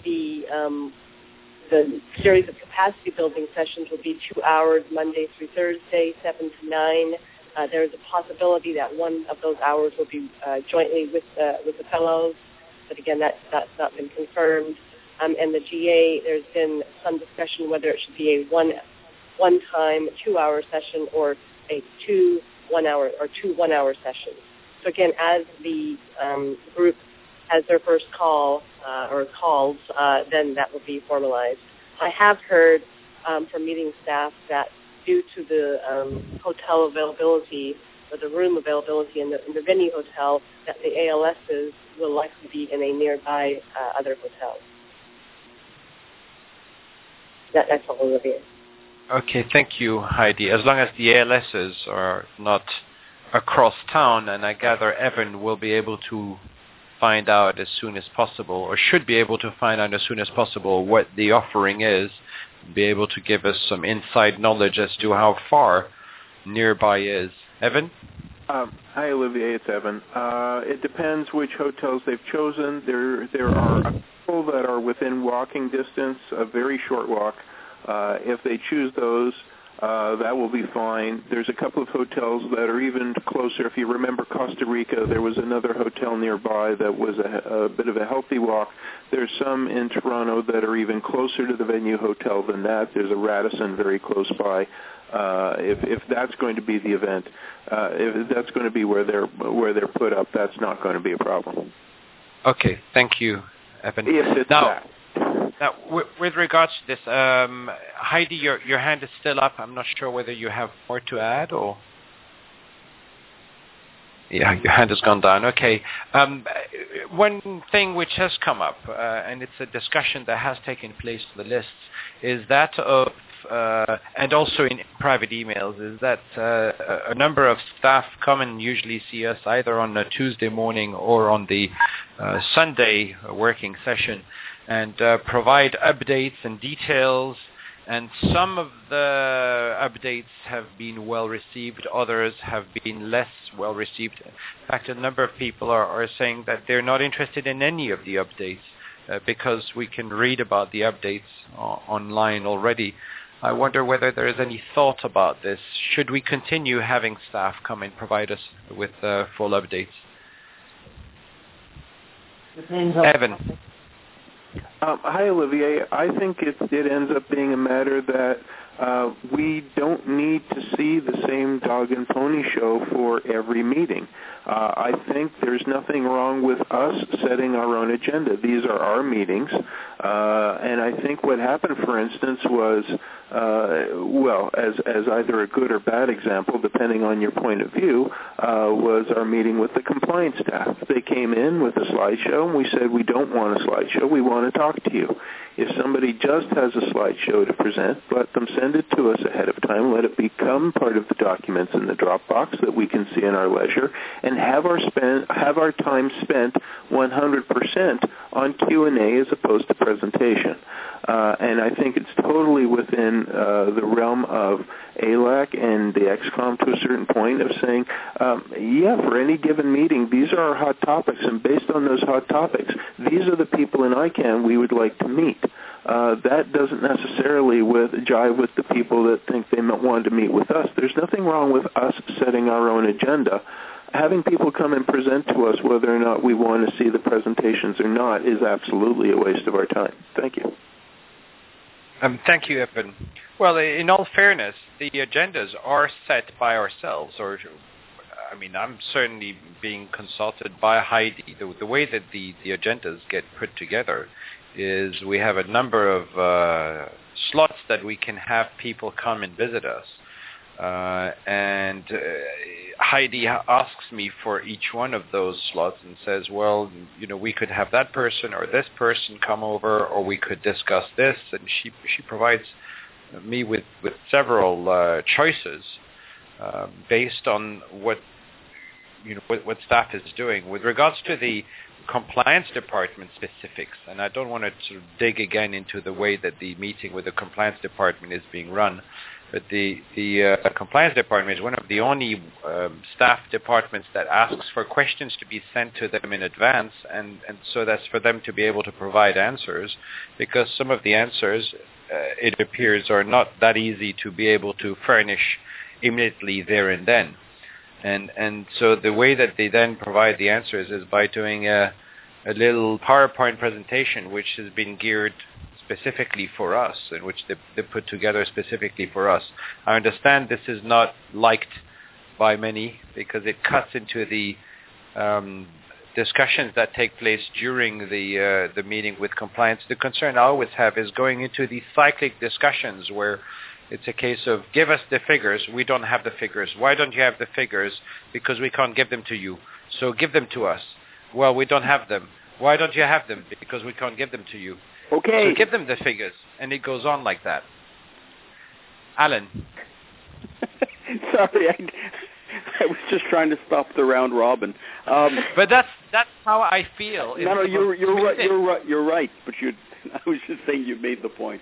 The series of capacity building sessions will be 2 hours Monday through Thursday, 7 to 9. There is a possibility that one of those hours will be jointly with the fellows, but again, that's not been confirmed. And the GA, there's been some discussion whether it should be a one-time 2-hour session or a two one-hour sessions. So again, as the group has their first call or calls, then that will be formalized. I have heard from meeting staff that due to the hotel availability or the room availability in the venue hotel, that the ALSs will likely be in a nearby other hotel. That's all, Olivia. Okay, thank you, Heidi. As long as the ALSs are not across town, and I gather Evan will be able to find out as soon as possible, or should be able to find out as soon as possible what the offering is, be able to give us some inside knowledge as to how far nearby is. Evan? Hi, Olivier. It's Evan. It depends which hotels they've chosen. There are a couple that are within walking distance, a very short walk. If they choose those, that will be fine. There's a couple of hotels that are even closer. If you remember Costa Rica, there was another hotel nearby that was a bit of a healthy walk. There's some in Toronto that are even closer to the venue hotel than that. There's a Radisson very close by. If that's going to be the event, if that's going to be where they're put up, that's not going to be a problem. Okay, thank you, Evan. If it's Now, with regards to this, Heidi, your hand is still up. I'm not sure whether you have more to add or... Yeah, your hand has gone down. Okay. One thing which has come up, and it's a discussion that has taken place on the lists, is that of, and also in private emails, is that a number of staff come and usually see us either on a Tuesday morning or on the Sunday working session and provide updates and details. And some of the updates have been well received, others have been less well received. In fact, a number of people are saying that they're not interested in any of the updates because we can read about the updates online already. I wonder whether there is any thought about this. Should we continue having staff come and provide us with full updates? Evan. Hi, Olivier. I think it ends up being a matter that we don't need to see the same dog and pony show for every meeting. I think there's nothing wrong with us setting our own agenda. These are our meetings. And I think what happened, for instance, was, as either a good or bad example, depending on your point of view, was our meeting with the compliance staff. They came in with a slideshow, and we said, we don't want a slideshow. We want to talk to you. If somebody just has a slideshow to present, let them send it to us ahead of time. Let it become part of the documents in the Dropbox that we can see in our leisure, and have our time spent 100% on Q&A as opposed to presentation. And I think it's totally within the realm of ALAC and the XCOM to a certain point of saying, for any given meeting, these are our hot topics, and based on those hot topics, these are the people in ICANN we would like to meet. That doesn't necessarily jive with the people that think they want to meet with us. There's nothing wrong with us setting our own agenda. Having people come and present to us whether or not we want to see the presentations or not is absolutely a waste of our time. Thank you. Thank you, Evan. Well, in all fairness, the agendas are set by ourselves, I'm certainly being consulted by Heidi. The way that the agendas get put together is we have a number of slots that we can have people come and visit us. And Heidi asks me for each one of those slots and says, we could have that person or this person come over, or we could discuss this. And she provides me with several choices based on what staff is doing. With regards to the compliance department specifics, and I don't want to sort of dig again into the way that the meeting with the compliance department is being run, but the compliance department is one of the only staff departments that asks for questions to be sent to them in advance, and so that's for them to be able to provide answers, because some of the answers, it appears, are not that easy to be able to furnish immediately there and then. And so the way that they then provide the answers is by doing a little PowerPoint presentation, which has been geared specifically for us, and which they put together specifically for us. I understand this is not liked by many because it cuts into the discussions that take place during the meeting with compliance. The concern I always have is going into these cyclic discussions where it's a case of, give us the figures. We don't have the figures. Why don't you have the figures? Because we can't give them to you. So give them to us. Well, we don't have them. Why don't you have them? Because we can't give them to you. Okay. So give them the figures. And it goes on like that. Alan. Sorry, I was just trying to stop the round robin. But that's how I feel. No, you're right. But I was just saying you made the point.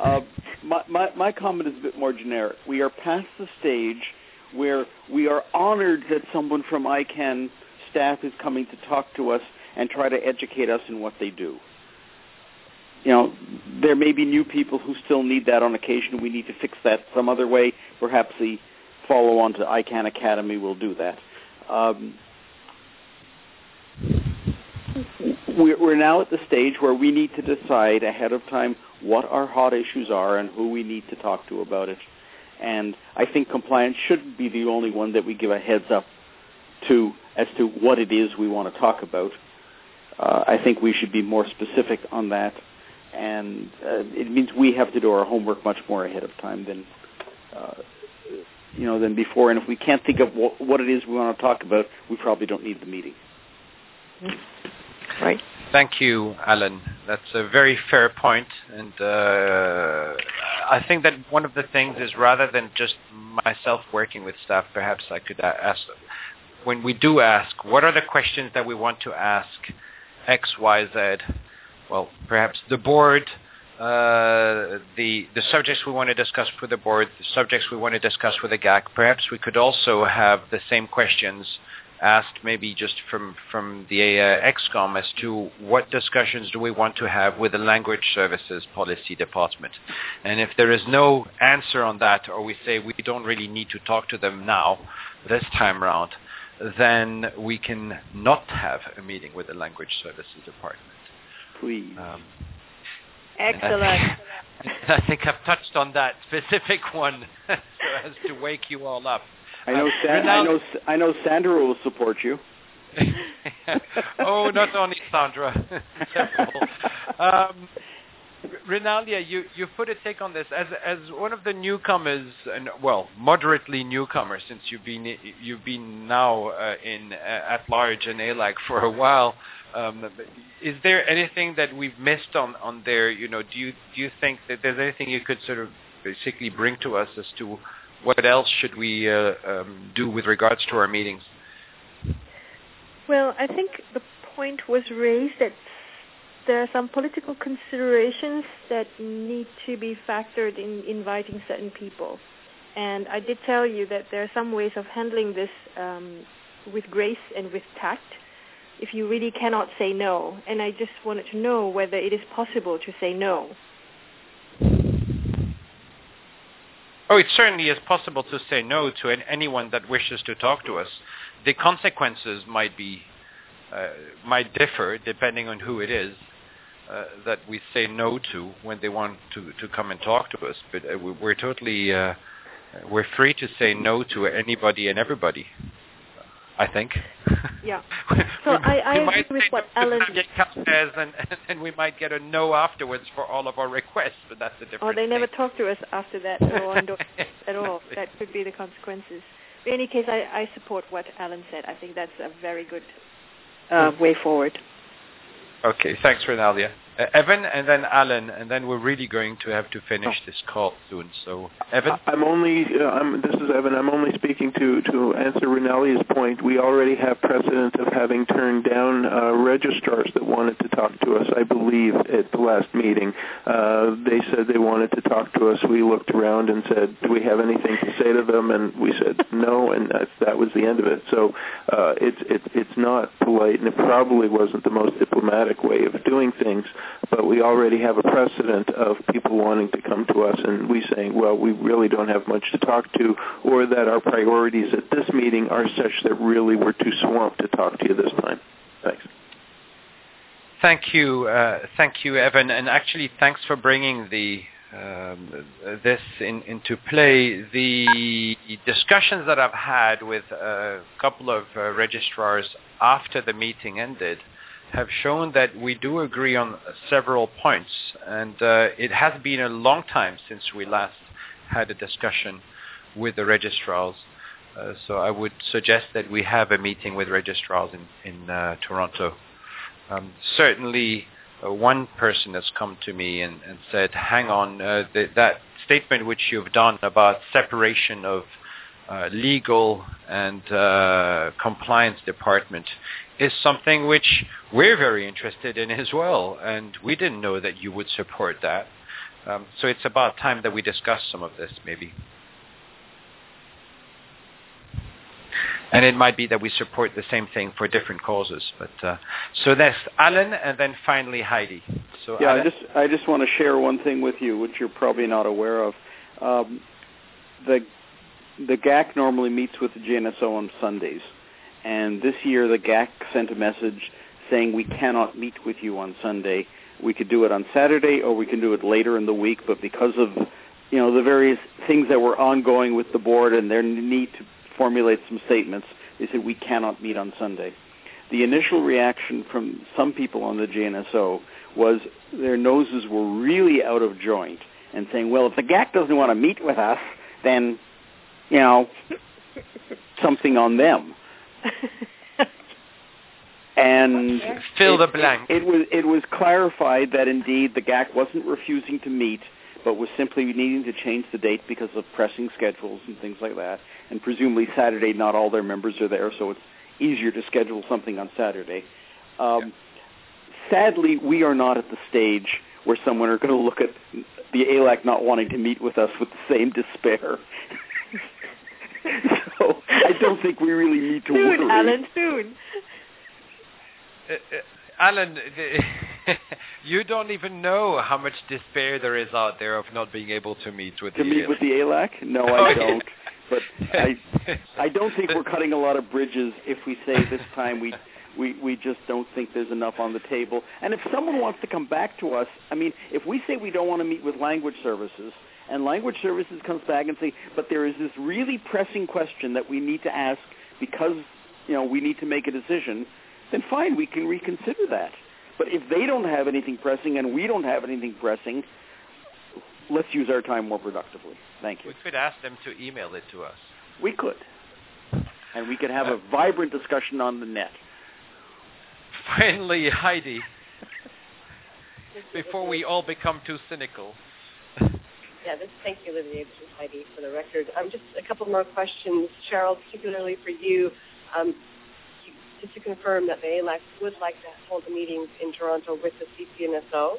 My comment is a bit more generic. We are past the stage where we are honored that someone from ICANN staff is coming to talk to us and try to educate us in what they do. there may be new people who still need that on occasion. We need to fix that some other way. Perhaps the follow-on to ICANN Academy will do that. We're now at the stage where we need to decide ahead of time what our hot issues are and who we need to talk to about it. And I think compliance should be the only one that we give a heads up to as to what it is we want to talk about. I think we should be more specific on that. And it means we have to do our homework much more ahead of time than before. And if we can't think of what it is we want to talk about, we probably don't need the meeting. Right. Thank you, Alan. That's a very fair point. And I think that one of the things is, rather than just myself working with staff, perhaps I could ask, when we do ask, what are the questions that we want to ask X, Y, Z? Well, perhaps the board, the subjects we want to discuss with the board, the subjects we want to discuss with the GAC. Perhaps we could also have the same questions asked maybe just from the ExCom as to what discussions do we want to have with the Language Services Policy Department. And if there is no answer on that, or we say we don't really need to talk to them now, this time around, then we can not have a meeting with the Language Services Department. Please. Excellent. I think I've touched on that specific one so as to wake you all up. I know Sandra will support you. Oh, not only Sandra. Renalia, you've put a take on this as one of the newcomers, and moderately newcomers, since you've been now at large in ALAC for a while. Is there anything that we've missed on there? Do you think that there's anything you could sort of basically bring to us as to what else should we do with regards to our meetings? Well, I think the point was raised that there are some political considerations that need to be factored in inviting certain people. And I did tell you that there are some ways of handling this with grace and with tact if you really cannot say no. And I just wanted to know whether it is possible to say no. Oh, it certainly is possible to say no to anyone that wishes to talk to us. The consequences might differ depending on who it is that we say no to when they want to come and talk to us. But we're totally we're free to say no to anybody and everybody, I think. Yeah. So I agree with what Alan says, and we might get a no afterwards for all of our requests, but that's a different thing. Or they never talk to us after that, so I don't at all. That could be the consequences. In any case, I support what Alan said. I think that's a very good way forward. Okay, thanks, Renalia. Evan, and then Alan, and then we're really going to have to finish this call soon. So, Evan? This is Evan. I'm only speaking to answer Renalia's point. We already have precedent of having turned down registrars that wanted to talk to us, I believe, at the last meeting. They said they wanted to talk to us. We looked around and said, do we have anything to say to them? And we said no, and that was the end of it. So it's not polite, and it probably wasn't the most diplomatic way of doing things. But we already have a precedent of people wanting to come to us and we saying, well, we really don't have much to talk to, or that our priorities at this meeting are such that really we're too swamped to talk to you this time. Thanks. Thank you, Evan, and actually thanks for bringing this into play. The discussions that I've had with a couple of registrars after the meeting ended have shown that we do agree on several points, and it has been a long time since we last had a discussion with the registrars. So I would suggest that we have a meeting with registrars in Toronto. Certainly, one person has come to me and said, hang on, that statement which you've done about separation of legal and compliance department is something which we're very interested in as well, and we didn't know that you would support that. So it's about time that we discuss some of this, maybe. And it might be that we support the same thing for different causes. But so that's Alan, and then finally Heidi. So yeah, Alan? I just want to share one thing with you, which you're probably not aware of. The GAC normally meets with the GNSO on Sundays, and this year the GAC sent a message saying we cannot meet with you on Sunday. We could do it on Saturday, or we can do it later in the week, but because of the various things that were ongoing with the board and their need to formulate some statements, they said we cannot meet on Sunday. The initial reaction from some people on the GNSO was their noses were really out of joint and saying, well, if the GAC doesn't want to meet with us, then, something on them. And fill the blank. It was clarified that indeed the GAC wasn't refusing to meet, but was simply needing to change the date because of pressing schedules and things like that. And presumably Saturday, not all their members are there, so it's easier to schedule something on Saturday. Sadly, we are not at the stage where someone are going to look at the ALAC not wanting to meet with us with the same despair. So I don't think we really need to worry. Soon, Alan, soon. Alan, you don't even know how much despair there is out there of not being able to meet with the ALAC. With the ALAC? No, I don't. But I don't think we're cutting a lot of bridges if we say this time we just don't think there's enough on the table. And if someone wants to come back to us, if we say we don't want to meet with language services, and language services comes back and say, but there is this really pressing question that we need to ask because, we need to make a decision, then fine, we can reconsider that. But if they don't have anything pressing and we don't have anything pressing, let's use our time more productively. Thank you. We could ask them to email it to us. We could. And we could have a vibrant discussion on the net. Finally, Heidi, before we all become too cynical. Yeah, thank you, Olivier. This is Heidi for the record. Just a couple more questions. Cheryl, particularly for you, just to confirm that the ALAC would like to hold a meeting in Toronto with the CCNSO.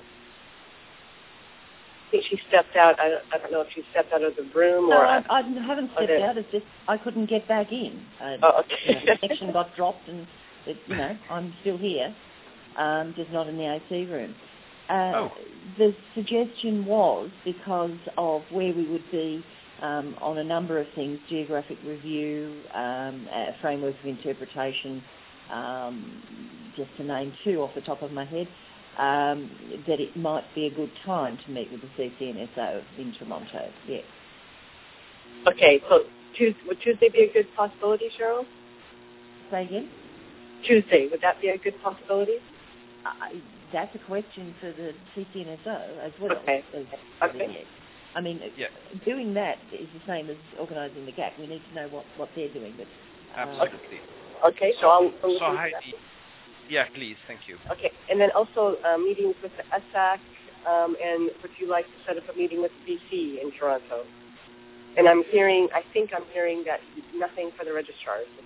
I think she stepped out. I don't know if she stepped out of the room or... No, I haven't stepped out. It's just I couldn't get back in. Okay. The connection got dropped and, I'm still here, just not in the AC room. The suggestion was because of where we would be on a number of things, geographic review, framework of interpretation, just to name two off the top of my head, that it might be a good time to meet with the CCNSO in Toronto, yes. Okay, so would Tuesday be a good possibility, Cheryl? Say again? Tuesday, would that be a good possibility? That's a question for the CCNSO as well. Okay. Doing that is the same as organising the GAC. We need to know what they're doing. But, absolutely. Okay, so I'll... So Heidi, yeah, please, thank you. Okay, and then also meetings with the ESSAC, and would you like to set up a meeting with BC in Toronto? And I think I'm hearing that nothing for the registrars this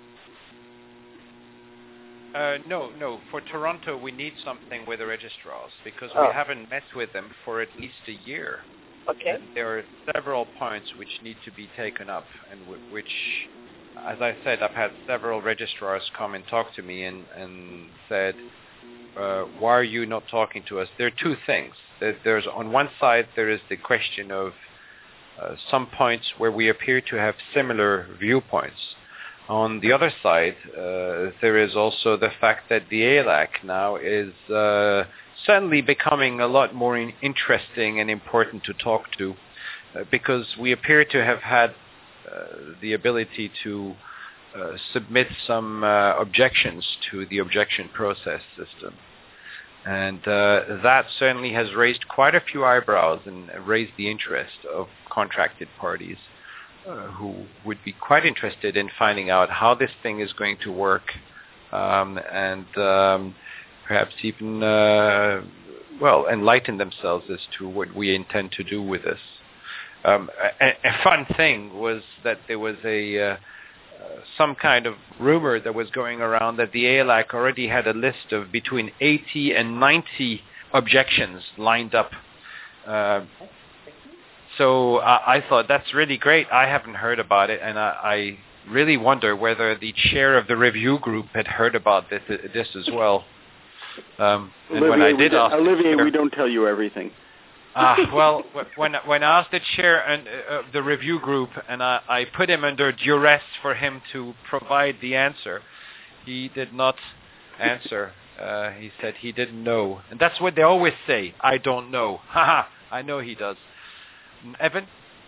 time. No. For Toronto, we need something with the registrars because we haven't met with them for at least a year. Okay. And there are several points which need to be taken up and which, as I said, I've had several registrars come and talk to me and said, why are you not talking to us? There are two things. There's on one side, there is the question of some points where we appear to have similar viewpoints. On the other side, there is also the fact that the ALAC now is suddenly becoming a lot more interesting and important to talk to because we appear to have had the ability to submit some objections to the objection process system. And that certainly has raised quite a few eyebrows and raised the interest of contracted parties who would be quite interested in finding out how this thing is going to work and perhaps even, enlighten themselves as to what we intend to do with this. A fun thing was that there was some kind of rumor that was going around that the ALAC already had a list of between 80 and 90 objections lined up. So I thought that's really great. I haven't heard about it, and I really wonder whether the chair of the review group had heard about this as well. And Olivier, when I did ask Olivier, we don't tell you everything. Well, when I asked the chair of the review group, and I put him under duress for him to provide the answer, he did not answer. He said he didn't know. And that's what they always say, I don't know. Haha, I know he does. Evan?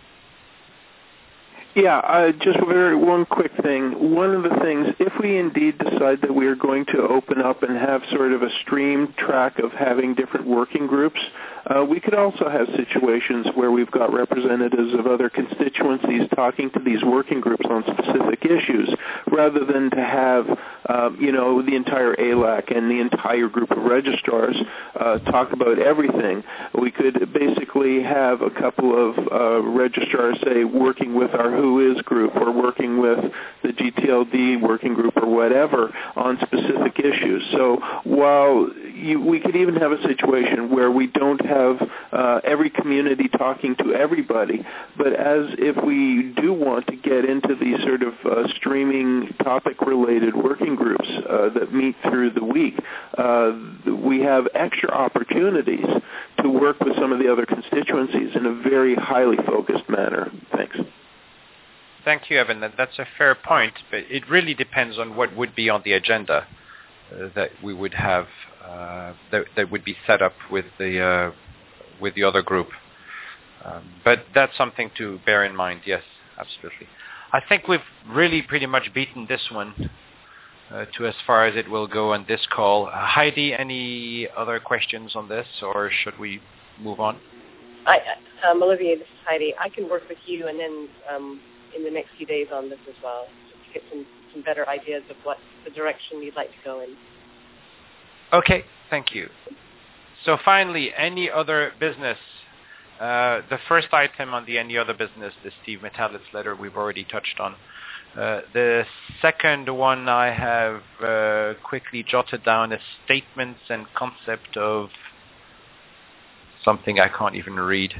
Yeah, just one quick thing. One of the things, if we indeed decide that we are going to open up and have sort of a stream track of having different working groups, we could also have situations where we've got representatives of other constituencies talking to these working groups on specific issues, rather than to have, the entire ALAC and the entire group of registrars talk about everything. We could basically have a couple of registrars, say, working with our Who Is group or working with the GTLD working group or whatever on specific issues. So while we could even have a situation where we don't have every community talking to everybody, but as if we do want to get into these sort of streaming topic-related working groups that meet through the week, we have extra opportunities to work with some of the other constituencies in a very highly focused manner. Thanks. Thank you, Evan. That's a fair point, but it really depends on what would be on the agenda that we would have, that would be set up with the other group. But that's something to bear in mind, yes, absolutely. I think we've really pretty much beaten this one to as far as it will go on this call. Heidi, any other questions on this, or should we move on? Olivier, this is Heidi. I can work with you and then in the next few days on this as well, to get some better ideas of what the direction you'd like to go in. Okay, thank you. So finally, any other business? The first item on the any other business, the Steve Metalitz letter, we've already touched on. The second one I have quickly jotted down is statements and concept of something I can't even read.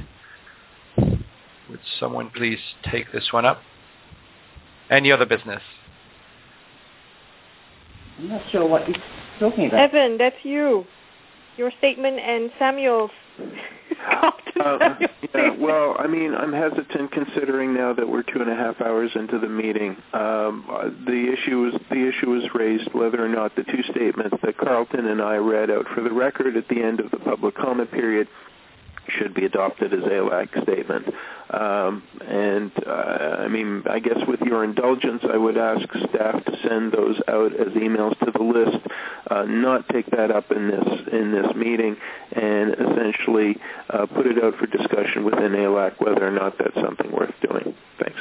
Would someone please take this one up? Any other business? I'm not sure what you're talking about. Evan, that's you. Your statement and Samuel's. Well, I mean, I'm hesitant considering now that we're 2.5 hours into the meeting. The issue was raised whether or not the two statements that Carlton and I read out for the record at the end of the public comment period should be adopted as ALAC statement. I mean, I guess with your indulgence, I would ask staff to send those out as emails to the list, not take that up in this meeting, and essentially put it out for discussion within ALAC whether or not that's something worth doing. Thanks.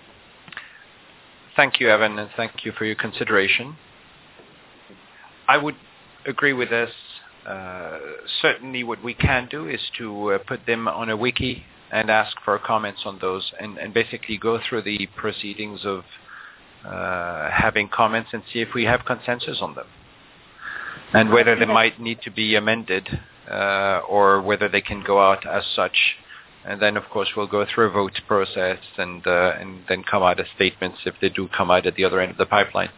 Thank you, Evan, and thank you for your consideration. I would agree with this. Certainly what we can do is to put them on a wiki and ask for comments on those and basically go through the proceedings of having comments and see if we have consensus on them and whether they might need to be amended or whether they can go out as such. And then, of course, we'll go through a vote process and then come out as statements if they do come out at the other end of the pipeline.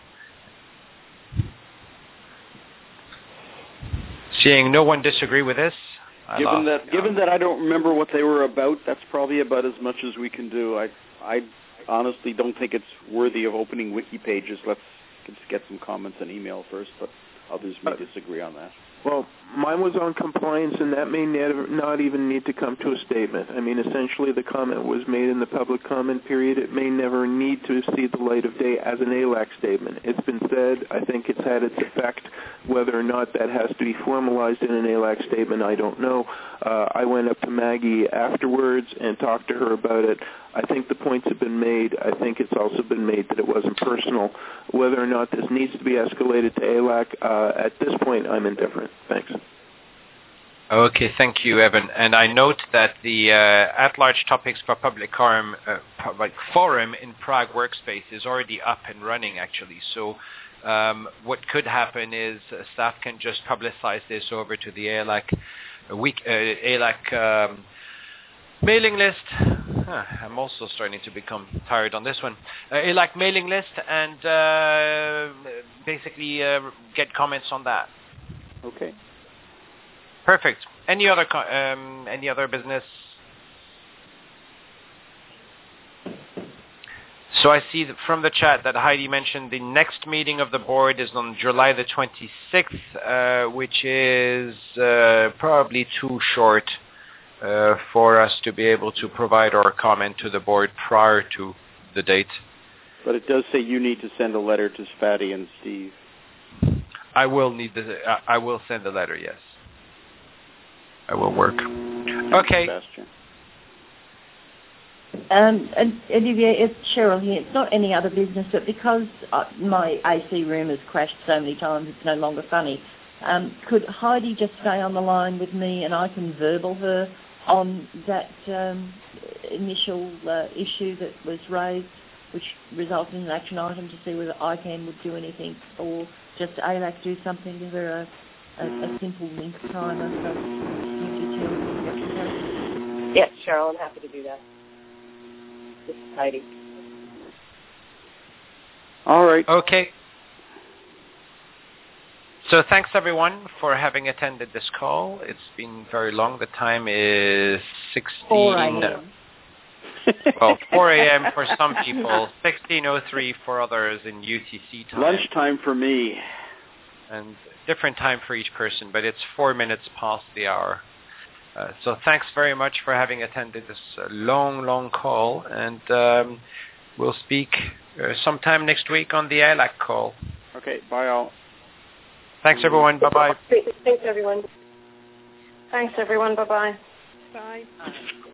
Seeing no one disagree with this, given that I don't remember what they were about, that's probably about as much as we can do. I honestly don't think it's worthy of opening wiki pages. Let's get some comments and email first, but others may disagree on that. Well, mine was on compliance, and that may not even need to come to a statement. I mean, essentially, the comment was made in the public comment period. It may never need to see the light of day as an ALAC statement. It's been said. I think it's had its effect. Whether or not that has to be formalized in an ALAC statement, I don't know. I went up to Maggie afterwards and talked to her about it. I think the points have been made. I think it's also been made that it wasn't personal. Whether or not this needs to be escalated to ALAC, at this point, I'm indifferent. Thanks. Okay, thank you, Evan. And I note that the at-large topics for public forum in Prague Workspace is already up and running, actually. So what could happen is staff can just publicize this over to the ALAC mailing list, I'm also starting to become tired on this one. Like mailing list and basically get comments on that. Okay. Perfect. Any other business? So I see that from the chat that Heidi mentioned the next meeting of the board is on July the 26th, which is probably too short for us to be able to provide our comment to the board prior to the date. But it does say you need to send a letter to Fatty and Steve. I will send a letter, yes. I will work. Okay. Sebastian. And Olivia, it's Cheryl here. It's not any other business, but because my AC room has crashed so many times, it's no longer funny. Could Heidi just stay on the line with me and I can verbal her on that initial issue that was raised, which resulted in an action item to see whether ICANN would do anything or just ALAC do something, give her a simple link timer. Yes, Cheryl, I'm happy to do that. This is Heidi. All right. Okay. So thanks everyone for having attended this call. It's been very long. The time is 4 a.m. Well, 4 a.m. for some people, 16:03 for others in UTC time. Lunchtime for me. And different time for each person, but it's 4 minutes past the hour. So thanks very much for having attended this long call, and we'll speak sometime next week on the ALAC call. Okay, bye all. Thanks everyone, bye-bye. Thanks everyone. Thanks everyone, bye-bye. Bye.